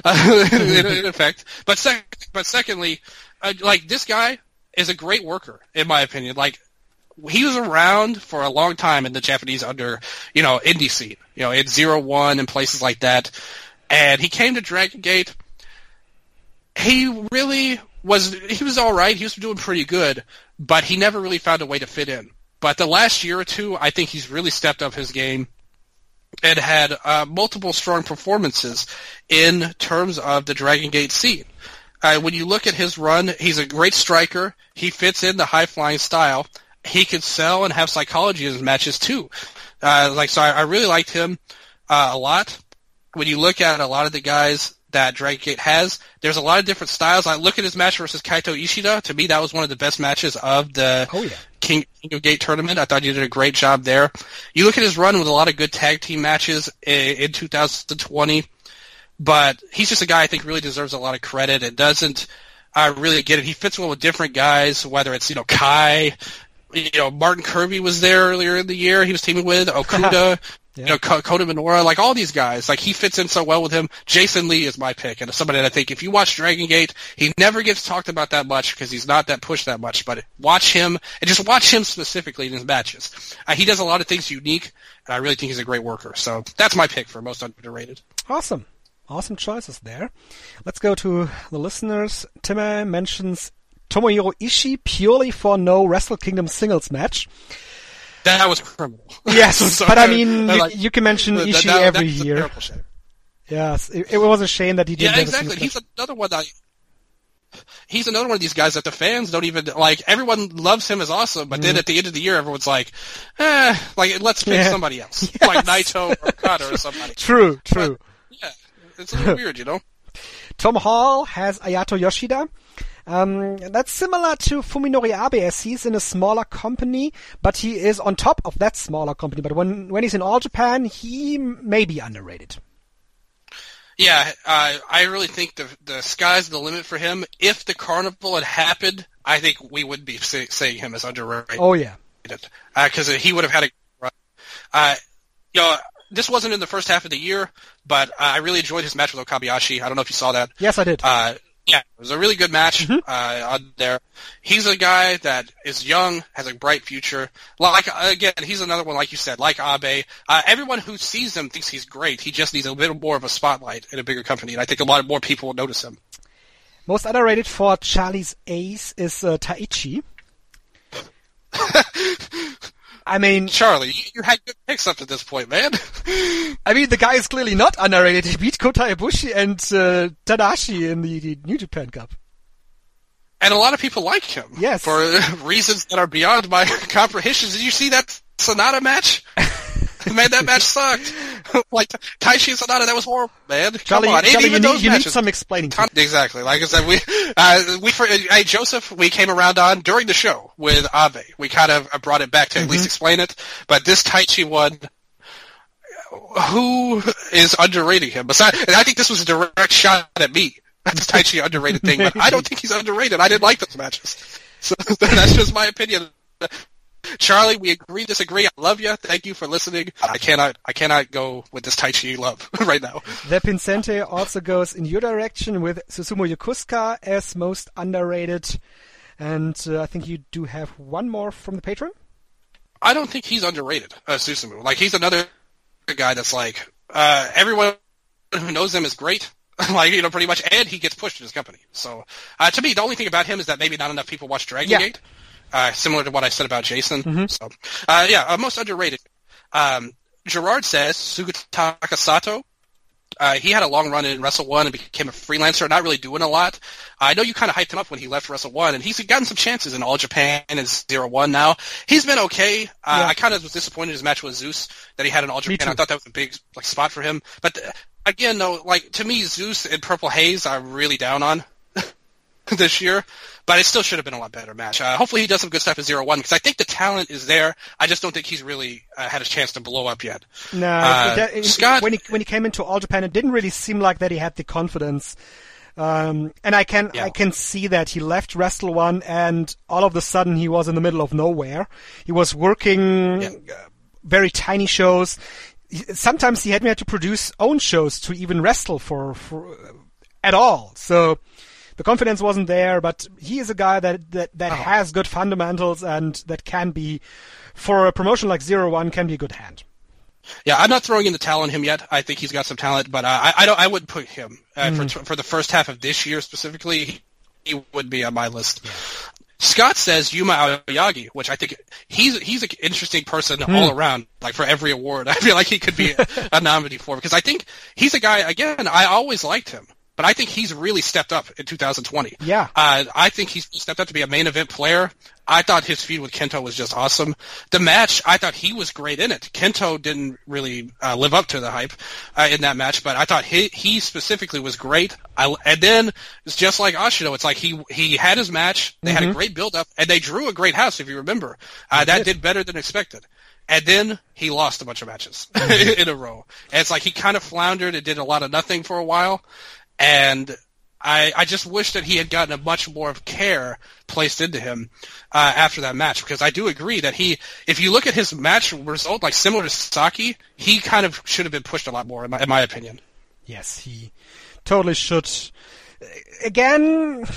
in effect. But secondly, this guy is a great worker, in my opinion. He was around for a long time in the Japanese indie scene, in 0-1 and places like that. And he came to Dragon Gate. He was alright. He was doing pretty good, but he never really found a way to fit in. But the last year or two, I think he's really stepped up his game and had multiple strong performances in terms of the Dragon Gate scene. When you look at his run, he's a great striker. He fits in the high-flying style. He can sell and have psychology in his matches, too. So I really liked him a lot. When you look at a lot of the guys that Dragon Gate has, there's a lot of different styles. I look at his match versus Kaito Ishida. To me, that was one of the best matches of the King of Gate tournament. I thought he did a great job there. You look at his run with a lot of good tag team matches in 2020, but he's just a guy I think really deserves a lot of credit and doesn't really get it. He fits well with different guys, whether it's, Kai, Martin Kirby was there earlier in the year. He was teaming with Okuda. Kota Minoura, all these guys, he fits in so well with him. Jason Lee is my pick, and somebody that I think if you watch Dragon Gate, he never gets talked about that much because he's not that pushed that much, but watch him, and just watch him specifically in his matches. He does a lot of things unique, and I really think he's a great worker, so that's my pick for most underrated. Awesome choices there. Let's go to the listeners. Timmer mentions Tomohiro Ishii purely for no Wrestle Kingdom singles match. That was criminal. Yes, but I mean, you can mention Ishii every year. Yes, it was a shame that he didn't. Yeah, exactly. He's another one of these guys that the fans don't even like. Everyone loves him as awesome, but then at the end of the year, everyone's let's pick somebody else, like Naito or Okada or somebody. True. But, it's a little weird, Tom Hall has Ayato Yoshida. That's similar to Fuminori Abe, as he's in a smaller company, but he is on top of that smaller company. But when he's in All Japan, he may be underrated. Yeah, I really think the sky's the limit for him. If the Carnival had happened, I think we would be saying him as underrated. Oh, yeah. Because he would have had a run. This wasn't in the first half of the year, but I really enjoyed his match with Okabayashi. I don't know if you saw that. Yes, I did. Yeah, it was a really good match on there. He's a guy that is young, has a bright future. Again, he's another one, like you said, like Abe. Everyone who sees him thinks he's great. He just needs a little more of a spotlight in a bigger company, and I think a lot more people will notice him. Most underrated for Charlie's ace is Taichi. I mean, Charlie, you had good picks up to this point, man. I mean, the guy is clearly not underrated. He beat Kota Ibushi and Tadashi in the New Japan Cup. And a lot of people like him. Yes. For reasons that are beyond my comprehension. Did you see that Sonata match? Man, that match sucked. Taichi and Sonata, that was horrible, man. Charlie, come on. Charlie, even you need some explaining. Exactly. Like I said, Joseph, we came around on during the show with Abe. We kind of brought it back to at least explain it. But this Taichi one, who is underrating him? And I think this was a direct shot at me. This Taichi underrated thing, but I don't think he's underrated. I didn't like those matches. So that's just my opinion. Charlie, we agree, disagree. I love you. Thank you for listening. I cannot go with this Taichi love right now. The Pincente also goes in your direction with Susumu Yokosuka as most underrated. And I think you do have one more from the patron. I don't think he's underrated, Susumu. He's another guy that's everyone who knows him is great. Pretty much, and he gets pushed in his company. So, to me, the only thing about him is that maybe not enough people watch Dragon Gate. Similar to what I said about Jason. So, most underrated. Gerard says Sugataka Sato. He had a long run in Wrestle 1 and became a freelancer, not really doing a lot. I know you kind of hyped him up when he left Wrestle 1, and he's gotten some chances in All Japan and 0-1 now. He's been okay. I kind of was disappointed in his match with Zeus that he had in All Japan. I thought that was a big spot for him. But again, though, to me, Zeus and Purple Haze I'm really down on this year. But it still should have been a lot better match. Hopefully he does some good stuff at 0-1 because I think the talent is there. I just don't think he's really had a chance to blow up yet. No, Scott, when he came into All Japan, it didn't really seem like that he had the confidence. And I can see that he left Wrestle 1 and all of a sudden he was in the middle of nowhere. He was working very tiny shows. Sometimes he had to produce own shows to even wrestle for at all. So the confidence wasn't there, but he is a guy that has good fundamentals and that can be, for a promotion like 0-1, can be a good hand. Yeah, I'm not throwing in the towel on him yet. I think he's got some talent, but I wouldn't put him for the first half of this year specifically. He would be on my list. Yeah. Scott says Yuma Aoyagi, which I think he's an interesting person all around. Like for every award, I feel like he could be a nominee for, because I think he's a guy. Again, I always liked him. But I think he's really stepped up in 2020. Yeah. I think he's stepped up to be a main event player. I thought his feud with Kento was just awesome. The match, I thought he was great in it. Kento didn't really live up to the hype in that match, but I thought he specifically was great. And then it's just like Ashino. It's like he had his match. They had a great build-up, and they drew a great house, if you remember. That did better than expected. And then he lost a bunch of matches in a row. And it's like he kind of floundered and did a lot of nothing for a while. And I just wish that he had gotten a much more of care placed into him after that match, because I do agree that if you look at his match result, like similar to Sasaki, he kind of should have been pushed a lot more, in my opinion. Yes, he totally should. Again,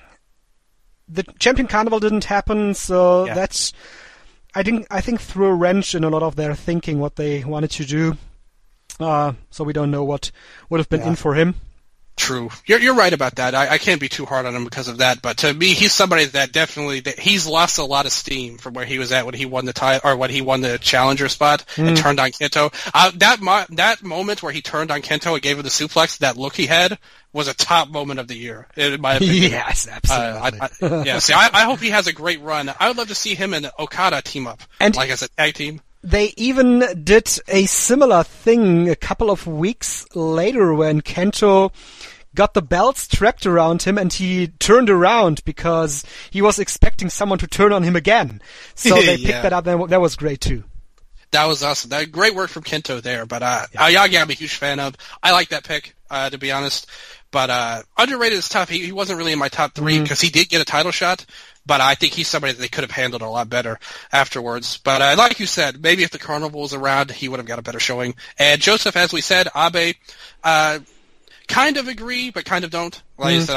the Champion Carnival didn't happen, so that's I think threw a wrench in a lot of their thinking, what they wanted to do. So we don't know what would have been in for him. True. You're right about that. I can't be too hard on him because of that. But to me, he's somebody that definitely he's lost a lot of steam from where he was at when he won the title, or when he won the challenger spot and turned on Kento. That moment where he turned on Kento and gave him the suplex, that look he had was a top moment of the year, in my opinion. Yes, absolutely. I hope he has a great run. I would love to see him and Okada team up, and like I said, tag team. They even did a similar thing a couple of weeks later when Kento got the belt strapped around him and he turned around because he was expecting someone to turn on him again. So they picked that up, and that was great too. That was awesome. Great work from Kento there. But Aoyagi I'm a huge fan of. I like that pick, to be honest. But underrated is tough. He wasn't really in my top three because he did get a title shot. But I think he's somebody that they could have handled a lot better afterwards. But like you said, maybe if the Carnival was around, he would have got a better showing. And Joseph, as we said, Abe, kind of agree, but kind of don't. Like I said,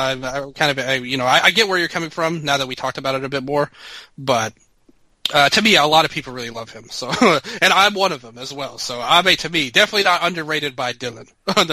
I get where you're coming from now that we talked about it a bit more. But to me, a lot of people really love him. So, and I'm one of them as well. So Abe, to me, definitely not underrated by Dylan.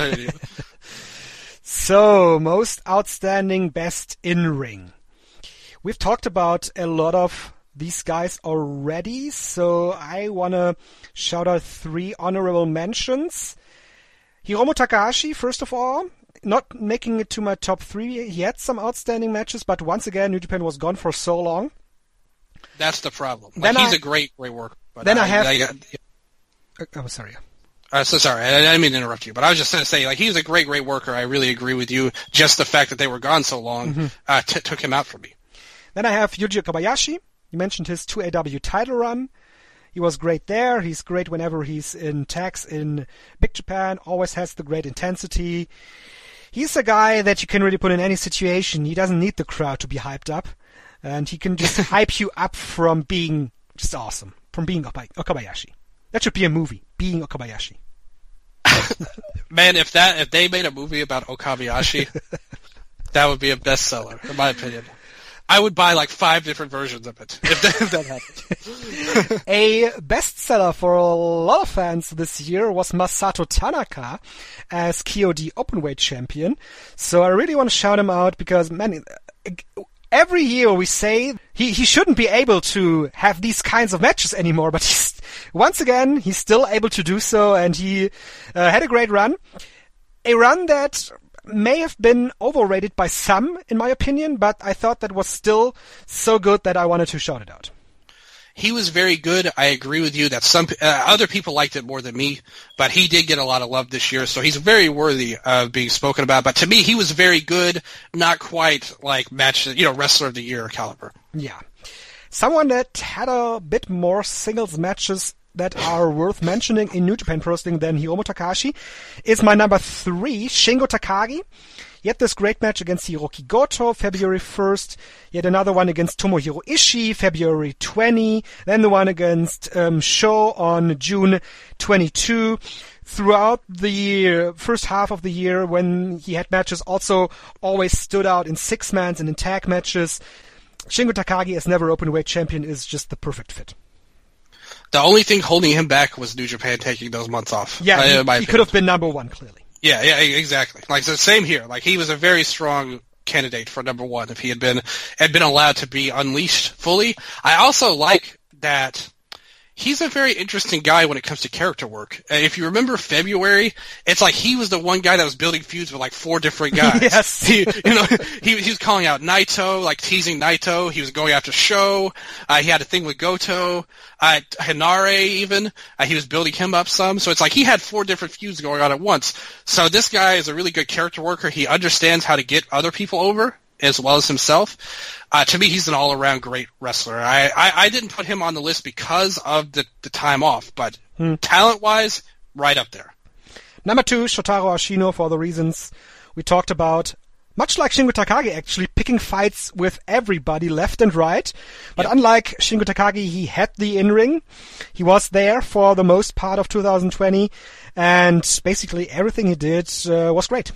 So, most outstanding best in ring. We've talked about a lot of these guys already, so I want to shout out 3 honorable mentions. Hiromu Takahashi, first of all, not making it to my top 3. He had some outstanding matches, but once again, New Japan was gone for so long. That's the problem. He's a great worker. But then I'm sorry. So sorry, I didn't mean to interrupt you, but I was just going to say, he's a great worker. I really agree with you. Just the fact that they were gone so long took him out for me. Then I have Yuji Okabayashi. You mentioned his 2AW title run. He was great there. He's great whenever he's in tags in Big Japan. Always has the great intensity. He's a guy that you can really put in any situation. He doesn't need the crowd to be hyped up. And he can just hype you up from being just awesome. From being Okabayashi. That should be a movie. Being Okabayashi. Man, if they made a movie about Okabayashi, that would be a bestseller, in my opinion. I would buy 5 different versions of it if that happened. A bestseller for a lot of fans this year was Masato Tanaka as KOD Openweight champion. So I really want to shout him out because, man, every year we say he shouldn't be able to have these kinds of matches anymore, but once again, he's still able to do so, and he had a great run. A run that may have been overrated by some, in my opinion, but I thought that was still so good that I wanted to shout it out. He was very good. I agree with you that some other people liked it more than me, but he did get a lot of love this year, so he's very worthy of being spoken about. But to me, he was very good, not quite like wrestler of the year caliber. Yeah. Someone that had a bit more singles matches that are worth mentioning in New Japan Pro Wrestling than Hiromu Takahashi is my number 3, Shingo Takagi. Yet this great match against Hiroki Goto, February 1st. Yet another one against Tomohiro Ishii, February 20. Then the one against Sho on June 22. Throughout the first half of the year, when he had matches, also always stood out in 6-mans and in tag matches. Shingo Takagi as never openweight champion is just the perfect fit. The only thing holding him back was New Japan taking those months off. Yeah, he could have been number 1, clearly. Yeah, exactly. Like, so same here. Like, he was a very strong candidate for number 1 if he had been allowed to be unleashed fully. I also like that he's a very interesting guy when it comes to character work. If you remember February, it's like he was the one guy that was building feuds with like 4 different guys. Yes. He was calling out Naito, like teasing Naito. He was going after Sho. He had a thing with Goto. Hinare even. He was building him up some. So it's like he had 4 different feuds going on at once. So this guy is a really good character worker. He understands how to get other people over as well as himself. To me, he's an all-around great wrestler. I didn't put him on the list because of the time off, but talent-wise, right up there. Number 2, Shotaro Ashino, for the reasons we talked about. Much like Shingo Takagi, actually, picking fights with everybody left and right. But unlike Shingo Takagi, he had the in-ring. He was there for the most part of 2020. And basically everything he did was great.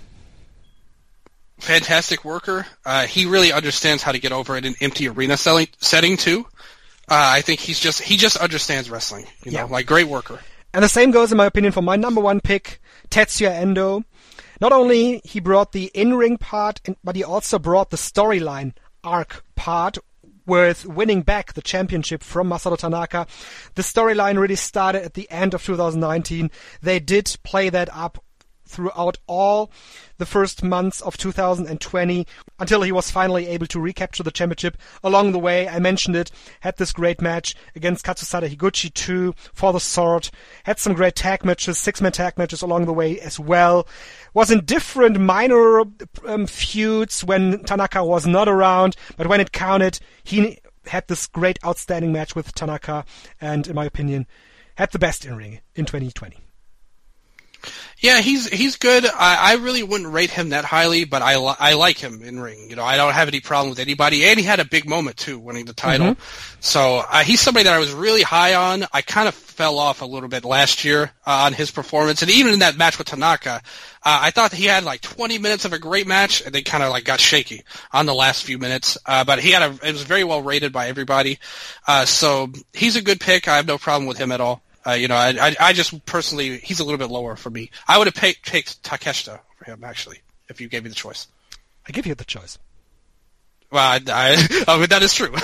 Fantastic worker. He really understands how to get over in an empty arena setting too. I think he just understands wrestling. Like great worker. And the same goes, in my opinion, for my number 1 pick, Tetsuya Endo. Not only he brought the in-ring part, but he also brought the storyline arc part with winning back the championship from Masato Tanaka. The storyline really started at the end of 2019. They did play that up throughout all the first months of 2020 until he was finally able to recapture the championship. Along the way, I mentioned it, had this great match against Katsusada Higuchi too for the sword, had some great tag matches, 6-man tag matches along the way as well. Was in different minor feuds when Tanaka was not around, but when it counted, he had this great outstanding match with Tanaka and, in my opinion, had the best in-ring in 2020. Yeah, he's good. I really wouldn't rate him that highly, but I like him in ring. I don't have any problem with anybody, and he had a big moment too, winning the title. So he's somebody that I was really high on. I kind of fell off a little bit last year on his performance, and even in that match with Tanaka, I thought he had like 20 minutes of a great match, and then kind of like got shaky on the last few minutes. But it was very well rated by everybody. So he's a good pick. I have no problem with him at all. I just personally, he's a little bit lower for me. I would have picked Takeshita for him, actually, if you gave me the choice. I give you the choice. Well, that is true.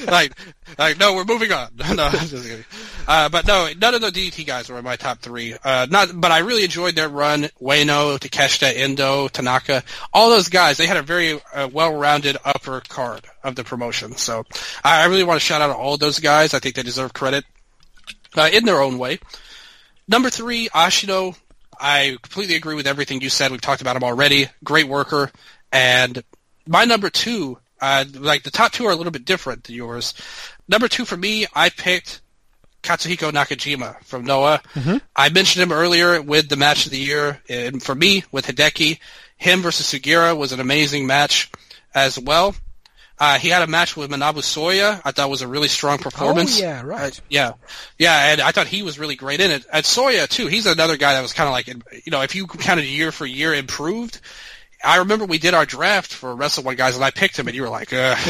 No, we're moving on. No, I'm just kidding. But no, none of the DDT guys were in my top 3. But I really enjoyed their run. Ueno, Takeshita, Endo, Tanaka, all those guys, they had a very well-rounded upper card of the promotion. So I really want to shout out all of those guys. I think they deserve credit. In their own way. Number 3, Ashino. I completely agree with everything you said. We've talked about him already. Great worker. And my number 2, the top 2 are a little bit different than yours. Number 2 for me, I picked Katsuhiko Nakajima from Noah. I mentioned him earlier with the match of the year. And for me, with Hideki, him versus Sugiura was an amazing match as well. He had a match with Manabu Soya. I thought was a really strong performance. Oh, yeah, right. Yeah, and I thought he was really great in it. And Soya, too, he's another guy that was kind of like, if you counted year for year improved. I remember we did our draft for Wrestle One Guys, and I picked him, and you were like, Yeah.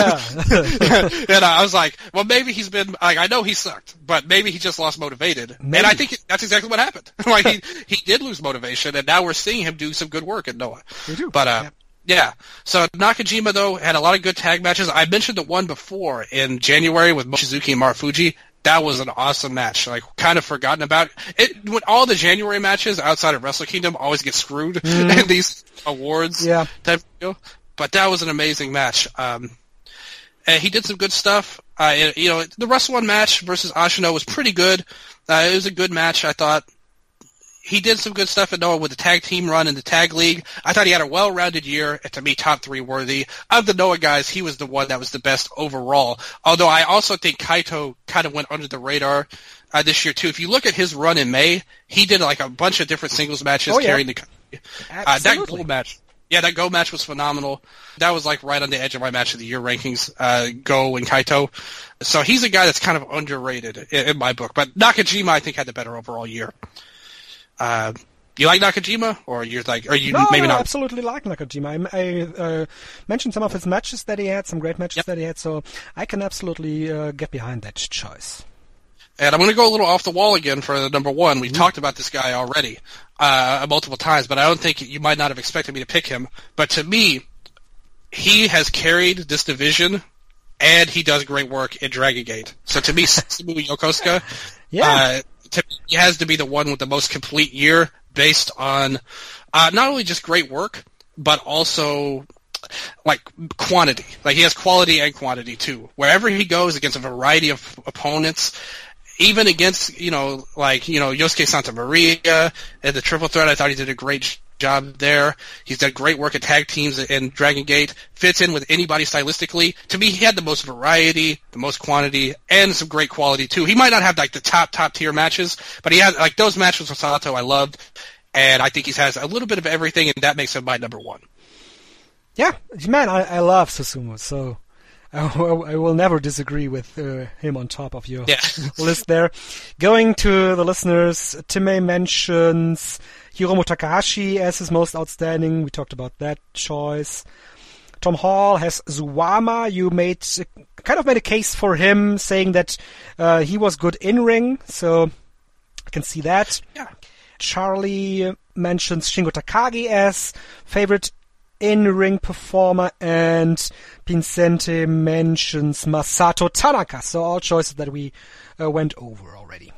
And I was like, well, maybe he's been, I know he sucked, but maybe he just lost motivated. Maybe. And I think that's exactly what happened. He did lose motivation, and now we're seeing him do some good work at Noah. We do. But, yeah. So Nakajima, though, had a lot of good tag matches. I mentioned the one before in January with Mochizuki and Marufuji. that was an awesome match. Like, kind of forgotten about it. When all the January matches outside of Wrestle Kingdom always get screwed in these awards type of deal. But that was an amazing match. And he did some good stuff. The Wrestle One match versus Ashino was pretty good. It was a good match, I thought. He did some good stuff at Noah with the tag team run in the tag league. I thought he had a well-rounded year, and to me, top 3 worthy. Of the Noah guys, he was the one that was the best overall. Although I also think Kaito kind of went under the radar this year, too. If you look at his run in May, he did like a bunch of different singles matches carrying the company. That gold match. Yeah, that Go match was phenomenal. That was like right on the edge of my match of the year rankings, Go and Kaito. So he's a guy that's kind of underrated in my book. But Nakajima, I think, had the better overall year. You like Nakajima, or you're like, or you maybe not? I absolutely like Nakajima. I mentioned some of his matches that he had, some great matches that he had, so I can absolutely get behind that choice. And I'm going to go a little off the wall again for the number 1. We talked about this guy already multiple times, but I don't think you might not have expected me to pick him. But to me, he has carried this division, and he does great work in Dragon Gate. So to me, Susumu Yokosuka, he has to be the one with the most complete year based on not only just great work, but also like quantity. Like, he has quality and quantity too. Wherever he goes against a variety of opponents, even against, Yosuke Santa Maria and the Triple Threat, I thought he did a great job there. He's done great work at tag teams in Dragon Gate. Fits in with anybody stylistically. To me, he had the most variety, the most quantity, and some great quality too. He might not have like the top tier matches, but he had like those matches with Sato I loved, and I think he has a little bit of everything, and that makes him my number 1. Yeah, man, I love Susumu, so I will never disagree with him on top of your list there. Going to the listeners, Timei mentions Hiromu Takahashi as his most outstanding. We talked about that choice. Tom Hall has Zuwama. You kind of made a case for him, saying that he was good in-ring, so I can see that. Yeah. Charlie mentions Shingo Takagi as favorite in-ring performer, and Pincente mentions Masato Tanaka. So all choices that we went over already.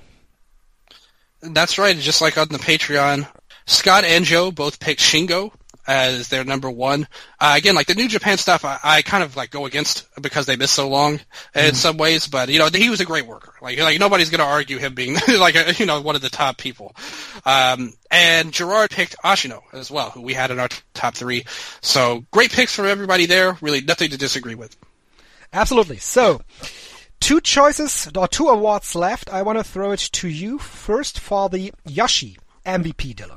That's right. Just like on the Patreon, Scott and Joe both picked Shingo as their number 1. Again, like the New Japan stuff, I kind of like go against because they missed so long in some ways. But he was a great worker. Like nobody's going to argue him being like one of the top people. And Gerard picked Ashino as well, who we had in our top 3. So great picks from everybody there. Really nothing to disagree with. Absolutely. So 2 choices or 2 awards left. I want to throw it to you first for the Yoshi MVP, Dylan.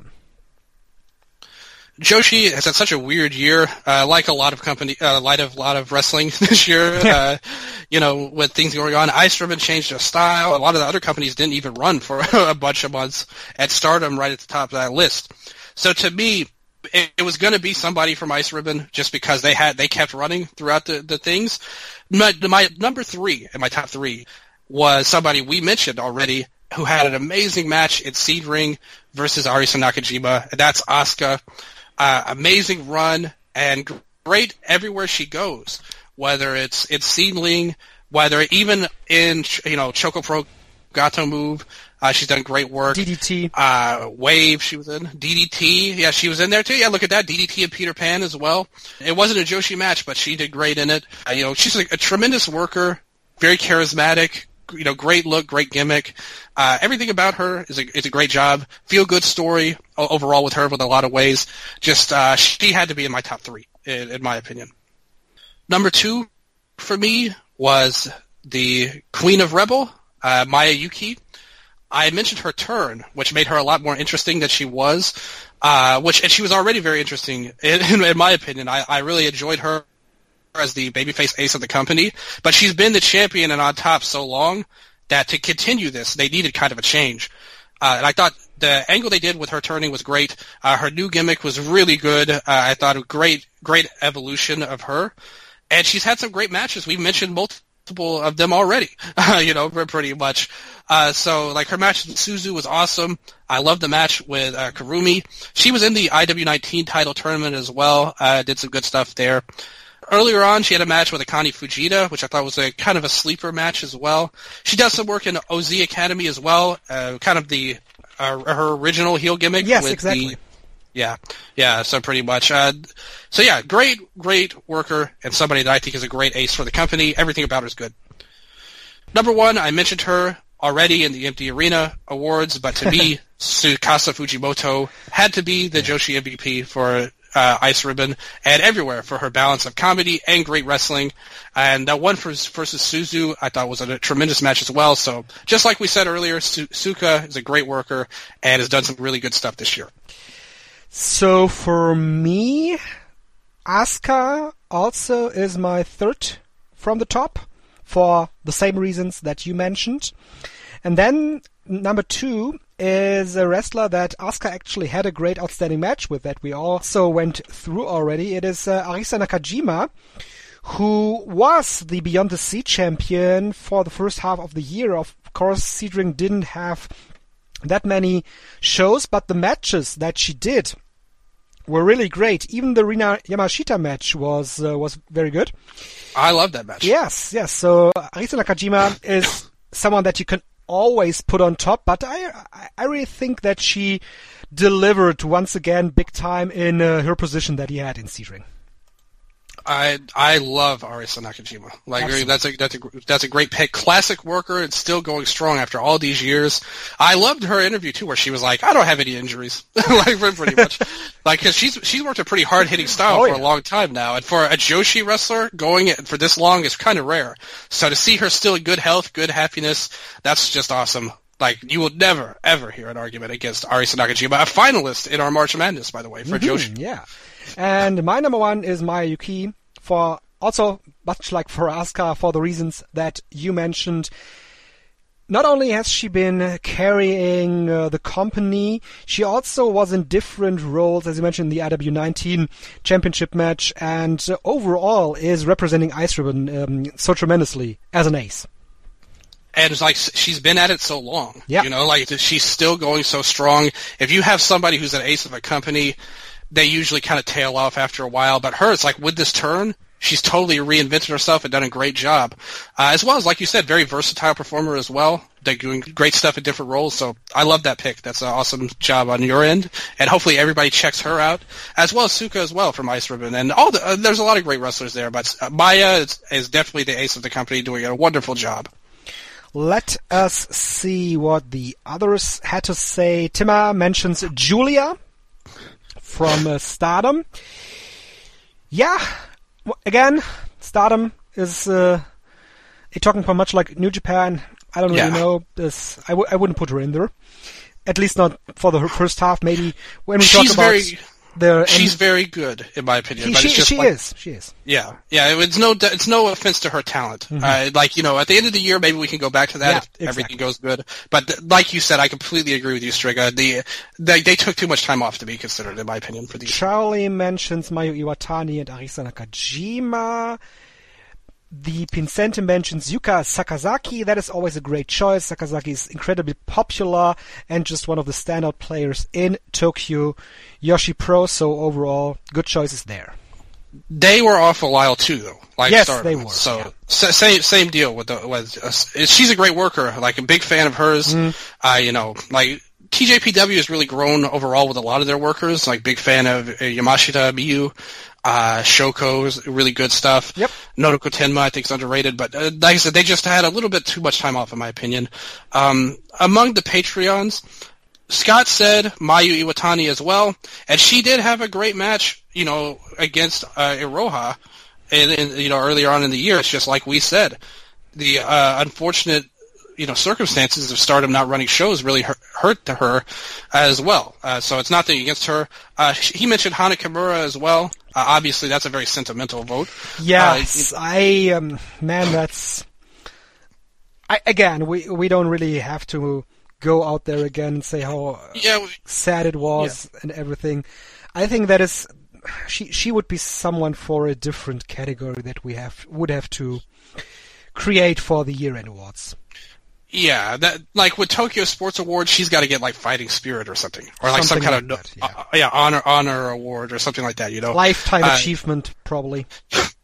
Joshi has had such a weird year, like a lot of wrestling this year, with things going on. Ice Ribbon changed their style. A lot of the other companies didn't even run for a bunch of months at Stardom right at the top of that list. So to me, it was going to be somebody from Ice Ribbon just because they kept running throughout the things. My number 3 in my top 3 was somebody we mentioned already who had an amazing match in Seed Ring versus Arisa Nakajima, and that's Asuka. Amazing run and great everywhere she goes, whether it's in Seedling, whether even in Choco Pro Gato move, she's done great work. DDT, Wave, she was in DDT. Yeah, she was in there too. Yeah, look at that, DDT and Peter Pan as well. It wasn't a Joshi match, but she did great in it. She's a tremendous worker, very charismatic. Great look, great gimmick. Everything about her is a great job. Feel good story overall with her with a lot of ways. Just, she had to be in my top 3, in my opinion. Number 2 for me was the Queen of Rebel, Maya Yuki. I mentioned her turn, which made her a lot more interesting than she was, and she was already very interesting in my opinion. I really enjoyed her as the babyface ace of the company, but she's been the champion and on top so long that to continue this, they needed kind of a change. And I thought the angle they did with her turning was great. Her new gimmick was really good. I thought a great evolution of her. And she's had some great matches. We've mentioned multiple of them already, pretty much. So like her match with Suzu was awesome. I loved the match with Karumi. She was in the IW19 title tournament as well. Did some good stuff there. earlier on, she had a match with Akane Fujita, which I thought was a kind of a sleeper match as well. She does some work in OZ Academy as well, kind of her original heel gimmick. Yes, exactly. Yeah, so pretty much. So yeah, great worker, and somebody that I think is a great ace for the company. Everything about her is good. Number 1, I mentioned her already in the Empty Arena Awards, but to me, Tsukasa Fujimoto had to be the Joshi MVP for Ice Ribbon, and everywhere for her balance of comedy and great wrestling. And that one versus Suzu I thought was a tremendous match as well. So just like we said earlier, Suka is a great worker and has done some really good stuff this year. So for me, Asuka also is my third from the top for the same reasons that you mentioned. And then number 2 is a wrestler that Asuka actually had a great outstanding match with that we also went through already. It is Arisa Nakajima, who was the Beyond the Sea champion for the first half of the year. Of course, Seadring didn't have that many shows, but the matches that she did were really great. Even the Rina Yamashita match was very good. I love that match. Yes. So Arisa Nakajima is someone that you can always put on top, but I really think that she delivered once again big time in her position that he had in Seadring. I love Arisa Nakajima. Like, that's a great pick. Classic worker and still going strong after all these years. I loved her interview too, where she was like, "I don't have any injuries," like pretty much, like because she's worked a pretty hard hitting style for a long time now, and for a Joshi wrestler going for this long is kind of rare. So to see her still in good health, good happiness, that's just awesome. Like, you will never ever hear an argument against Arisa Nakajima, a finalist in our March Madness, by the way, for Joshi. Yeah. And my number 1 is Maya Yuki, for also, much like for Asuka, for the reasons that you mentioned. Not only has she been carrying the company, she also was in different roles, as you mentioned, in the IW19 championship match, and overall is representing Ice Ribbon so tremendously as an ace. And it's like, she's been at it so long. Yeah. You know, like, she's still going so strong. If you have somebody who's an ace of a company, they usually kind of tail off after a while. But her, it's like, with this turn, she's totally reinvented herself and done a great job. As well as, like you said, very versatile performer as well. They're doing great stuff in different roles. So I love that pick. That's an awesome job on your end. And hopefully everybody checks her out, as well as Suka as well from Ice Ribbon. And there's a lot of great wrestlers there. But Maya is definitely the ace of the company, doing a wonderful job. Let us see what the others had to say. Tima mentions Julia from Stardom. Yeah, again, Stardom is a talking point much like New Japan. I don't really know this. I wouldn't put her in there, at least not for the first half. Maybe when we talk about she's very good in my opinion. But she is. Yeah. It's no offense to her talent. Mm-hmm. At the end of the year, maybe we can go back to that if everything goes good. But like you said, I completely agree with you, Striga. They took too much time off to be considered, in my opinion, for these. Charlie mentions Mayu Iwatani and Arisa Nakajima. The Pincente mentions Yuka Sakazaki. That is always a great choice. Sakazaki is incredibly popular and just one of the standout players in Tokyo Yoshi Pro. So overall, good choices there. They were off a while too, though. Yes, Stardom. they were. So same deal with she's a great worker. Like, a big fan of hers. TJPW has really grown overall with a lot of their workers. Like, big fan of Yamashita Miyu. Shoko is really good stuff. Yep. Nodoko Tenma, I think, is underrated, but like I said, they just had a little bit too much time off, in my opinion. Among the Patreons, Scott said Mayu Iwatani as well, and she did have a great match, against Iroha, and earlier on in the year. It's just like we said, the unfortunate circumstances of Stardom not running shows really hurt to her as well. So it's nothing against her. He mentioned Hana Kimura as well. Obviously, that's a very sentimental vote. Yes, that's... we don't really have to go out there again and say how sad it was and everything. I think that is... She would be someone for a different category that we would have to create for the year-end awards. Yeah, that, like, with Tokyo Sports Awards, she's got to get, like, Fighting Spirit or something. Or, like, some kind of honor award or something like that, Lifetime achievement, probably.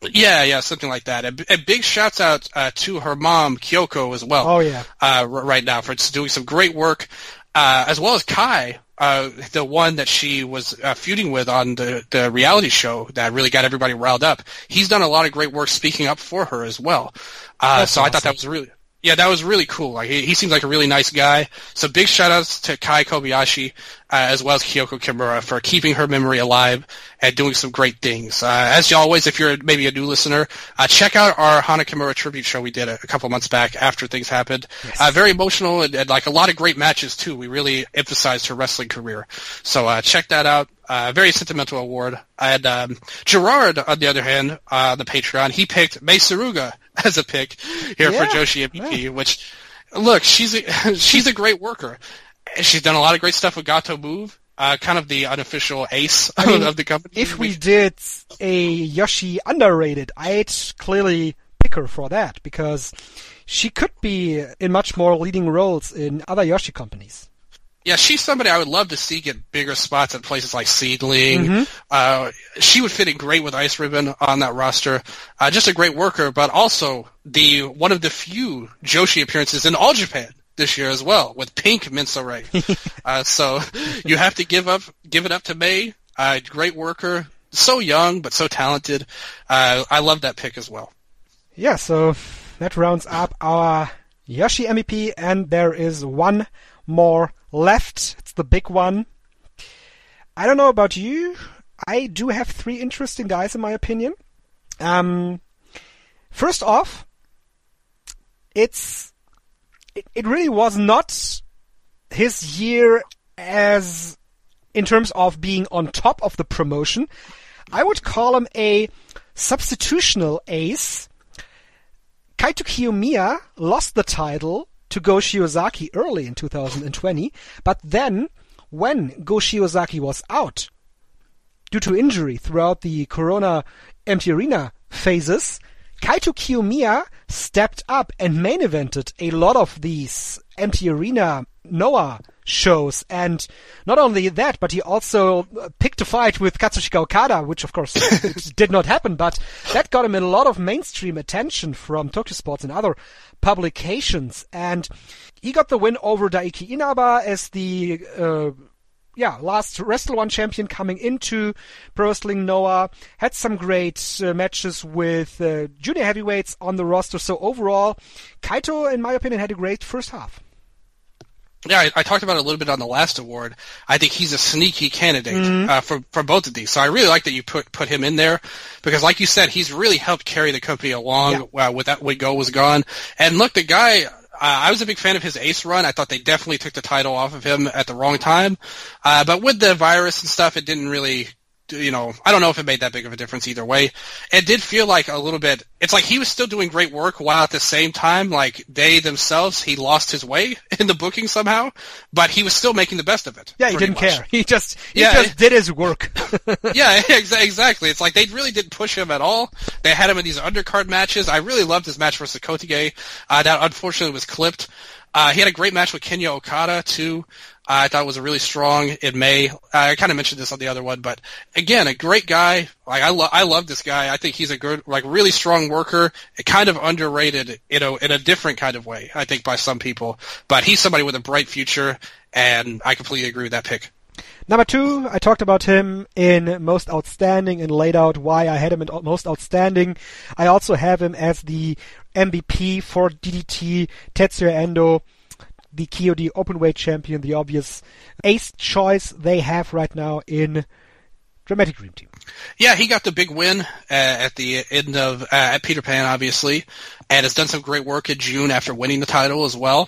Yeah, something like that. And big shouts out to her mom, Kyoko, as well. Oh, yeah. Right now for doing some great work, as well as Kai, the one that she was feuding with on the reality show that really got everybody riled up. He's done a lot of great work speaking up for her as well. So awesome. I thought that was that was really cool. Like he seems like a really nice guy. So big shout outs to Kai Kobayashi, as well as Kyoko Kimura for keeping her memory alive and doing some great things. As always, if you're maybe a new listener, check out our Hana Kimura tribute show we did a couple months back after things happened. Yes. Very emotional and like a lot of great matches too. We really emphasized her wrestling career. So check that out. Very sentimental award. And Gerard, on the other hand, the Patreon, he picked Mei Suruga as a pick here for Joshi MVP, which, look, she's a great worker. She's done a lot of great stuff with Gato Move, kind of the unofficial ace of the company. If we did a Yoshi underrated, I'd clearly pick her for that, because she could be in much more leading roles in other Yoshi companies. Yeah, she's somebody I would love to see get bigger spots at places like Seedling. Mm-hmm. She would fit in great with Ice Ribbon on that roster. Just a great worker, but also one of the few Joshi appearances in All Japan this year as well, with Pink Minso-Ray. So you have to give it up to Mei. Great worker, so young but so talented. I love that pick as well. Yeah, so that rounds up our Yoshi MVP, and there is one more left. It's the big one. I don't know about you. I do have 3 interesting guys in my opinion. First off, it really was not his year as in terms of being on top of the promotion. I would call him a substitutional ace. Kaito Kiyomiya lost the title to Go Shiozaki early in 2020, but then when Go Shiozaki was out due to injury throughout the Corona Empty Arena phases, Kaito Kiyomiya stepped up and main evented a lot of these Empty Arena Noah shows, and not only that, but he also picked a fight with Katsushika Okada, which of course did not happen, but that got him a lot of mainstream attention from Tokyo Sports and other publications, and he got the win over Daiki Inaba as the last Wrestle One champion coming into Pro Wrestling Noah. Had some great matches with junior heavyweights on the roster, so overall Kaito, in my opinion, had a great first half. Yeah, I talked about it a little bit on the last award. I think he's a sneaky candidate for both of these. So I really like that you put him in there, because like you said, he's really helped carry the company along with that when Go was gone. And look, the guy, I was a big fan of his Ace run. I thought they definitely took the title off of him at the wrong time. But with the virus and stuff, it didn't really, I don't know if it made that big of a difference either way. It did feel like a little bit, it's like he was still doing great work while at the same time, like he lost his way in the booking somehow, but he was still making the best of it. Yeah, he didn't care. He just did his work. Yeah, exactly. It's like they really didn't push him at all. They had him in these undercard matches. I really loved his match versus Kotige. That unfortunately was clipped. He had a great match with Kenya Okada too. I thought it was really strong in May. I kind of mentioned this on the other one, but again, a great guy. Like I love this guy. I think he's a good, like really strong worker. Kind of underrated, in a different kind of way, I think, by some people. But he's somebody with a bright future, and I completely agree with that pick. Number 2, I talked about him in Most Outstanding and laid out why I had him in Most Outstanding. I also have him as the MVP for DDT, Tetsuya Endo, the KOD Openweight champion, the obvious ace choice they have right now in Dramatic Dream Team. Yeah, he got the big win at the end of at Peter Pan, obviously, and has done some great work in June after winning the title as well.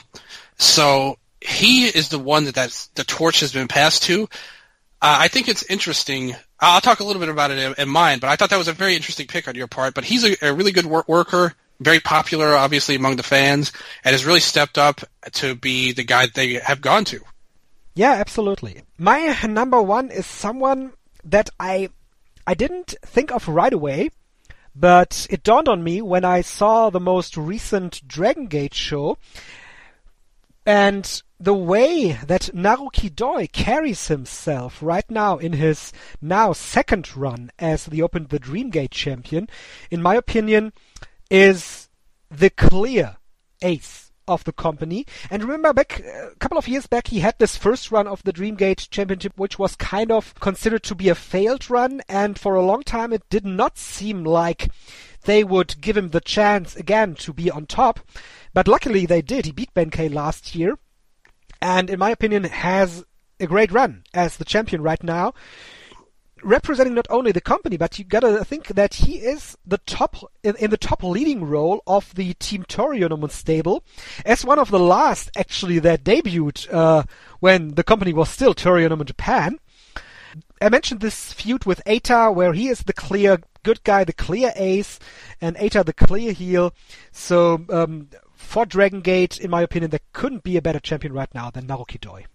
So he is the one that the torch has been passed to. I think it's interesting. I'll talk a little bit about it in mine, but I thought that was a very interesting pick on your part. But he's a really good worker. Very popular, obviously, among the fans, and has really stepped up to be the guy they have gone to. Yeah, absolutely. My number 1 is someone that I didn't think of right away, but it dawned on me when I saw the most recent Dragon Gate show. And the way that Naruki Doi carries himself right now in his now second run as the Open the Dreamgate champion, in my opinion, is the clear ace of the company. And remember back a couple of years back, he had this first run of the Dreamgate Championship, which was kind of considered to be a failed run, and for a long time it did not seem like they would give him the chance again to be on top. But luckily they did. He beat Ben-K last year, and in my opinion has a great run as the champion right now, representing not only the company, but you gotta think that he is the top in the top leading role of the Team Toriumon stable, as one of the last actually that debuted when the company was still Toriumon Japan. I mentioned this feud with Eita, where he is the clear good guy, the clear ace, and Eita the clear heel. So for Dragon Gate, in my opinion, there couldn't be a better champion right now than Naruki Doi.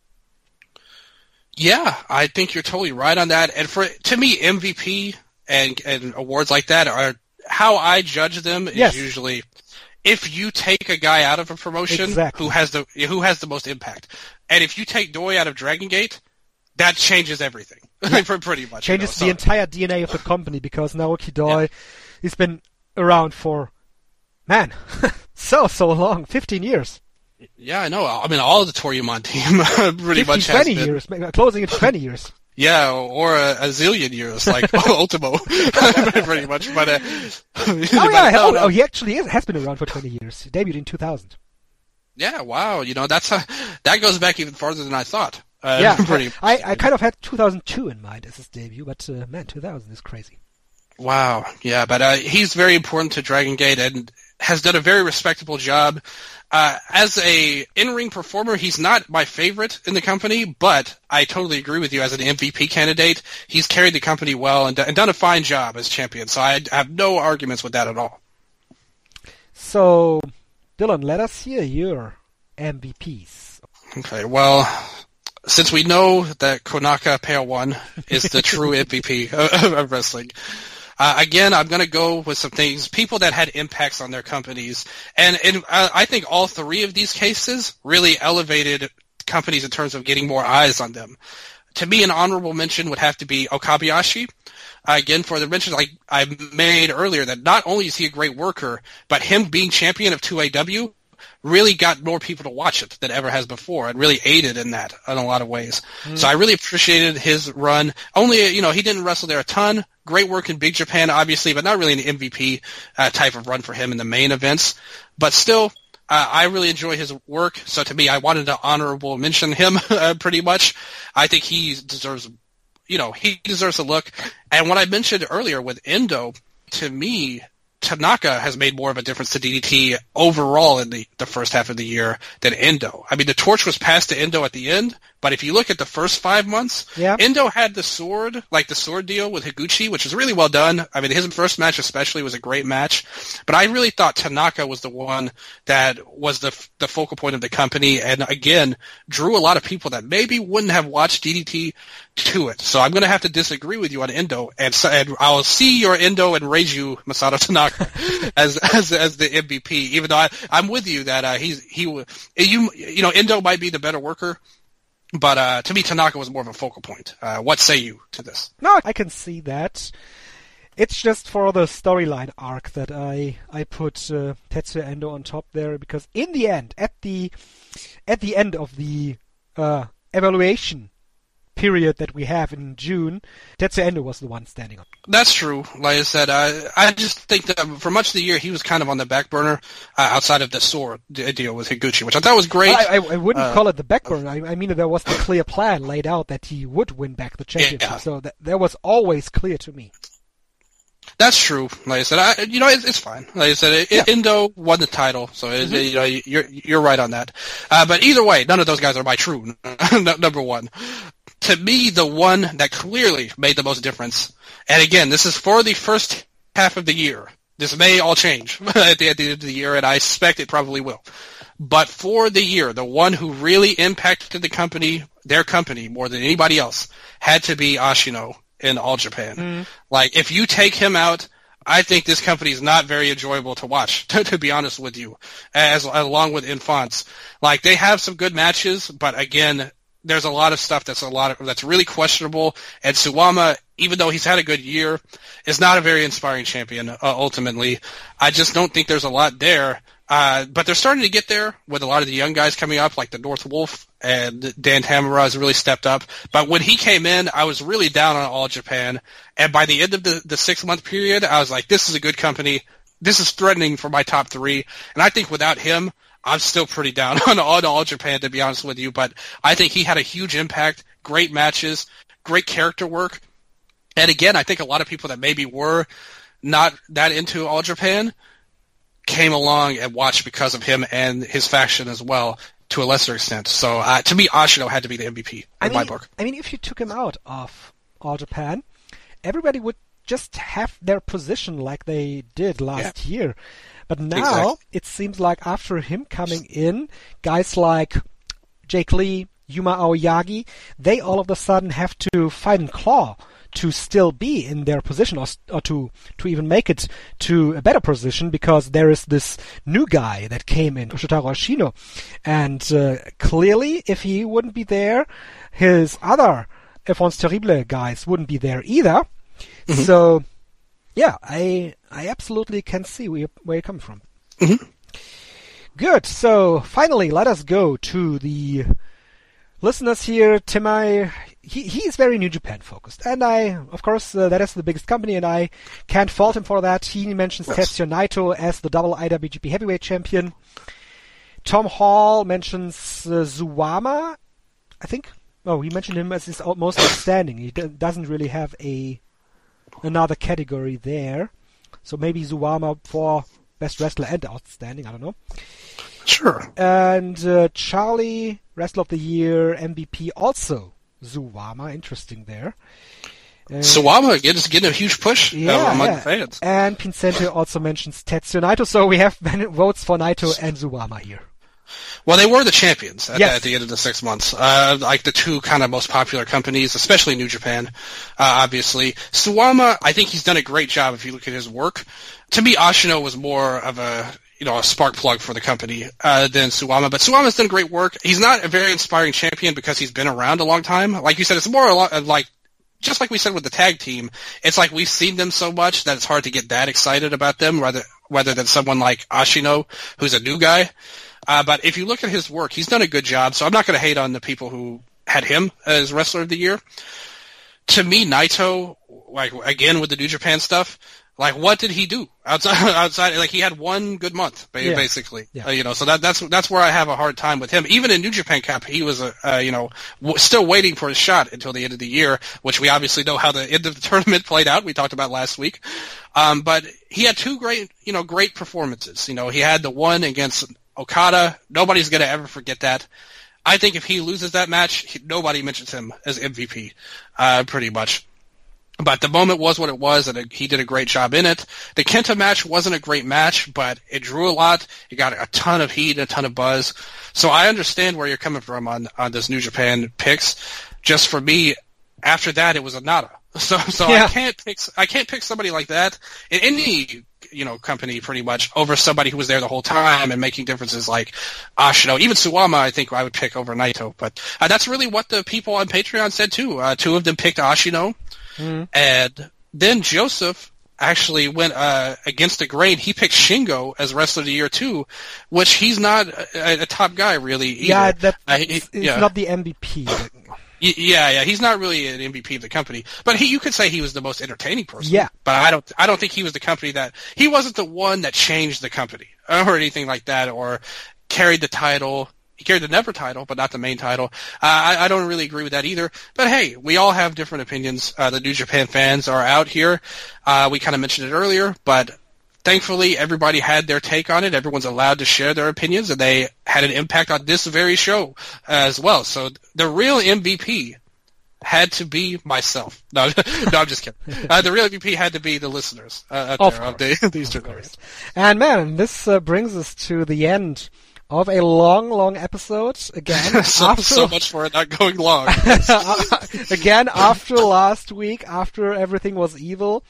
Yeah, I think you're totally right on that. And to me, MVP and awards like that are how I judge them. Is usually if you take a guy out of a promotion who has the most impact, and if you take Doi out of Dragon Gate, that changes everything. Pretty much changes the entire DNA of the company, because Naruki Doi has been around for so long, 15 years. Yeah, I know. I mean, all of the Toriumon team pretty 15, much 20 has years, closing at 20 years. Yeah, or a zillion years, like Ultimo, pretty much. But he actually has been around for 20 years. He debuted in 2000. Yeah, wow. That goes back even farther than I thought. I kind of had 2002 in mind as his debut, but 2000 is crazy. Wow, yeah, but he's very important to Dragon Gate and has done a very respectable job. As a in-ring performer, he's not my favorite in the company, but I totally agree with you. As an MVP candidate, he's carried the company well and done a fine job as champion, so I have no arguments with that at all. So, Dylan, let us hear your MVPs. Okay, well, since we know that Konaka Pale 1 is the true MVP of wrestling, again, I'm going to go with some things, people that had impacts on their companies. And I think all three of these cases really elevated companies in terms of getting more eyes on them. To me, an honorable mention would have to be Okabayashi. Again, for the mention like I made earlier, that not only is he a great worker, but him being champion of 2AW really got more people to watch it than ever has before, and really aided in that in a lot of ways. So I really appreciated his run. Only, he didn't wrestle there a ton. Great work in Big Japan, obviously, but not really an MVP type of run for him in the main events. But still, I really enjoy his work. So to me, I wanted to honorable mention him pretty much. I think he deserves, he deserves a look. And what I mentioned earlier with Endo, to me, Tanaka has made more of a difference to DDT overall in the first half of the year than Endo. I mean, the torch was passed to Endo at the end, but if you look at the first 5 months, Endo had the sword deal with Higuchi, which is really well done. I mean, his first match especially was a great match, but I really thought Tanaka was the one that was the focal point of the company, and again, drew a lot of people that maybe wouldn't have watched DDT to it. So I'm going to have to disagree with you on Endo, and I'll see your Endo and raise you Masato Tanaka as the MVP. Even though I'm with you that Endo might be the better worker, but to me Tanaka was more of a focal point. What say you to this? No, I can see that. It's just for the storyline arc that I put Tetsuya Endo on top there, because in the end, at the end of the evaluation period that we have in June, Tetsuya Endo was the one standing on. That's true. Like I said, I just think that for much of the year he was kind of on the back burner outside of the sword deal with Higuchi, which I thought was great. I wouldn't call it the back burner. I mean, there was the clear plan laid out that he would win back the championship, so that was always clear to me. That's true. Like I said, it's fine. Like I said, Endo won the title, so you're right on that. But either way, none of those guys are my true number one. To me, the one that clearly made the most difference, and again, this is for the first half of the year. This may all change at the end of the year, and I expect it probably will. But for the year, the one who really impacted their company more than anybody else, had to be Ashino in All Japan. Like, if you take him out, I think this company is not very enjoyable to watch, to be honest with you, along with Infants. Like, they have some good matches, but again, there's a lot of stuff that's really questionable. And Suwama, even though he's had a good year, is not a very inspiring champion, ultimately. I just don't think there's a lot there. But they're starting to get there with a lot of the young guys coming up, like the North Wolf, and Dan Tamura has really stepped up. But when he came in, I was really down on All Japan. And by the end of the 6-month period, I was like, this is a good company. This is threatening for my top 3. And I think without him, I'm still pretty down on All Japan, to be honest with you. But I think he had a huge impact, great matches, great character work. And again, I think a lot of people that maybe were not that into All Japan came along and watched because of him and his faction as well, to a lesser extent. So to me, Ashino had to be the MVP in my book. I mean, if you took him out of All Japan, everybody would just have their position like they did last year. But now, It seems like after him coming in, guys like Jake Lee, Yuma Aoyagi, they all of a sudden have to fight and claw to still be in their position, or to even make it to a better position, because there is this new guy that came in, Shotaro Ashino. And clearly, if he wouldn't be there, his other Enfants Terribles guys wouldn't be there either. Mm-hmm. So, yeah, I absolutely can see where you're coming from. Mm-hmm. Good. So, finally, let us go to the listeners here. Timai, he is very New Japan focused, and of course, that is the biggest company, and I can't fault him for that. He mentions Tetsuya Naito as the double IWGP Heavyweight Champion. Tom Hall mentions Suwama, I think. Oh, he mentioned him as his most outstanding. He doesn't really have another category there, so maybe Suwama for best wrestler and outstanding. I don't know. Sure. And Charlie, Wrestler of the Year, MVP, also Suwama. Interesting there. Suwama getting a huge push among fans. And Pincente also mentions Tetsuya Naito, so we have votes for Naito and Suwama here. Well, they were the champions at the end of the 6 months. Like the two kind of most popular companies, especially New Japan, obviously. Suwama, I think he's done a great job if you look at his work. To me, Ashino was more of a spark plug for the company than Suwama. But Suwama's done great work. He's not a very inspiring champion because he's been around a long time. Like you said, it's more like, just like we said with the tag team, it's like we've seen them so much that it's hard to get that excited about them rather than someone like Ashino, who's a new guy. But if you look at his work, he's done a good job. So I'm not going to hate on the people who had him as Wrestler of the Year. To me, Naito, like, again, with the New Japan stuff, like, what did he do outside? Like, he had one good month, basically. Yeah. So that's where I have a hard time with him. Even in New Japan Cup, he was, still waiting for his shot until the end of the year, which we obviously know how the end of the tournament played out. We talked about last week. But he had two great performances. He had the one against Okada. Nobody's going to ever forget that. I think if he loses that match, nobody mentions him as MVP, pretty much. But the moment was what it was, and he did a great job in it. The Kenta match wasn't a great match, but it drew a lot. It got a ton of heat, a ton of buzz. So I understand where you're coming from on this New Japan picks. Just for me, after that, it was a nada. So yeah. I can't pick somebody like that in any company pretty much over somebody who was there the whole time and making differences like Ashino. Even Suwama, I think I would pick over Naito. But that's really what the people on Patreon said too. Two of them picked Ashino. Mm. And then Joseph actually went against the grain. He picked Shingo as Wrestler of the Year too, which he's not a top guy really either. Yeah, he's not the MVP. Yeah, he's not really an MVP of the company, but you could say he was the most entertaining person. Yeah, but I don't think he was the company he wasn't the one that changed the company or anything like that, or carried the title. He carried the Never title, but not the main title. I don't really agree with that either. But hey, we all have different opinions. The New Japan fans are out here. We kind of mentioned it earlier, but thankfully everybody had their take on it. Everyone's allowed to share their opinions, and they had an impact on this very show as well. So the real MVP had to be myself. No, I'm just kidding. The real MVP had to be the listeners of these tournaments. And man, this brings us to the end of a long episode. Again, so much for it not going long. Again, after last week, after everything was evil.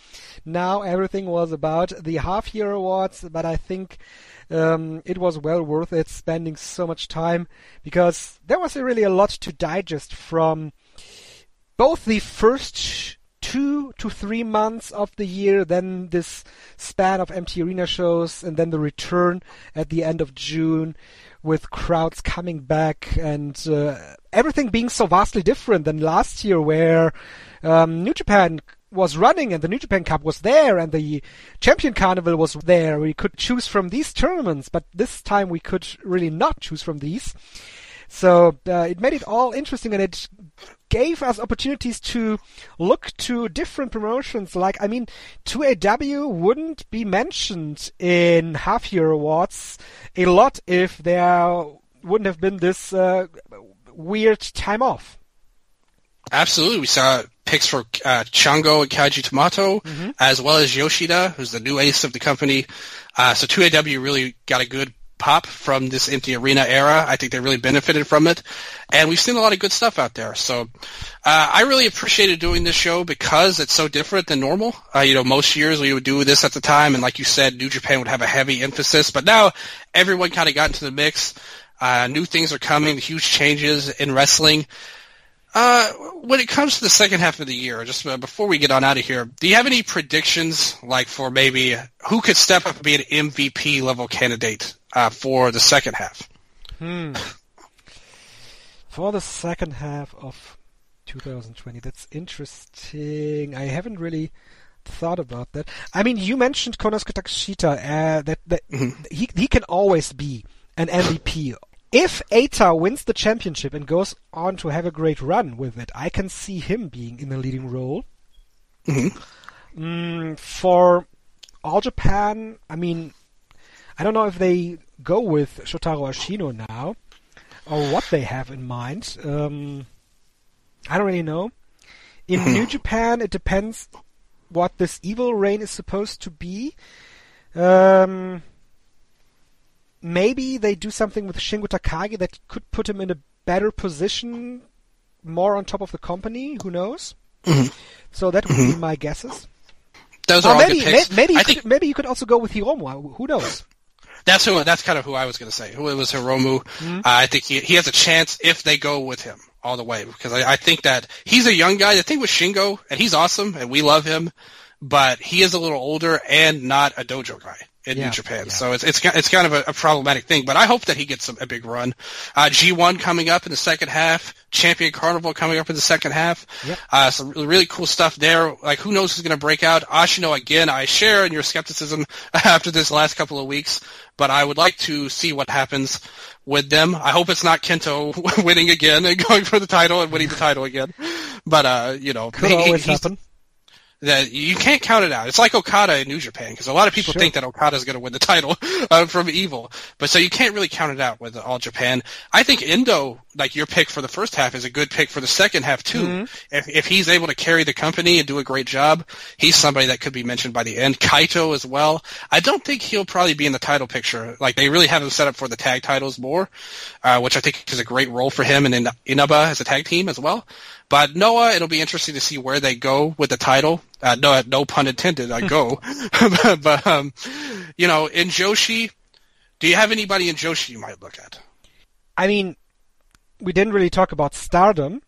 now everything was about the half-year awards, but I think it was well worth it spending so much time, because there was really a lot to digest from both the first 2 to 3 months of the year, then this span of empty arena shows, and then the return at the end of June with crowds coming back, and everything being so vastly different than last year, where New Japan was running and the New Japan Cup was there and the Champion Carnival was there. We could choose from these tournaments, but this time we could really not choose from these. So it made it all interesting, and it gave us opportunities to look to different promotions. Like, I mean, 2AW wouldn't be mentioned in half-year awards a lot if there wouldn't have been this weird time off. Absolutely. We saw picks for Chango and Kaiji Tomato, as well as Yoshida, who's the new ace of the company. So 2AW really got a good pop from this empty arena era. I think they really benefited from it. And we've seen a lot of good stuff out there. So I really appreciated doing this show because it's so different than normal. Most years we would do this at the time, and like you said, New Japan would have a heavy emphasis. But now everyone kind of got into the mix. New things are coming, huge changes in wrestling. When it comes to the second half of the year, just before we get on out of here, do you have any predictions, like for maybe who could step up and be an MVP level candidate for the second half? For the second half of 2020, that's interesting. I haven't really thought about that. I mean, you mentioned Konosuke Takeshita, that he can always be an MVP. If Eita wins the championship and goes on to have a great run with it, I can see him being in a leading role. For All Japan, I mean, I don't know if they go with Shotaro Ashino now, or what they have in mind. I don't really know. In New Japan, it depends what this evil reign is supposed to be. Maybe they do something with Shingo Takagi that could put him in a better position, more on top of the company. Who knows? So that would be my guesses. Those are all good picks. Maybe you could also go with Hiromu. Who knows? That's kind of who I was going to say. Who it was Hiromu. I think he has a chance if they go with him all the way, because I think that he's a young guy. The thing with Shingo, and he's awesome, and we love him, but he is a little older and not a dojo guy in New Japan. So it's kind of a problematic thing, but I hope that he gets a big run. G1 coming up in the second half, Champion Carnival coming up in the second half. Some really cool stuff there. Like, who knows who's going to break out? Ashino, again, I share in your skepticism after this last couple of weeks, but I would like to see what happens with them. I hope it's not Kento winning again and going for the title and winning the title again. But, could always happen. That you can't count it out. It's like Okada in New Japan, because a lot of people think that Okada is going to win the title from Evil, but so you can't really count it out with All Japan. I think Endo, like your pick for the first half, is a good pick for the second half too. If he's able to carry the company and do a great job, he's somebody that could be mentioned by the end. Kaito as well. I don't think he'll probably be in the title picture. Like, they really have him set up for the tag titles more, which I think is a great role for him, and in Inaba as a tag team as well. But Noah, it'll be interesting to see where they go with the title. No pun intended, I go. but in Joshi, do you have anybody in Joshi you might look at? I mean, we didn't really talk about Stardom,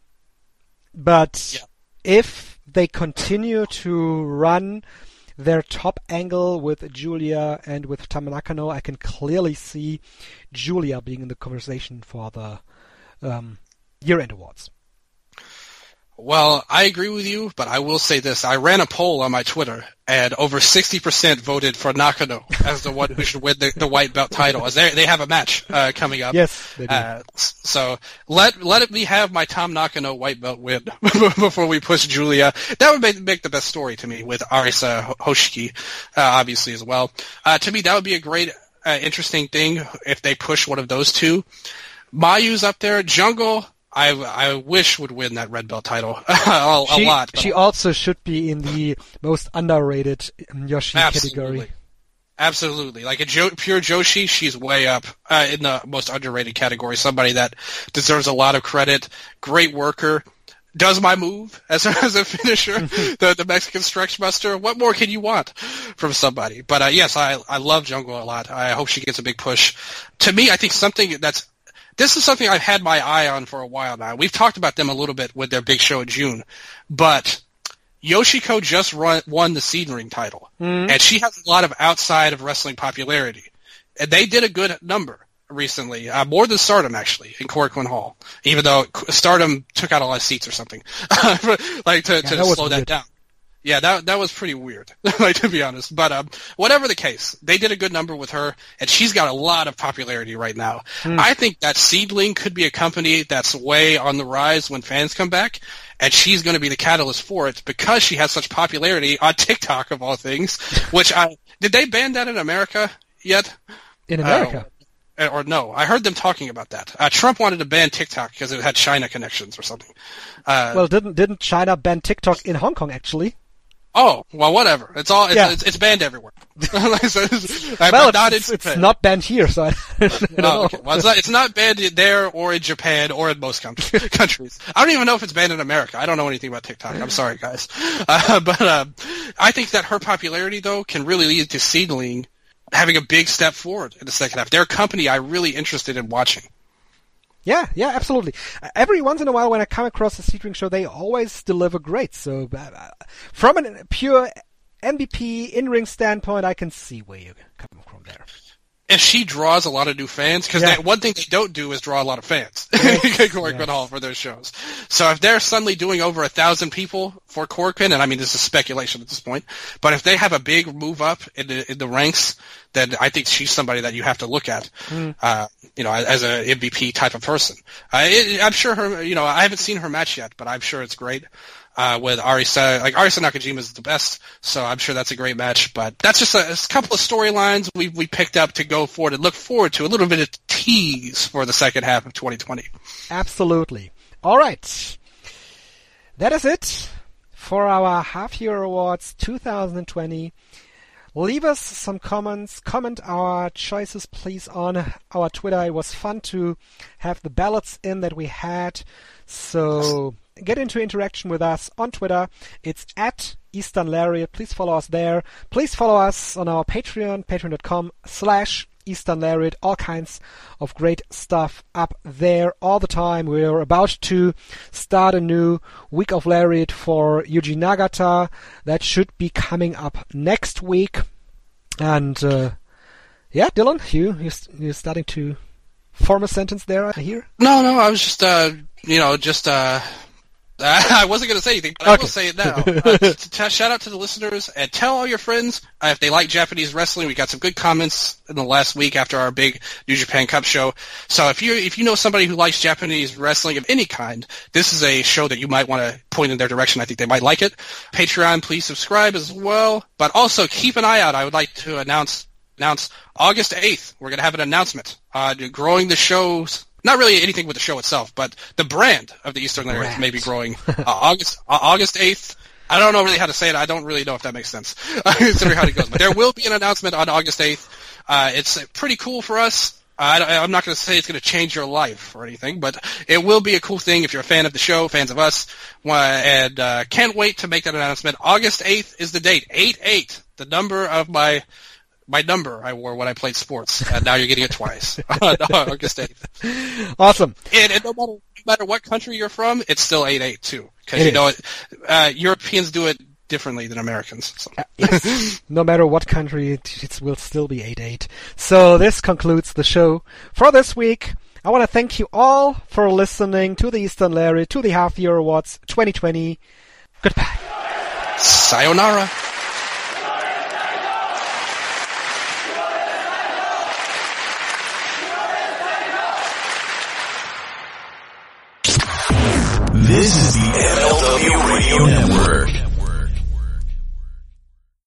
but if they continue to run their top angle with Julia and with Tam Nakano, I can clearly see Julia being in the conversation for the year-end awards. Well, I agree with you, but I will say this. I ran a poll on my Twitter, and over 60% voted for Nakano as the one who should win the white belt title, as they have a match coming up. Yes, they do. So let me have my Tom Nakano white belt win before we push Julia. That would make the best story to me, with Arisa Hoshiki, obviously, as well. To me, that would be a great, interesting thing if they push one of those two. Mayu's up there. Jungle, I wish would win that red belt title a lot. She also should be in the most underrated Yoshi category. Absolutely. Like a pure Joshi, she's way up in the most underrated category. Somebody that deserves a lot of credit. Great worker. does my move as a finisher, the Mexican Stretch Buster. What more can you want from somebody? But yes, I love Jungle a lot. I hope she gets a big push. To me, I think this is something I've had my eye on for a while now. We've talked about them a little bit with their big show in June, but Yoshiko just won the Seed Ring title, and she has a lot of outside of wrestling popularity. And they did a good number recently, more than Stardom actually, in Korakuen Hall, even though Stardom took out a lot of seats or something, like to slow that down. Yeah, that was pretty weird, like, to be honest. But whatever the case, they did a good number with her, and she's got a lot of popularity right now. I think that Seedling could be a company that's way on the rise when fans come back, and she's going to be the catalyst for it because she has such popularity on TikTok, of all things. Did they ban that in America yet? In America? Or no, I heard them talking about that. Trump wanted to ban TikTok because it had China connections or something. Well, didn't China ban TikTok in Hong Kong, actually? Oh, well, whatever. It's banned everywhere. It's not banned here, so I don't know. Okay. Well, it's not banned there or in Japan or in most countries. I don't even know if it's banned in America. I don't know anything about TikTok. I'm sorry, guys. But I think that her popularity, though, can really lead to Seedling having a big step forward in the second half. They're a company I'm really interested in watching. Yeah, absolutely. Every once in a while when I come across a Seed Ring show, they always deliver great. So from a pure MVP in-ring standpoint, I can see where you're coming from there. If she draws a lot of new fans, because one thing they don't do is draw a lot of fans in Korakuen Hall for their shows. So if they're suddenly doing over 1,000 people for Korakuen, and I mean this is speculation at this point, but if they have a big move up in the ranks, then I think she's somebody that you have to look at, as a MVP type of person. I'm sure her, I haven't seen her match yet, but I'm sure it's great. With Arisa Nakajima is the best, so I'm sure that's a great match. But that's just a couple of storylines we picked up to go forward and look forward to, a little bit of tease for the second half of 2020. Absolutely. All right. That is it for our Half-Year Awards 2020. Leave us some comments. Comment our choices, please, on our Twitter. It was fun to have the ballots in that we had. So get into interaction with us on Twitter. It's at Eastern Lariat. Please follow us there. Please follow us on our Patreon, patreon.com/Eastern Lariat. All kinds of great stuff up there all the time. We're about to start a new Week of Lariat for Yuji Nagata. That should be coming up next week. And Dylan, you're starting to form a sentence there, I hear? No, I was just I wasn't going to say anything, but I will say it now. Shout out to the listeners, and tell all your friends if they like Japanese wrestling. We got some good comments in the last week after our big New Japan Cup show. So if you know somebody who likes Japanese wrestling of any kind, this is a show that you might want to point in their direction. I think they might like it. Patreon, please subscribe as well. But also keep an eye out. I would like to announce August 8th. We're going to have an announcement growing the shows. Not really anything with the show itself, but the brand of the Eastern Lariat may be growing. August 8th. I don't know really how to say it. I don't really know if that makes sense, considering how it goes. But there will be an announcement on August 8th. It's pretty cool for us. I'm not going to say it's going to change your life or anything, but it will be a cool thing if you're a fan of the show, fans of us, and can't wait to make that announcement. August 8th is the date. 8-8, the number of my number I wore when I played sports, and now you're getting it twice on August 8th. Awesome. And no matter what country you're from, it's still 8-8 too, because Europeans do it differently than Americans. So. Yes. No matter what country, it will still be 8-8. So this concludes the show for this week. I want to thank you all for listening to the Eastern Lariat, to the Half-Year Awards 2020. Goodbye. Sayonara. This is the MLW Radio Network.